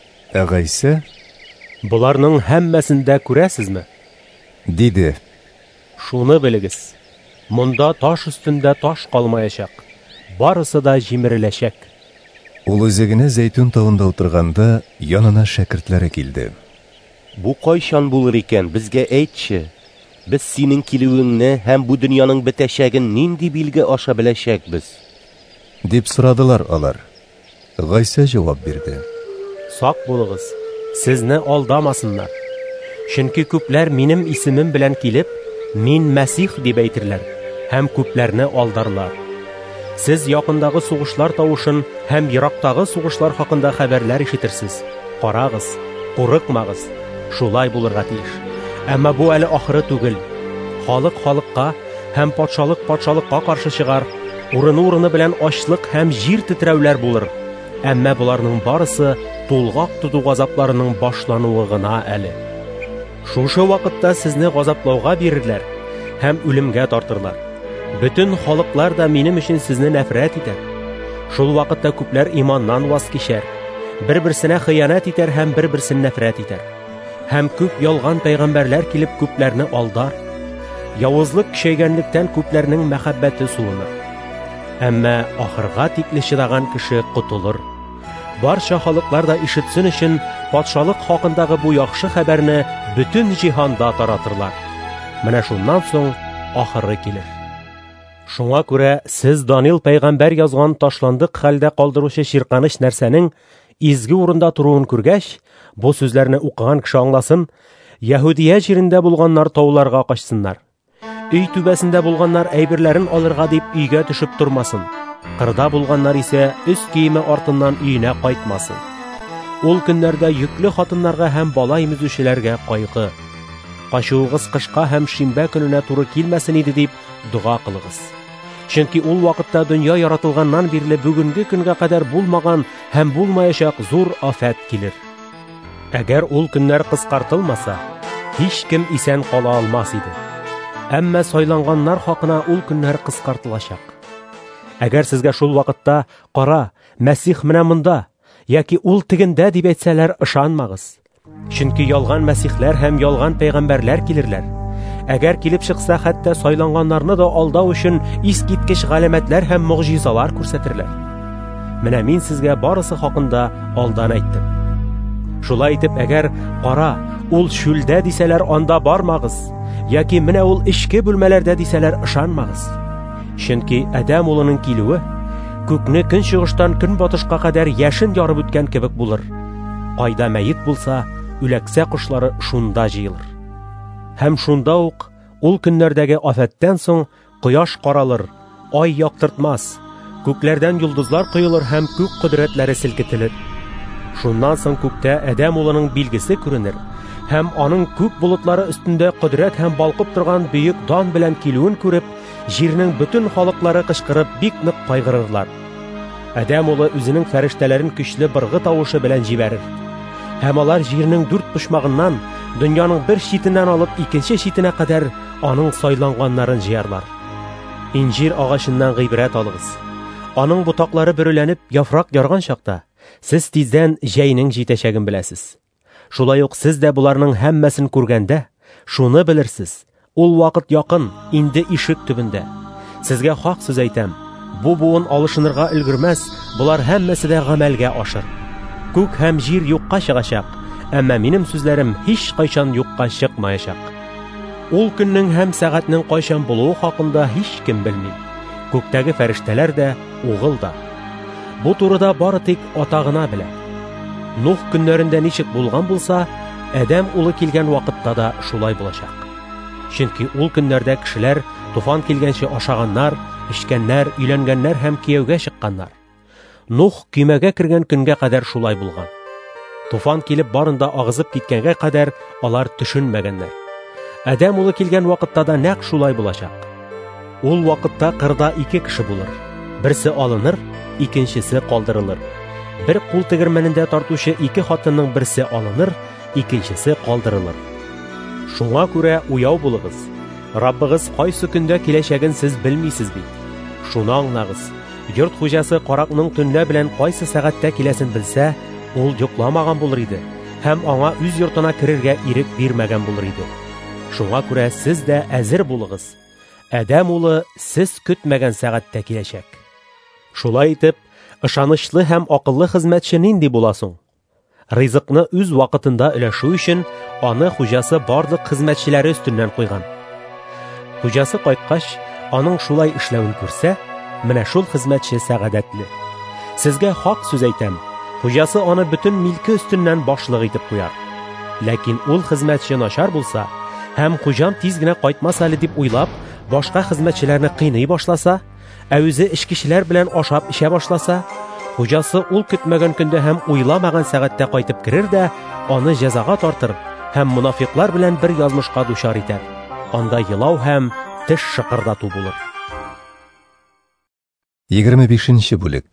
Гайса: "Буларның һәммәсен дә күрәсезме?" диде. "Шуны белегез. Монда таш өстендә таш калмаячак. Барысы да җимереләчәк." Ул үзегенә Зәйтүн тавында утырганда, янына шәкертләре килде. Бу кайчан булыр икән, безгә әйтче. Без синең килүеңне һәм бу дөньяның бетәчәген нинди билге аша беләчәкбез? Дип сорадылар алар. Гайса җавап бирде. Сак булыгыз, сезне алдамасыннар. Чөнки күпләр минем исемем белән килеп, мин Мәсих дип әйтерләр, һәм күпләрне алдарлар. Сез якындагы сугышлар тавышын һәм ерактагы сугышлар хакында хәбәрләр ишетерсез. Карагыз, курыкмагыз, шулай булырга тиеш. Әмма бу әле ахыры түгел. Халык халыкка һәм патшалык патшалыкка каршы чыгар, урыны белән ачлык һәм җир тетрәүләр булыр. Әмма буларның барысы тулгак тоту газапларының башлануы гына әле. Шушы вакытта сезне газаплауга бирерләр һәм үлемгә тартырлар. Бүтән халыклар да минем өчен сезне нәфрәт итәр. Шул вакытта күпләр иманнан ваз кичәр, бер-берсенә хыянат итәр һәм бер-берсен нәфрәт итәр. Һәм күп ялган пәйгамбәрләр килеп күпләрне алдар. Явызлык көчәйгәнлектән күпләрнең мәхәббәте суыныр. Әмма ахырга тикле чыдаган кеше кутылыр. Барча халыклар да ишетсен өчен патшалык хакындагы бу яхшы хәбәрне бүтән җиһанда таратырлар. Менә шуннан соң ахыры килер. Шуңа күрә сез Данил пәйгамбәр язган ташландык хәлдә калдыручы ширканыч нәрсәнең изге урында туруын күргәч, бу сүзләрне укыган кеше аңласын, Яһудия җирендә булганнар тауларга качсыннар. Өй түбәсендә булганнар әйберләрен алырга дип өйгә төшеп тормасын. Кырда булганнар исә үз киеме артыннан өенә кайтмасын. Ул көннәрдә йөкле хатыннарга һәм бала имезүчеләргә кайгы. качуыгыз кышка һәм шимбә көненә туры килмәсен иде дип дуга кылыгыз. Чөнки ул вакытта дөнья яратылганнан бирле бүгенге көнгә кадәр булмаган һәм булмаячак зур афәт килер. Әгәр ул көннәр кыскартылмаса, һич кем исән кала алмас иде. Әмма сайланганнар хакына ул көннәр кыскартылачак. Әгәр сезгә шул вакытта «Кара, Мәсих менә монда» яки «Ул тегендә» дип әйтсәләр, ышанмагыз. Чөнки ялган мәсихләр һәм ялган пәйгамбәрләр килерләр. Әгәр килеп чыкса, хәтта сайланганнарны да алдау өчен искиткеч галәмәтләр һәм мөгъҗизалар күрсәтерләр. Менә мин сезгә барысы хакында алдан әйттем. Шулай итеп, әгәр «Кара, ул шүлдә» дисәләр, анда бармагыз, яки «Менә ул эчке бүлмәләрдә» дисәләр, ышанмагыз. Чөнки Адәм улының килүе күкне көнчыгыштан көнбатышка кадәр яшен ярып үткән кебек булыр. Кайда мәйет булса, үләксә кошлары шунда җыелыр. Һәм шунда ук ул көннәрдәге афәттән соң кояш каралыр, ай яктыртмас, күкләрдән йолдызлар коелыр һәм күк кодрәтләре селкетелер. Шуннан соң күктә Адәм улының билгесе күренер, һәм аның күк болытлары өстендә кодрәт һәм балкып торган бөек дан белән килүен күреп, җирнең бөтен халыклары кычкырып бик нык кайгырырлар. Адәм улы үзенең фәрештәләрен көчле быргы тавышы белән җибәрер. Һәм алар җирнең дүрт почмагыннан, дөньяның бер читеннән алып икенче читенә кадәр аның сайланганнарын җыярлар. Инҗир агачыннан гыйбрәт алыгыз. Аның ботаклары бөреләнеп, яфрак ярган чакта, сез тиздән җәйнең җитәчәген беләсез. Шулай ук сез дә буларның һәммәсен күргәндә, шуны белерсез. Ул вакыт якын, инде ишек төбендә. Сезгә хак сүз әйтәм, бу буын алышынырга өлгермәс, булар һәммәсе дә гамәлгә ашыр. Күк һәм җир юкка чыгачак, әмма минем сүзләрем һич кайчан юкка чыкмаячак. Ул көннең һәм сәгатьнең кайчан булуы хакында һич кем белми. Күктәге фәрештәләр дә, угыл да. Бу турыда бары тик Ата гына белә. Нух көннәрендә ничек булган булса, Адәм улы килгән вакытта да шулай булачак. Чөнки ул көннәрдә кешеләр туфан килгәнче ашаганнар, эчкәннәр, өйләнгәннәр һәм кияүгә чыкканнар. Нух көймәгә кергән көнгә кадәр шулай булган. Туфан килеп барында агызып киткәнгә кадәр алар төшенмәгәннәр. Адәм улы килгән вакытта да нәкъ шулай булачак. Ул вакытта кырда ике кеше булыр. Берсе алыныр, икенчесе калдырылыр. Бер кул тегермәнендә тартучы ике хатынның берсе алыныр, икенчесе калдырылыр. Шуңа күрә уяу булыгыз. Раббыгыз кайсы көндә киләчәген сез белмисез бит. Шуны аңлагыз. Йорт хуҗасы каракның төнлә белән кайсы сәгатьтә киләсен белсә, ул йокламаган булыр иде һәм аңа үз йортына керергә ирек бирмәгән булыр иде. Шуңа күрә сез дә әзер булыгыз. Адәм улы сез көтмәгән сәгатьтә киләчәк. Шулай итеп, ышанычлы һәм акыллы хезмәтче нинди була соң? Ризыкны үз вакытында өләшү өчен аны хуҗасы барлык хезмәтчеләре өстеннән куйган. Хуҗасы кайткач, аның шулай эшләвен күрсә, менә шул хезмәтче сәгадәтле. Сезгә хак сүз әйтәм, хуҗасы аны бөтен милке өстеннән башлык итеп куяр. Ләкин ул хезмәтче начар булса, һәм хуҗам тиз генә кайтмас әле дип уйлап, башка хезмәтчеләрне кыйный башласа, үзе эчкечеләр белән ашап эчә башласа, хуҗасы ул көтмәгән көндә һәм уйламаган сәгатьтә кайтып керер дә, аны җәзага тартыр һәм мунафиклар белән бер язмышка дучар итәр. Анда елау һәм теш шыкырдату булыр. 25-нче бүлек.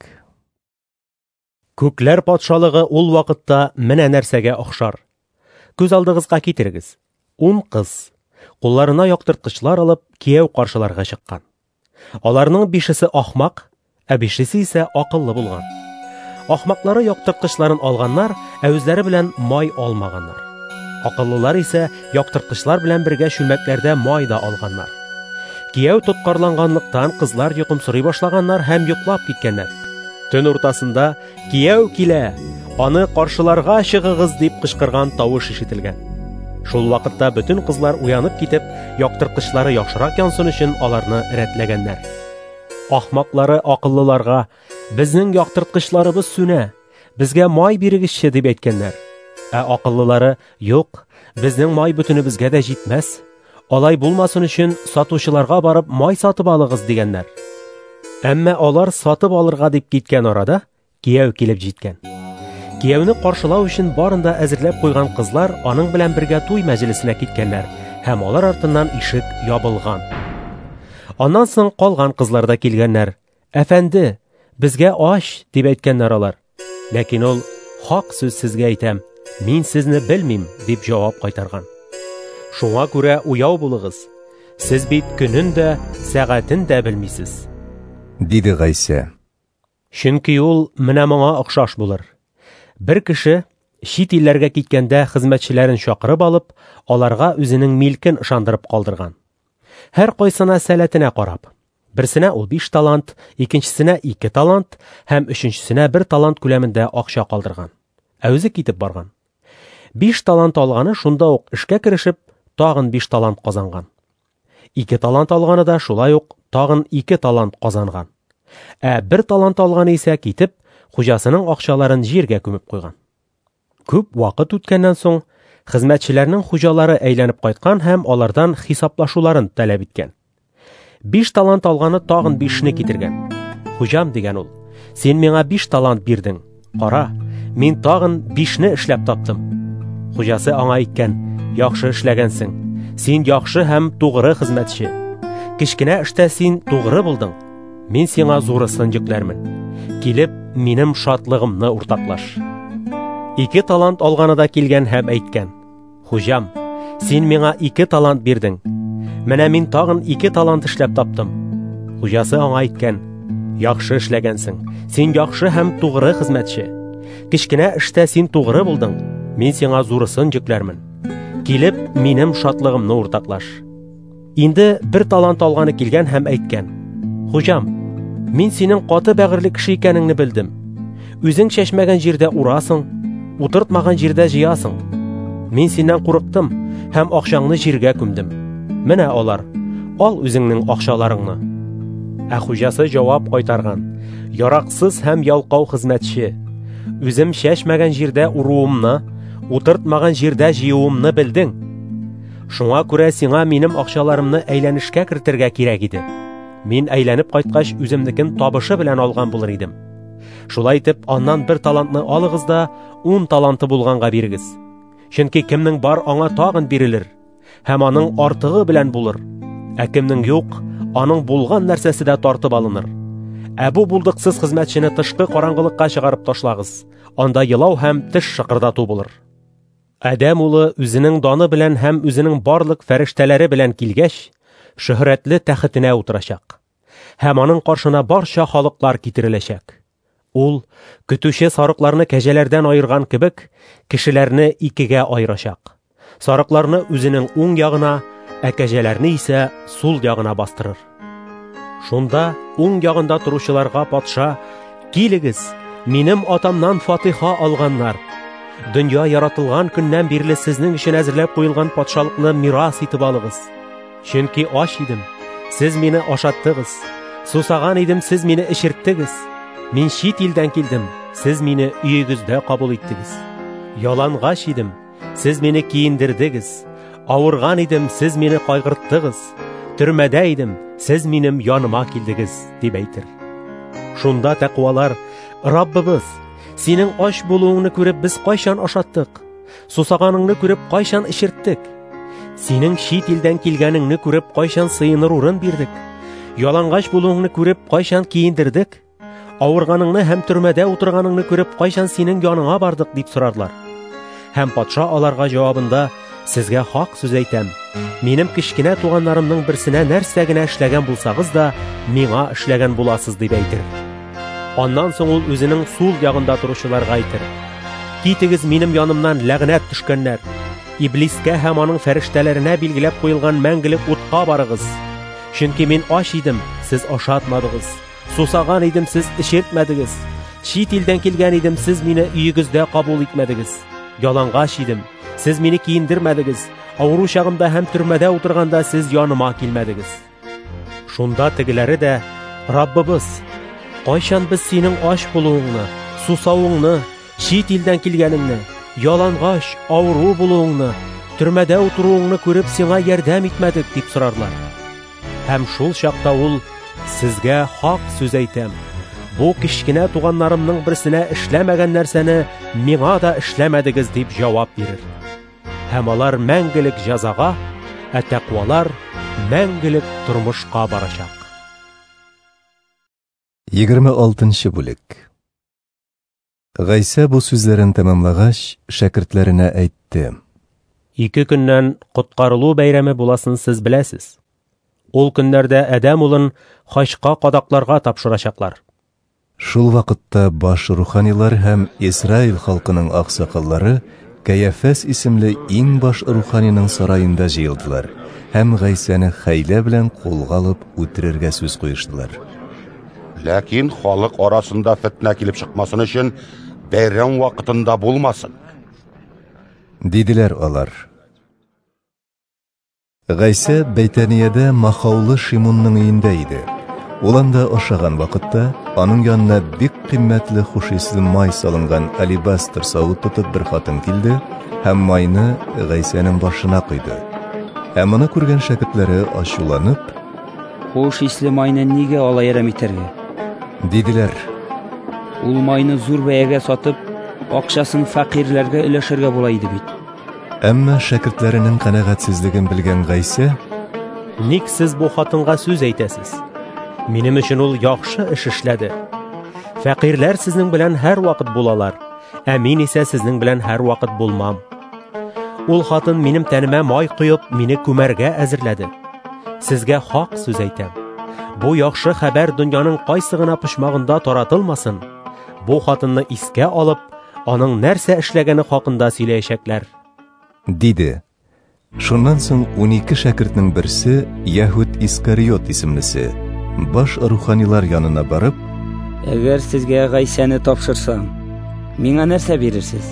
Күкләр патшалыгы ул вакытта менә нәрсәгә охшар. Күз алдыгызга китерегез. 10 кыз, кулларына яктырткычлар алып, кияү каршыларга чыккан. Аларның 5-се ахмак, 5-се исә акыллы булган. Ахмаклары яктырткычларын алганнар, үзләре белән май алмаганнар. Акыллылар исә яктырткычлар белән бергә шүлмәкләрдә май да алганнар. Кияү тоткарланганлыктан кызлар йокымсырый башлаганнар һәм йоклап киткәннәр. Төн уртасында кияү килә, аны каршыларга чыгыгыз дип кычкырган тавыш ишетелгән. Шул вакытта бөтен кызлар уянып китеп, яктырткычлары яхшырак янсын өчен аларны рәтләгәннәр. Ахмаклары акыллыларга: "Безнең яктырткычларыбыз сүнә, безгә май бирегезче" дип әйткәннәр. Акыллылары: "Юк, безнең май бөтенебезгә дә җитмәс. Алай булмасын өчен сатучыларга барып май сатып алыгыз" дигәннәр. Әмма алар сатып алырга дип киткән арада кияү килеп җиткән. Кияүне каршылау өчен барында әзерләп куйган кызлар аның белән бергә туй мәҗлесенә киткәннәр һәм алар артыннан ишек ябылган. Аннан соң калган кызлар да килгәннәр. Әфәнде, безгә аш дип әйткәннәр алар. Ләкин ул хак сүз сезгә әйтәм, мин сезне белмим дип җавап кайтарган. Шуңа күрә уяу булыгыз. Сез бит көнен дә, сәгатен дә белмисез. Диде Гайса. Чөнки ул менә моңа охшаш булыр. Бер кеше чит илләргә киткәндә хезмәтчеләрен чакырып алып, аларга үзенең милкен ышандырып калдырган. Һәр кайсына сәләтенә карап. Берсенә ул 5 талант, икенчесенә 2 талант һәм өченчесенә 1 талант күләмендә акча калдырган. Үзе китеп барган. 5 талант алганы шунда ук эшкә керешеп, тагын 5 талант казанган. 2 талант алганы да шулай ук тагын 2 талант казанган. 1 талант алганы исә китеп, хуҗасының акчаларын җиргә күмеп куйган. Күп вакыт үткәннән соң хезмәтчеләрнең хуҗалары әйләнеп кайткан һәм алардан хисаплашуларын таләп иткән. 5 талант алганы тагын 5-не китергән. Хуҗам дигән ул, син миңа 5 талант бирдең. Кара, мин тагын 5-не эшләп таптым. Хуҗасы аңа әйткән, яхшы эшләгәнсең. Син яхшы һәм тугры хезмәтче. Кичкенә эштә син тугры булдың. Мин сиңа зурысын йөкләрмен. Килеп, минем шатлыгымны уртаклаш. 2 талант алганы да килгән һәм әйткән, хуҗам, син миңа 2 талант бирдең. Менә мин тагын 2 талант эшләп таптым. Хуҗасы аңа әйткән, яхшы эшләгәнсең. Син яхшы һәм тугры хезмәтче. Кичкенә эштә син тугры булдың. Мин сиңа зурысын йөкләрмен. Килеп, минем шатлыгымны уртаклаш. Инде 1 талант алганы килгән һәм әйткән, хуҗам, мин синең каты бәгырьле кеше икәнеңне белдем. Үзең чәчмәгән җирдә урасың, утыртмаган җирдә җыясың. Мин синнән курыктым һәм акчаңны җиргә күмдем. Менә алар, ал үзеңнең акчаларыңны. Хуҗасы җавап кайтарган, яраксыз һәм ялкау хезмәтче. Үзем чәчмәгән җирдә уруымны, утыртмаган җирдә җыюымны белдең. Шуңа күрә сиңа минем акчаларымны әйләнешкә кертергә кирәк иде. Мин әйләнеп кайткач үземнекен табышы белән алган булыр идем. Шулай итеп, аннан 1 талантны алыгыз да 10 таланты булганга бирегез. Чөнки кемнең бар аңа тагын бирелер, һәм аның артыгы белән булыр. Кемнең юк, аның булган нәрсәсе дә тартып алыныр. Бу булдыксыз хезмәтчене тышкы караңгылыкка чыгарып ташлагыз. Анда елау һәм теш шыкырдату булыр. Адәм улы үзенең даны белән һәм үзенең барлык фәрештәләре белән килгәч, шөһрәтле тәхетенә утырачак. Һәм аның каршына барча халыклар китереләчәк. Ул, көтүче сарыкларны кәҗәләрдән айырган кебек, кешеләрне 2-гә айырачак. Сарыкларны үзенең уң ягына, кәҗәләрне исә сул ягына бастырыр. Шунда уң ягында торучыларга патша, килегез, минем атамнан фатиха алганнар. Дөнья яратылган көннән бирле сезнең өчен әзерләп куелган патшалыкны мирас итеп алыгыз. Чөнки аш идем, сез мине ашаттыгыз. Сусаган идем, сез мине эчерттегез. Мин чит илдән килдем, сез мине өегездә кабул иттегез. Ялангач идем, сез мине киендердегез. Авырган идем, сез мине кайгырттыгыз. Төрмәдә идем, сез минем яныма килдегез, дип әйтер. Шунда тәкъвалар, Раббыбыз, синең аш булуыңны күреп без кайчан ашаттык? Сусаганыңны күреп кайчан эчерттек? Синең чит илдән килгәнеңне күреп кайчан сыеныр урын бирдек? Ялангач булуыңны күреп кайчан киендердек? Авырганыңны һәм төрмәдә утырганыңны күреп кайчан синең яныңа бардык, дип сорарлар. Һәм патша аларга җавабында, сезгә хак сүз әйтәм. Минем кичкенә туганнарымның берсенә нәрсә генә эшләгән булсагыз да, миңа эшләгән буласыз, дип әйтер. Аннан соң ул үзенең сул ягында торучыларга әйтер. Китегез минем янымнан, ләгънәт төшкәннәр. Иблискә һәм аның фәрештәләренә билгеләп куелган мәңгелек утка барыгыз. Чөнки мин аш идем, сез ашатмадыгыз. Сусаган идем, сез эчертмәдегез. Чит илдән килгән идем, сез мине өегездә кабул итмәдегез. Ялангач идем, сез мине киендермәдегез. Авыру чагымда һәм төрмәдә утырганда сез яныма килмәдегез. Шунда тегеләре дә, Раббыбыз, кайчан без синең аш булуыңны, сусавыңны, чит илдән килгәнеңне, ялангач, авыру булуыңны, төрмәдә утыруыңны күреп сиңа ярдәм итмәдек, дип сорарлар. Һәм шул чакта ул, сезгә хак сүз әйтәм. Бу кичкенә туганнарымның берсенә эшләмәгән нәрсәне миңа да эшләмәдегез, дип җавап бирер. Һәм алар мәңгелек җәзага, ә тәкъвалар мәңгелек тормышка барачак. 26 бүлек. Гайса бу сүзләрен тәмамлагач, шәкертләренә әйтте: 2 көннән коткарылу бәйрәме буласын сез беләсез. Ул көннәрдә Адәм улын хаҗка кадакларга тапшырачаклар. Шул вакытта баш руханилар һәм Исраил халкының аксакаллары Каяфәс исемле иң баш руханиның сараенда җыелдылар һәм Гайсаны хәйлә белән кулга алып үтерергә сүз куештылар. Ләкин халык арасында фитнә килеп чыкмасын өчен бәйрәм вакытында булмасын, диделәр алар. Гайса Бәйтәниядә Махаулы Шимонның өендә иде. Ул анда ашаган вакытта аның янына бик кыйммәтле хушислы май салынган алебастр савыт тотып бер хатын килде һәм майны Гайсаның башына куйды. Ә моны күргән шәкертләре ачуланып: "Хуш исле майны нигә алай ярам итәргә?" диделәр. Ул майны зур бәягә сатып, акчасын фәкыйрләргә өләшергә була иде бит. Әмма шәкертләренең канәгатьсезлеген белгән Гайса: "Ник сез бу хатынга сүз әйтәсез? Минем өчен ул яхшы эш эшләде. Фәкыйрләр сезнең белән һәр вакыт булалар, ә мин исә сезнең белән һәр вакыт булмам. Ул хатын минем тәнемә май куеп, мине күмәргә әзерләде. Сезгә хак сүз әйтәм. Бу яхшы хәбәр дөньяның кайсы гына почмагында таратылмасын. Бу хатынны искә алып, аның нәрсә эшләгәне хакында сөйләячәкләр", диде. Шуннан соң 12 шәкертнең берсе, Яһуд Искариот исемлесе, баш руханилар янына барып: "Әгәр сезгә Гайсаны тапшырсам, миңа нәрсә бирерсез?"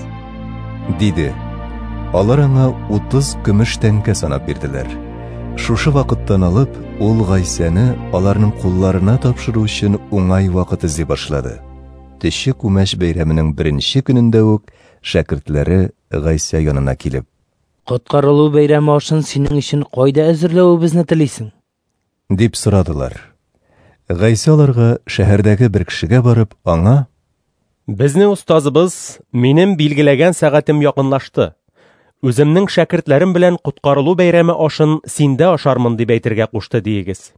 диде. Алар аңа 30 көмеш тәңкә санап бирделәр. Шушы вакыттан алып, ул Гайсаны аларның кулларына тапшыру өчен уңай вакыт эзли башлады. Төші күмәш бәйрәменең 1нче көнендә үк шәкертләре Гайса янына килеп: "Коткарылу бәйрәме ашын синең өчен кайда әзерләүебезне телисең?" дип сорадылар. Гайса аларга шәһәрдәге бер кешегә барып, аңа: "Безнең устазыбыз минем билгеләгән сәгатем якынлашты. Үземнең шәкертләрем белән коткарылу бәйрәме ашын синдә ашармын дип әйтергә кушты диегез",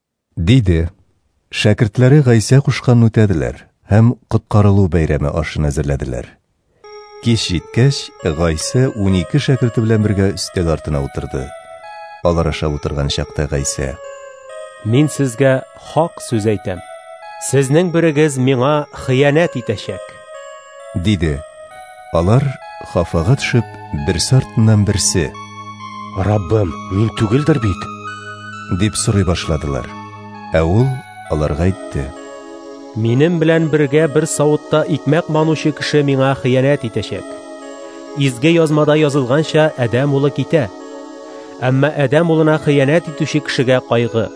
диде. Шәкертләре Гайса кушкан үтәделәр һәм коткарылу бәйрәме ашын әзерләделәр. Кич җиткәч, Гайса 12 шәкерте белән бергә өстәл артына утырды. Алар ашап утырган чакта Гайса: "Мин сезгә хак сүз әйтәм. Сезнең берегез миңа хыянәт итәчәк", диде. Алар хафага төшеп, берсе артыннан берсе: "Раббым, мин түгелдер бит?" дип сорый башладылар. Ә ул аларга әйтте: "Минем белән бергә бер савытта икмәк манучы кеше миңа хыянәт итәчәк. Изге язмада язылганча Адәм улы китә. Әмма Адәм улына хыянәт итүче кешегә кайгы.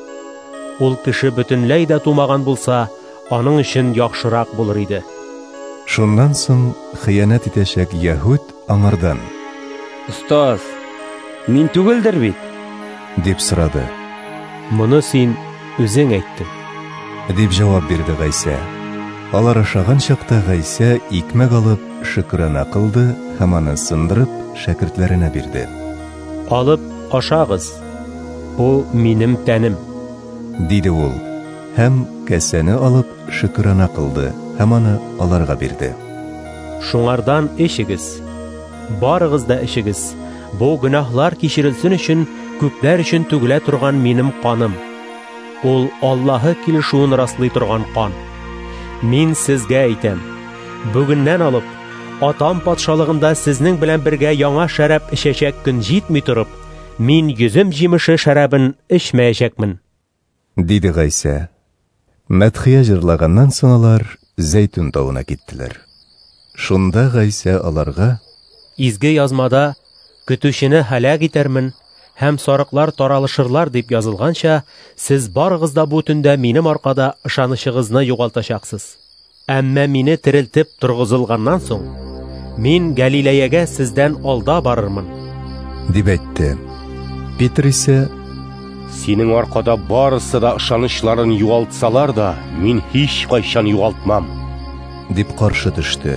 Ул кеше бөтенләй дә тумаган булса, аның өчен яхшырак булыр иде." Шуннан соң хыянәт итәчәк Яһуд аңардан: "Устаз, мин түгелдер бит?" дип сорады. "Моны син үзең әйттең", дип җавап бирде Гайса. Алар ашаган чакта Гайса икмәк алып шөкранә кылды һәм аны сындырып шәкертләренә бирде. "Алып ашагыз. Бу минем тәнем", диде ул һәм кәсәне алып шөкранә кылды һәм аны аларга бирде. "Шуңардан эчегез. Барыгыз да эчегез. Бу гөнаһлар кичерелсен өчен күпләр өчен түгелә торган минем каным. Ул Аллаһы килешүен раслый торган кан. Мин сезгә әйтәм, бүгеннән алып атам патшалыгында сезнең белән бергә яңа шәраб эчәчәк көн җитми торып, мин йөзем җимеше шәрабын эчмәячәкмен", диде Гайса. Мәдхия җырлаганнан соң алар Зәйтүн тауына киттеләр. Шунда Гайса аларга: "Изге язмада көтүчене һәлак итәрмен һәм сарыклар таралышырлар дип язылганча, сез барыгыз да бу төндә минем аркада ышанычыгызны югалтачаксыз. Әмма мине терелтеп торгызылганнан соң, мин Галилеягә сездән алда барырмын", дип әйтте. Петр исә: "Синең аркада барысы да ышанычларын югалтсалар да, мин һич кайчан югалтмам", дип каршы төште.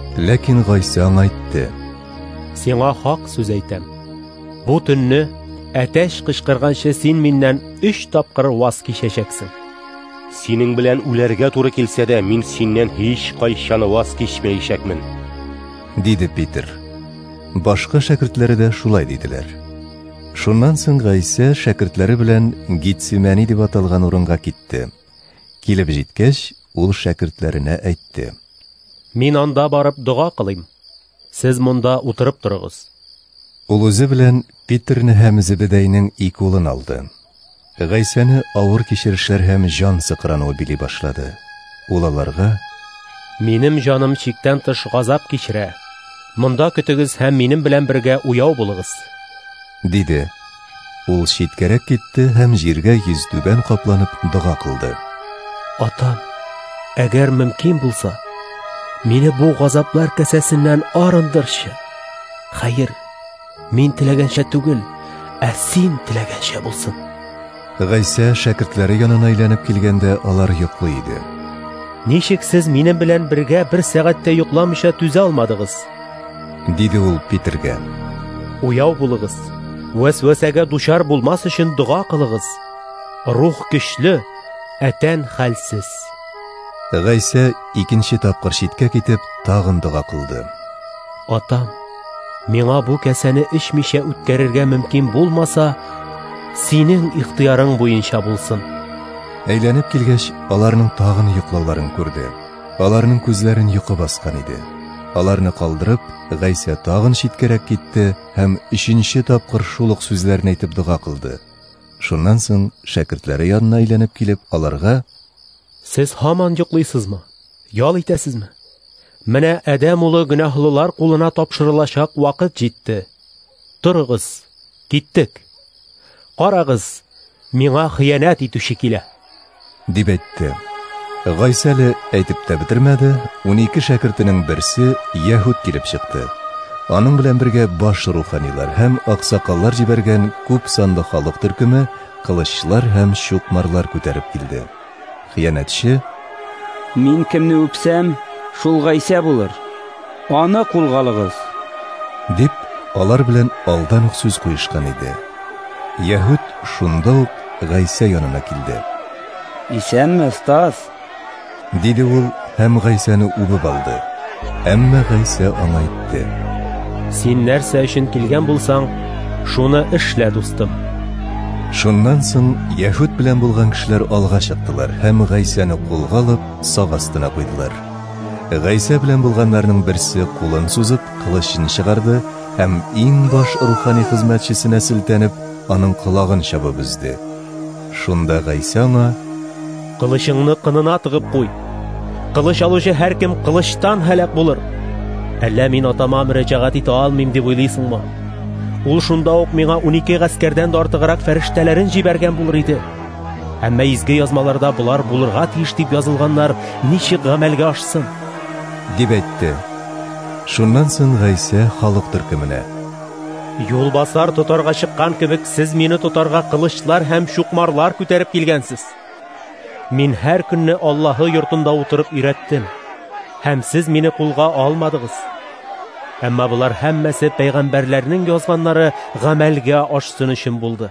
Ләкин Гайса аңа әйтте: "Сиңа хак сүз әйтәм. Бу төнне әтәш кычкырганчы син миннән 3 тапкыр ваз кичәчәксең. Синең белән үләргә туры килсә дә, мин синнән һич кайчан ваз кичмәячәкмен. Диде Питер. Башка шәкертләре дә шулай диделәр. Шуннан соң Гайса шәкертләре белән Гитсемани дип аталган урынга китте. Килеп җиткәч, ул шәкертләренә әйтте: Мин анда барып дуга кылыйм. Сез монда утырып торыгыз. Ул үзе белән Питерне һәм Зебедейнең ике улын алды. Гайсаны авыр кичерешләр һәм җан сыкрануы били башлады. Ул аларга: Минем җаным чиктән тыш газап кичерә. Монда көтегез һәм минем белән бергә уяу булыгыз, диде. Ул читкәрәк китте һәм җиргә йөзтүбән капланып дуга кылды. Атам, әгәр мөмкин булса, мине бу газаплар кәсәсеннән арындырчы. Хәер, мин теләгәнчә түгел, ә син теләгәнчә булсын. Гайса шәкертләре янына әйләнеп килгәндә, алар йоклый иде. Ничек сез минем белән бергә 1 сәгатьтә йокламыйча түзә алмадыгыз? Диде ул Питергә. Уяу булыгыз. Вәсвәсәгә дучар булмас өчен дуга кылыгыз. Рух көчле, әтән хәлсез. Гайса икенче тапкыр читкә китеп, тагын дуга кылды. Атам, миңа бу кәсәне эчмичә үткәрергә мөмкин булмаса, синең ихтыярың буенча булсын. Әйләнеп килгәч, аларның тагын йоклауларын күрде. Аларның күзләрен йокы баскан иде. Аларны калдырып, Гайса тагын читкәрәк китте һәм 3нче тапкыр шул ук сүзләрне әйтеп дуга кылды. Шуннан соң шәкертләре янына әйләнеп килеп, аларга: Сез һаман йоклыйсызмы? Ял итәсезме? Менә Адәм улы гөнаһлылар кулына тапшырылачак вакыт җитте. Торыгыз, киттек. Карагыз, миңа хыянат итүче килә, дип әйтте. Гайса әле әйтеп тә бетермәде, 12 шәкертенең берсе Яһуд килеп чыкты. Аның белән бергә баш руханилар һәм аксакаллар җибәргән күп санлы халык төркеме кылычлар һәм чукмарлар күтәреп килде. Хыянатчы: Мин кемне үпсәм, шул Гайса булыр. Аны кулга алыгыз, дип алар белән алдан ук сүз куешкан иде. Яһуд шунда ук Гайса янына килде. Исәнме, остаз? Диде ул һәм Гайсаны үбеп алды. Әмма Гайса аңа әйтте: Син нәрсә өчен килгән булсаң, шуны эшлә, дустым. Шуннан соң Яһуд белән булган кешеләр алга чыктылар һәм Гайсаны кулга алып сак астына куйдылар. Гайса белән булганнарның берсе кулын сузып, кылычын чыгарды һәм иң баш рухани хезмәтчесенә селтәнеп, аның колагын чабып үзде. Шунда Гайса аңа: Кылычыңны кынына тыгып куй. Кылыч алучы һәркем кылычтан һәлак булыр. Әллә мин атама мөрәҗәгать итә алмыйм дип уйлыйсыңмы? Ул шунда ук миңа 12 гаскәрдән дә артыграк фәрештәләрен җибәргән булыр иде. Әмма изге язмаларда булар булырга тиеш дип язылганнар ничек гамәлгә ашсын? Дип әйтте. Шуннан соң Гайса халык төркеменә: Юлбасар тотарга чыккан кебек, сез мине тотарга кылычлар һәм чукмарлар күтәреп килгәнсез. Мин һәр көнне Аллаһы йортында утырып өйрәттем, һәм сез мине кулга алмадыгыз. Әмма булар һәммәсе пәйгамбәрләрнең язганнары гамәлгә ашсын өчен булды,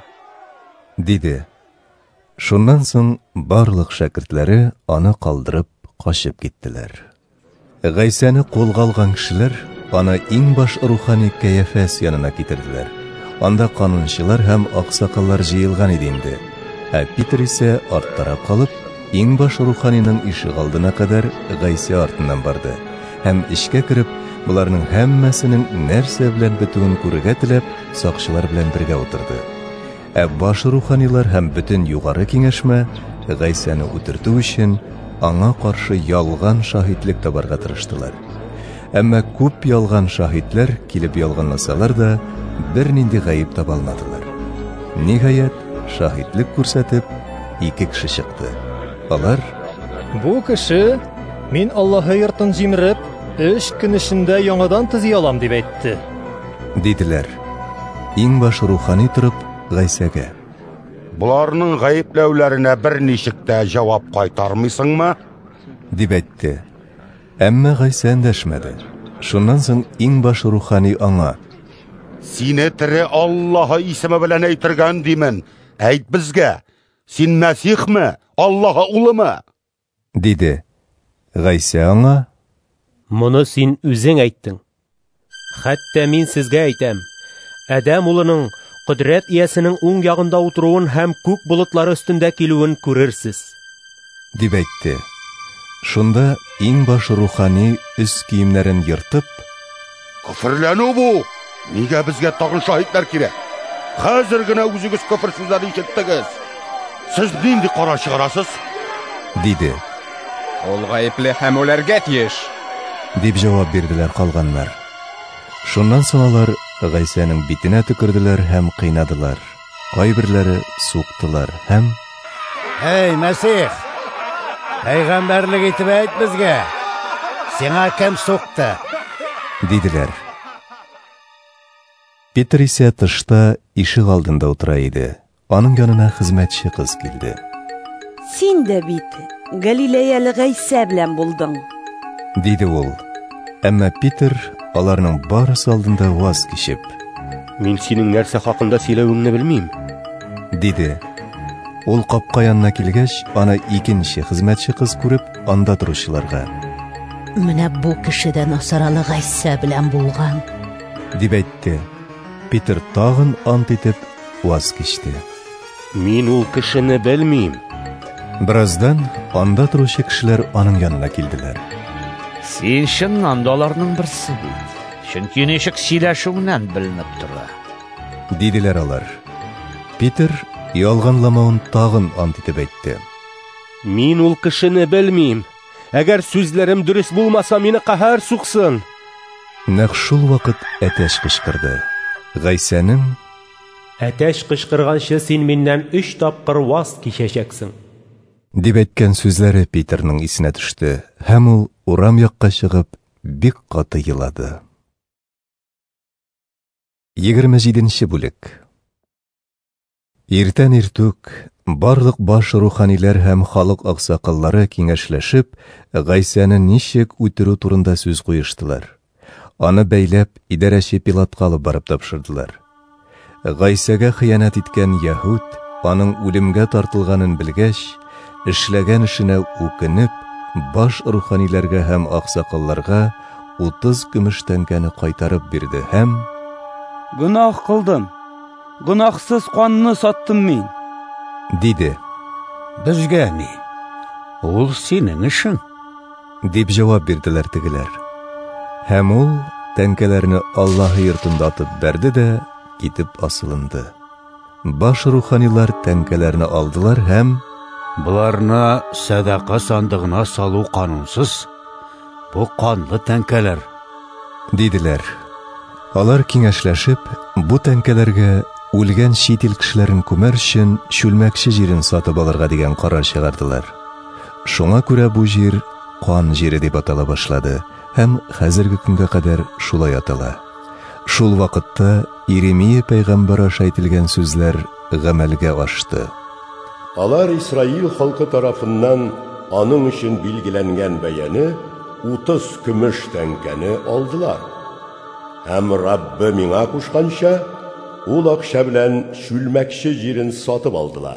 диде. Шуннан соң барлык шәкертләре аны калдырып качып киттеләр. Гайсаны кулга алган кешеләр аны иң баш рухани Каяфәс янына китерделәр. Анда канунчылар һәм аксакаллар җыелган иде инде. Ә Питер исә арттарак калып, иң баш руханиның ишек алдына кадәр Гайса артыннан барды. Һәм эчкә кереп, буларның һәммәсенең нәрсә белән бетүен күрергә теләп, сакчылар белән бергә утырды. Ә баш руханилар һәм бөтен югары киңәшмә Гайсаны үтертү өчен аңа каршы ялган шаһитлек табарга тырыштылар. Әмма күп ялган шаһитләр килеп ялганласалар да, бернинди гаип таба алмадылар. Ниһаят, шаһитлек күрсәтеп, 2 кеше чыкты. Алар: Бу кеше мин Аллаһы йортын җимереп, 3 көн эчендә яңадан төзи алам дип әйтте, диделәр. Иң баш рухани торып Гайсәгә: Буларның гаипләүләренә берничек тә җавап кайтармыйсыңмы? дип әйтте. Әмма Гайса эндәшмәде. Шуннан соң иң баш рухани аңа: Сине тире Аллаһы исеме белән әйтергән димен. Әйт безгә, син Мәсихме, Аллаһы улымы? Диде. Гайса аңа: Моны син үзең әйттең. Хәтта мин сезгә әйтәм, Адәм улының Құдрәт иясенең уң ягында утыруын һәм күк болытлары өстендә килүен күрерсез. Дип әйтте. Шунда иң баш рухани үз киемнәрен йыртып: Күферләнү бу! Нигә безгә тагын шаһитлар кирәк? Хәзер генә үзегез күфер сүзләрен ишеттегез. Сез нинди кара чыгарасыз? Диде. Ул гаепле һәм үләргә тиеш. Дип җавап бирделәр калганнар. Шуннан соң алар Гайсаның битенә төкерделәр һәм кыйнадылар. Кайберләре суктылар һәм: Эй, Мәсих! Пәйгамбәрлек итеп әйт безгә. Сиңа кем сукты? Диделәр. Питер исә тышта ишек алдында утыра иде. Аның янына хезмәтче кыз килде. Син дә бит Галилеялы Гайса белән булдың. Диде ул. Әмма Питер аларның барысы алдында ваз кичеп: Мин синең нәрсә хакында сөйләвеңне белмим. Диде. Ул капка янына килгәч, аны икенче хезмәтче кыз күреп, анда торучыларга: Менә бу кешедән асаралы Гайса белән булган. Дип әйтте. Питер тагын ант итеп ваз кичте. Мин ул кешене белмим. Бираздан анда торучы кешеләр аның янына килделәр. Син чыннан да аларның берсе бит. Чөнки ничек сөйләшүңнән беленеп тора. Диделәр алар. Питер ялганламавын тагын ант итеп әйтте. Мин ул кешене белмим. Әгәр сүзләрем дөрес булмаса, мине каһәр суксын. Нәкъ шул вакыт әтәч кычкырды. Гайсаның: Әтәч кычкырганчы син миннән 3 тапкыр ваз кичәчәксең. Дип әйткән сүзләре Питерның исенә төште, һәм ул урам якка чыгып, бик каты елады. 27-нче бүлек. Иртән иртүк барлык баш руханиләр һәм халык аксакаллары киңәшләшеп, Гайсаны ничек үтерү турында сүз куештылар. Аны бәйләп, идарәче Пилатка алып барып тапшырдылар. Гайсага хыянат иткән Яһуд, аның үлемгә тартылганын белгәч, эшләгән эшенә үкенеп, баш руханиләргә һәм аксакалларга 30 көмеш тәңкәне кайтарып бирде һәм: Гунах кылдым. Гунахсыз канны саттым мин. Диде. Безгә ни? Ул синең эшең. Дип җавап бирделәр тегеләр. Һәм ул тәңкәләрне Аллаһ йортында атып бәрде дә китеп асылынды. Баш руханилар тәңкәләрне алдылар һәм: Буларны садака сандыгына салу канунсыз. Бу канлы тәңкәләр, диделәр. Алар киңәшләшеп, бу тәңкәләргә үлгән чит ил кешеләрен күмәр өчен чүлмәкче җирен сатып алырга дигән карар чыгардылар. Шуңа күрә бу җир кан җире дип атала башлады һәм хәзерге көнгә кадәр шулай атала. Шул вакытта Иеремия пәйгамбәр аша әйтелгән сүзләр гамәлгә ашты. Алар Исраил халкы тарафыннан аның өчен билгеләнгән бәяне 30 көмеш тәңкәне алдылар. Һәм Раббы миңа кушканча, ул акча белән чүлмәкче җирен сатып алдылар.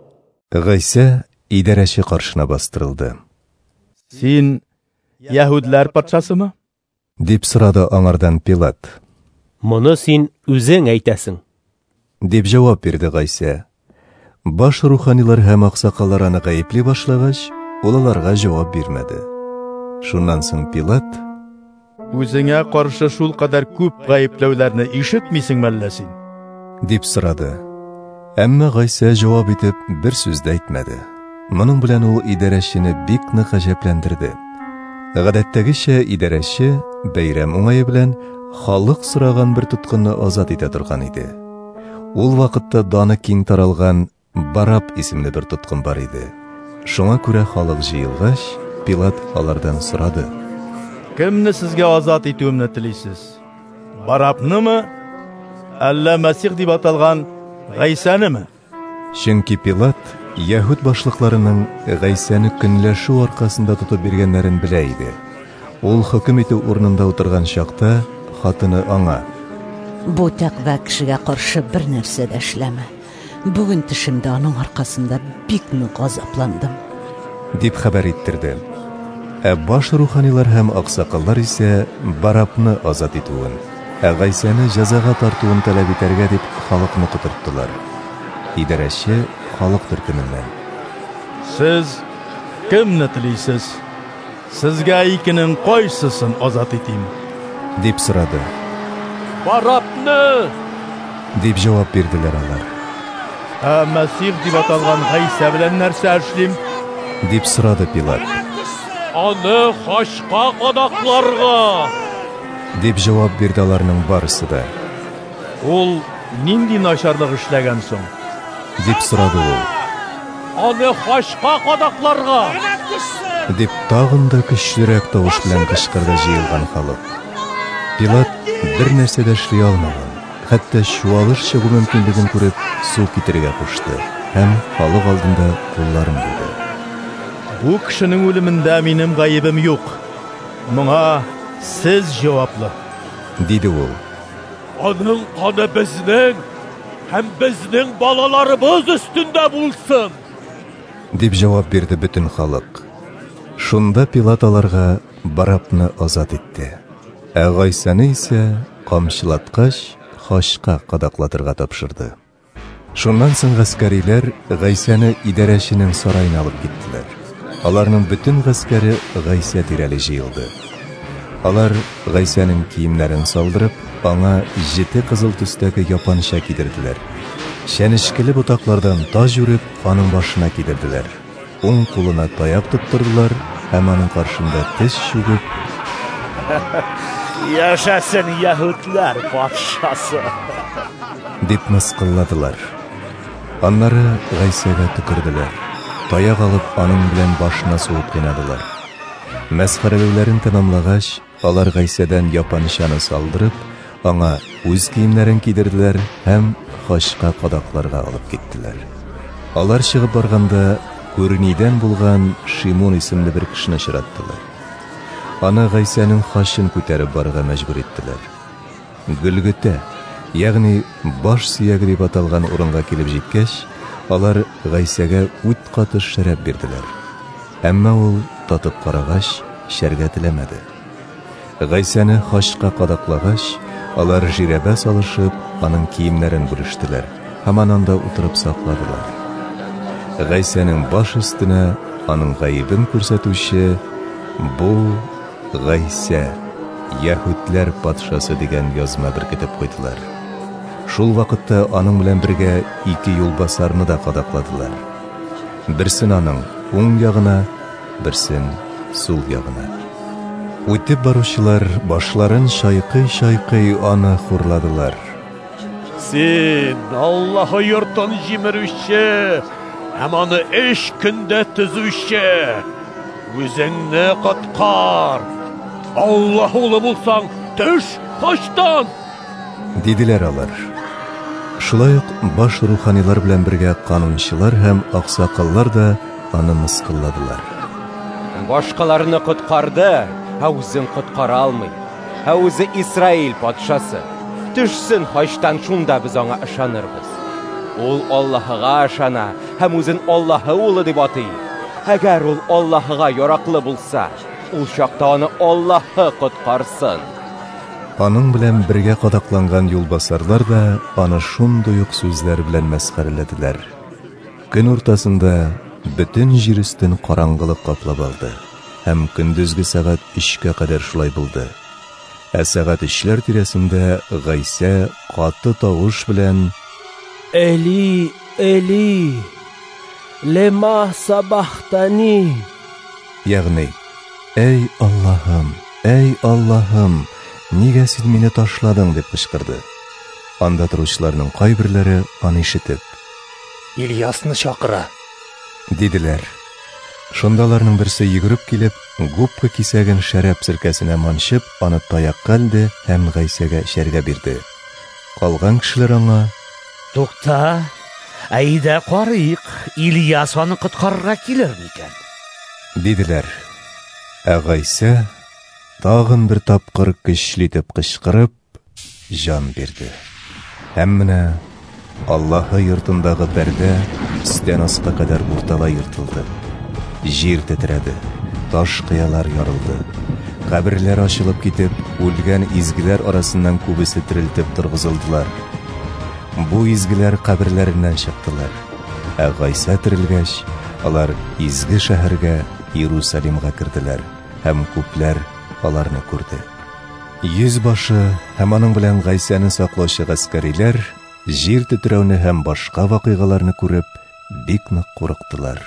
Гайса идарәче каршына бастырылды. Син Яһүдләр патшасымы? Дип сорады аңардан Пилат. Моны син үзең әйтәсең. Дип җавап бирде Гайса. Баш руханилар һәм аксакаллар аны гаепли башлагач, ул аларга җавап бирмәде. Шуннан соң Пилат: Үзеңә каршы шул кадәр күп гаепләүләрне ишетмисеңме әллә син? Дип сорады. Әмма Гайса җавап итеп бер сүз дә әйтмәде. Моның белән ул идарәчене бик нык гаҗәпләндерде. Гадәттәгечә идарәче бәйрәм уңае белән халык сораган бер тоткынны азат итә торган иде. Ул вакытта даны киң таралган Бараб исемле бер тоткын бар иде. Шуңа күрә халык җыелгач, Пилат алардан сорады: Кемне сезгә азат итүемне телисез? Барабнымы? Әллә Мәсих дип аталган Гайсаныме? Чөнки Пилат Яһүд башлыкларының Гайсаны көнләшү аркасында тотып биргәннәрен белә иде. Ул хөкем итү урынында утырган чакта хатыны аңа: Бу тәкъвә кешегә каршы бер нәрсә дә эшләмә. Бүген төшемдә аның аркасында бик нык газапландым. Дип хәбәр иттерде. Баш руханилар һәм аксакаллар исә Барабны азат итүен, Гайсәне җәзага тартуын таләп итәргә дип халыкны котырттылар. Идарәче халык төркеменнән: Сез кемне телисез? Сезгә икенең кайсысын азат итим? Дип сорады. Барабны! Дип җавап бирделәр алар. Мәсих дип аталган Гайса белән нәрсә эшлим? Дип сорады Пилат. Аны хашка кадакларга! Дип җавап бирде аларның барысы да. Ул нинди начарлык эшләгән соң? Дип сорады ул. Аны хашка кадакларга! Дип тагын да көчлерәк тавыш белән кычкырды җыелган халык. Пилат бер нәрсә дә эшли алмаган. Хәтта чуалыш чыгу мөмкинлеген күреп, су китергә кушты һәм халык алдында кулларын юды. Бу кешенең үлемендә минем гаебем юк. Моңа сез җаваплы. Диде ул. Аның каны безнең һәм безнең балаларыбыз өстендә булсын. Дип җавап бирде бөтен халык. Шунда Пилат аларга Барабны азат итте. Гайсәне исә камчылаткач хашка кадаклатырга тапшырды. Шуннан соң гаскәриләр Гайсәне идарәченең сараена алып киттеләр. Аларның бөтен гаскәре Гайсә тирәле җыелды. Алар Гайсәнең киемнәрен салдырып, аңа 7 кызыл төстәге япанча кидерделәр. Шәнешкеле ботаклардан таҗ үреп, аның башына кидерделәр. Уң кулына таяк тоттырдылар һәм аның каршында теш чүгеп: Яшәсен яһүдләр патшасы! Дип мыскылладылар. Аннары Гайсәгә төкерделәр. Таяк алып, аның белән башына сугып кыйнадылар. Мәсхәрәләүләрен тәмамлагач, алар Гайсәдән япанчаны салдырып, аңа үз киемнәрен кидерделәр һәм хашка кадакларга алып киттеләр. Алар чыгып барганда, Күрнидән булган Шимон исемле бер кешене очраттылар. Аны Гайсәнең хашын күтәреп барырга мәҗбүр иттеләр. Гөлгөтә, ягъни баш сөяге дип аталган урынга килеп җиткәч, алар Гайсәгә ут катыш шәраб бирделәр. Әмма ул татып карагач, шәргә теләмәде. Гайсәне хашка кадаклагач, алар жирәбә салышып, аның киемнәрен бүрештеләр һәм анда утырып сакладылар. Гайсәнең баш өстенә аның гаибен күрсәтүче бу Гайсә, яһүдләр патшасы дигән язма беркетеп куйдылар. Шул вакытта аның белән бергә 2 юлбасарны да кадакладылар. Берсен аның уң ягына, берсен сул ягына. Үтеп баручылар башларын шайкый-шайкый аны хурладылар. Син Аллаһы йортын җимерүче, һәм аны 3 көндә төзүче, үзеңне коткар. Аллаһ улы булсаң, төш хаштан! Диделәр алар. Шулай ук баш руханилар белән бергә канунчылар һәм аксакаллар да аны мыскылладылар. Башкаларны коткарды, үзен коткара алмый. Үзе Исраил патшасы. Төшсен хаштан, шунда без аңа ышанырбыз. Ул Аллаһыга ышана һәм үзен Аллаһы улы дип атый. Әгәр ул Аллаһыга яраклы булса, ул чакта аны Аллаһы коткарсын. Аның белән бергә кадакланган юлбасарлар да аны шундый ук сүзләр белән мәсхәрәләделәр. Көн уртасында бөтен җир өстен караңгылык каплап алды һәм көндезге сәгать 3-кә кадәр шулай булды. Сәгать 3-ләр тирәсендә Гайсә каты тавыш белән: Эли, Эли, лема сабахтани. Ягъни: Эй Аллаһым, нигә син мине ташладың дип кычкырды. Анда торучыларның кайберләре аны ишетеп: Ильясны чакыра, диделәр. Шундаларның берсе йөгереп килеп, губка кисәген шәраб сиркәсенә манчып, аны таякка алды һәм Гайсәгә эчәргә бирде. Калган кешеләр аңа: Тукта, әйдә карыйк, Ильяс аны коткарырга килер микән? Диделәр. Гайсә тагын бер тапкыр көчле итеп кычкырып: жан берді. Һәм менә Аллаһы йортындагы пәрдә өстән аска кадәр урталай йыртылды. Җир тетрәде, таш кыялар ярылды. Каберләр ачылып китеп, үлгән изгеләр арасыннан күбесе терелтеп торгызылдылар. Бу изгеләр каберләреннән чыктылар. Гайса терелгәч, алар изге шәһәргә Иерусалимга керделәр, һәм күпләр аларны күрде. Йөзбашы һәм аның белән Гайсаны саклаучы гаскәриләр җир тетрәүне һәм башка вакыйгаларны күреп, бик нык курыктылар.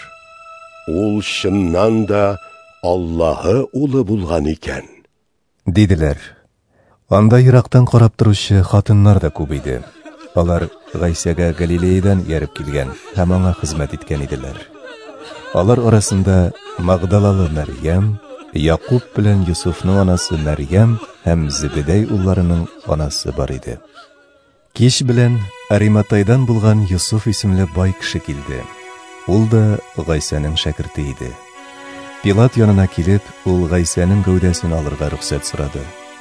Ул чыннан да Аллаһы улы булган икән, диделәр. Анда ерактан карап торучы хатыннар да күп иде. Алар Гайсәгә Галилеядан ярып килгән һәм аңа хезмәт иткән иделәр. Алар арасында Магдалалы Мәрьям, Якуб белән Юсуфның анасы Мәрьям һәм Зебедей улларының анасы бар иде. Кич белән Ариматайдан булган Юсуф исемле бай кеше килде. Ул да Гайсәнең шәкерте иде. Пилат янына килеп, ул Гайсәнең гәүдәсен алырга рөхсәт сорады.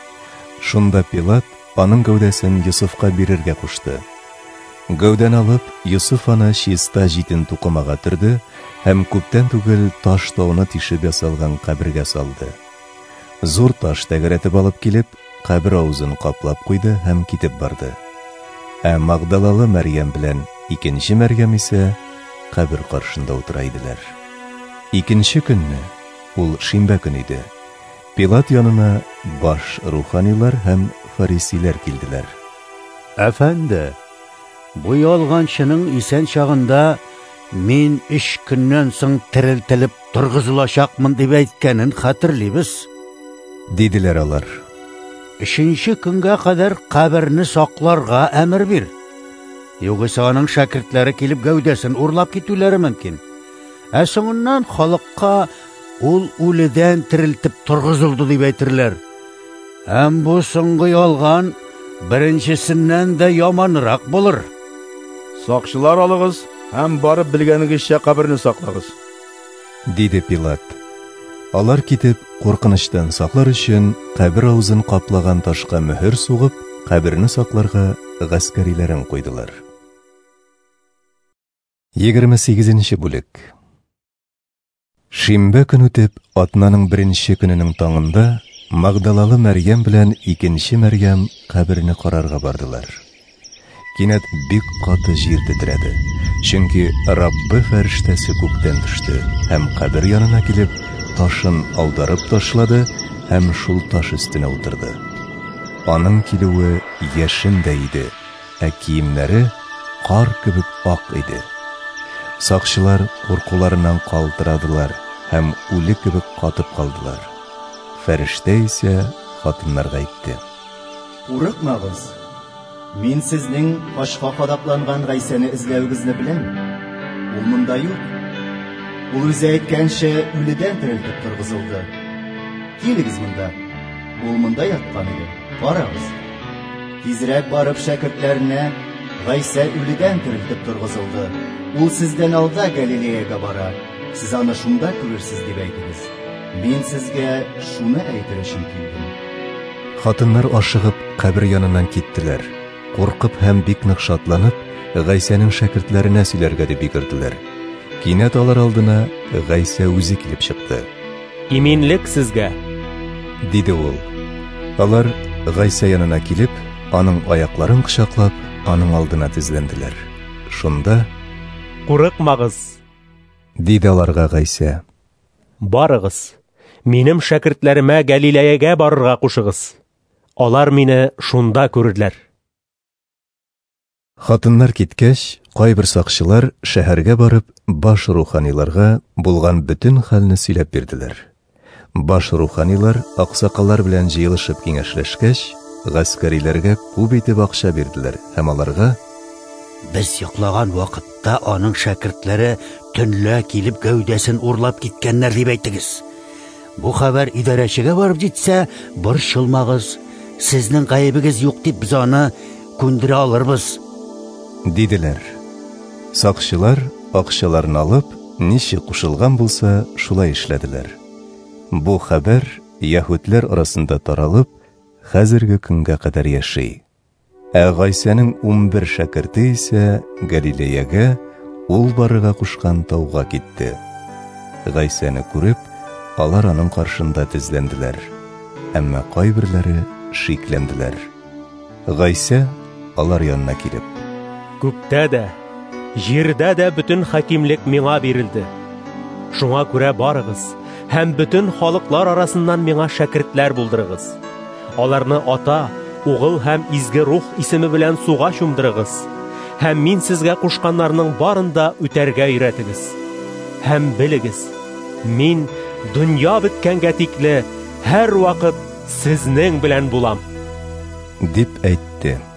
Шунда Пилат аның гәүдәсен Юсуфка бирергә кушты. Гәүдән алып, Юсуф аны чиста җитен тукымага төрде һәм күптән түгел таш тауны тишеп ясалган кабергә салды. Зур таш тәгәрәтеп алып килеп, кабер авызын каплап куйды һәм китеп барды. Магдалалы Мәрьям белән икенче Мәрьям исә кабер каршында утыра иделәр. Икенче көнне, ул шимбә көн иде, Пилат янына баш руханилар һәм фарисиләр килделәр. Әфәнде, бу ялганчының исән чагында мин 3 көннән соң терелтелеп торгызылачакмын дип әйткәнен хәтерлибез, диделәр алар. 3нче көнгә кадәр каберне сакларга әмер бир. Югыйсә аның шәкертләре килеп гәүдәсен урлап китүләре мөмкин. Соңыннан халыкка ул үледән терелтеп торгызылды дип әйтерләр. Һәм бу соңгы ялган беренчесеннән дә яманрак булыр. Сакчылар алыгыз һәм барып белгәнегезчә каберне саклагыз, диде Пилат. Алар китеп, куркыныштан саклар өчен кабер авызын каплаган ташка мөһер сугып, каберне сакларга гаскәриләрен куйдылар. 28-нче бүлек. Шимбә көн үтеп, атнаның 1нче көненең таңында Магдалалы Мәрьям белән икенче Мәрьям каберне карарга бардылар. Кинәт бик каты җир тетрәде, чөнки Раббы фәрештәсе күктән төште һәм кабер янына килеп, ташын аударып ташлады һәм шул таш өстенә утырды. Аның килүе яшен дә иде, киемнәре кар кебек ак иде. Сакчылар куркуларыннан калтырадылар һәм үле кебек катып калдылар. Фәрештә исә хатыннарга әйтте: Курыкмагыз. Мин сезнең башка кадапланган Гайсәне эзләвегезне беләм. Ул монда юк. Ул үзе әйткәнчә үледән терелтеп торгызылды. Килегез монда. Ул монда яткан иде. Барыгыз. Тизрәк барып шәкертләренә Гайсә үледән терелтеп торгызылды. Ул сездән алда Галилеяга бара. Сез аны шунда күрерсез дип әйтегез. Мин сезгә шуны әйтер өчен килдем. Хатыннар ашыгып кабер яныннан киттеләр. Куркып һәм бик нык шатланып, Гайсәнең шәкертләренә сөйләргә дип йөгерделәр. Кинәт алар алдына Гайсә үзе килеп чыкты. Иминлек сезгә, диде ул. Алар Гайсә янына килеп, аның аякларын кочаклап, аның алдына тезләнделәр. Шунда: Курыкмагыз, диде аларга Гайсә. Барыгыз, минем шәкертләремә Галилеягә барырга кушыгыз. Алар мине шунда күрделәр. Хатыннар киткәч, кайбер сакчылар шәһәргә барып, баш руханиларга булган бөтен хәлне сөйләп бирделәр. Баш руханилар аксакаллар белән җыелышып киңәшләшкәч, гаскәриләргә күп итеп акча бирделәр һәм аларга: Без йоклаган вакытта аның шәкертләре төнлә килеп гәүдәсен урлап киткәннәр дип әйтегез. Бу хәбәр идарәчегә барып җитсә, борчылмагыз. Сезнең гаебегез юк дип без аны күндерә алырбыз, диделәр. Сакчылар акчаларын алып, ничек кушылган булса, шулай эшләделәр. Бу хәбәр яһүдләр арасында таралып, хәзерге көнгә кадәр яши. Гайсәнең 11 шәкерте исә Галилеягә, ул барырга кушкан тауга китте. Гайсәне күреп, алар аның каршында тезләнделәр, әмма кайберләре шикләнделәр. Гайсә алар янына килеп: Күктә дә, җирдә дә бөтен хакимлек миңа бирелде. Шуңа күрә барыгыз һәм бөтен халыклар арасыннан миңа шәкертләр булдырыгыз. Аларны Ата, Угыл һәм Изге Рух исеме белән суга чумдырыгыз. Һәм мин сезгә кушканнарның барында үтәргә өйрәтегез. Һәм белегез, мин дөнья беткәнгә тикле һәр вакыт сезнең белән булам. Дип әйтте.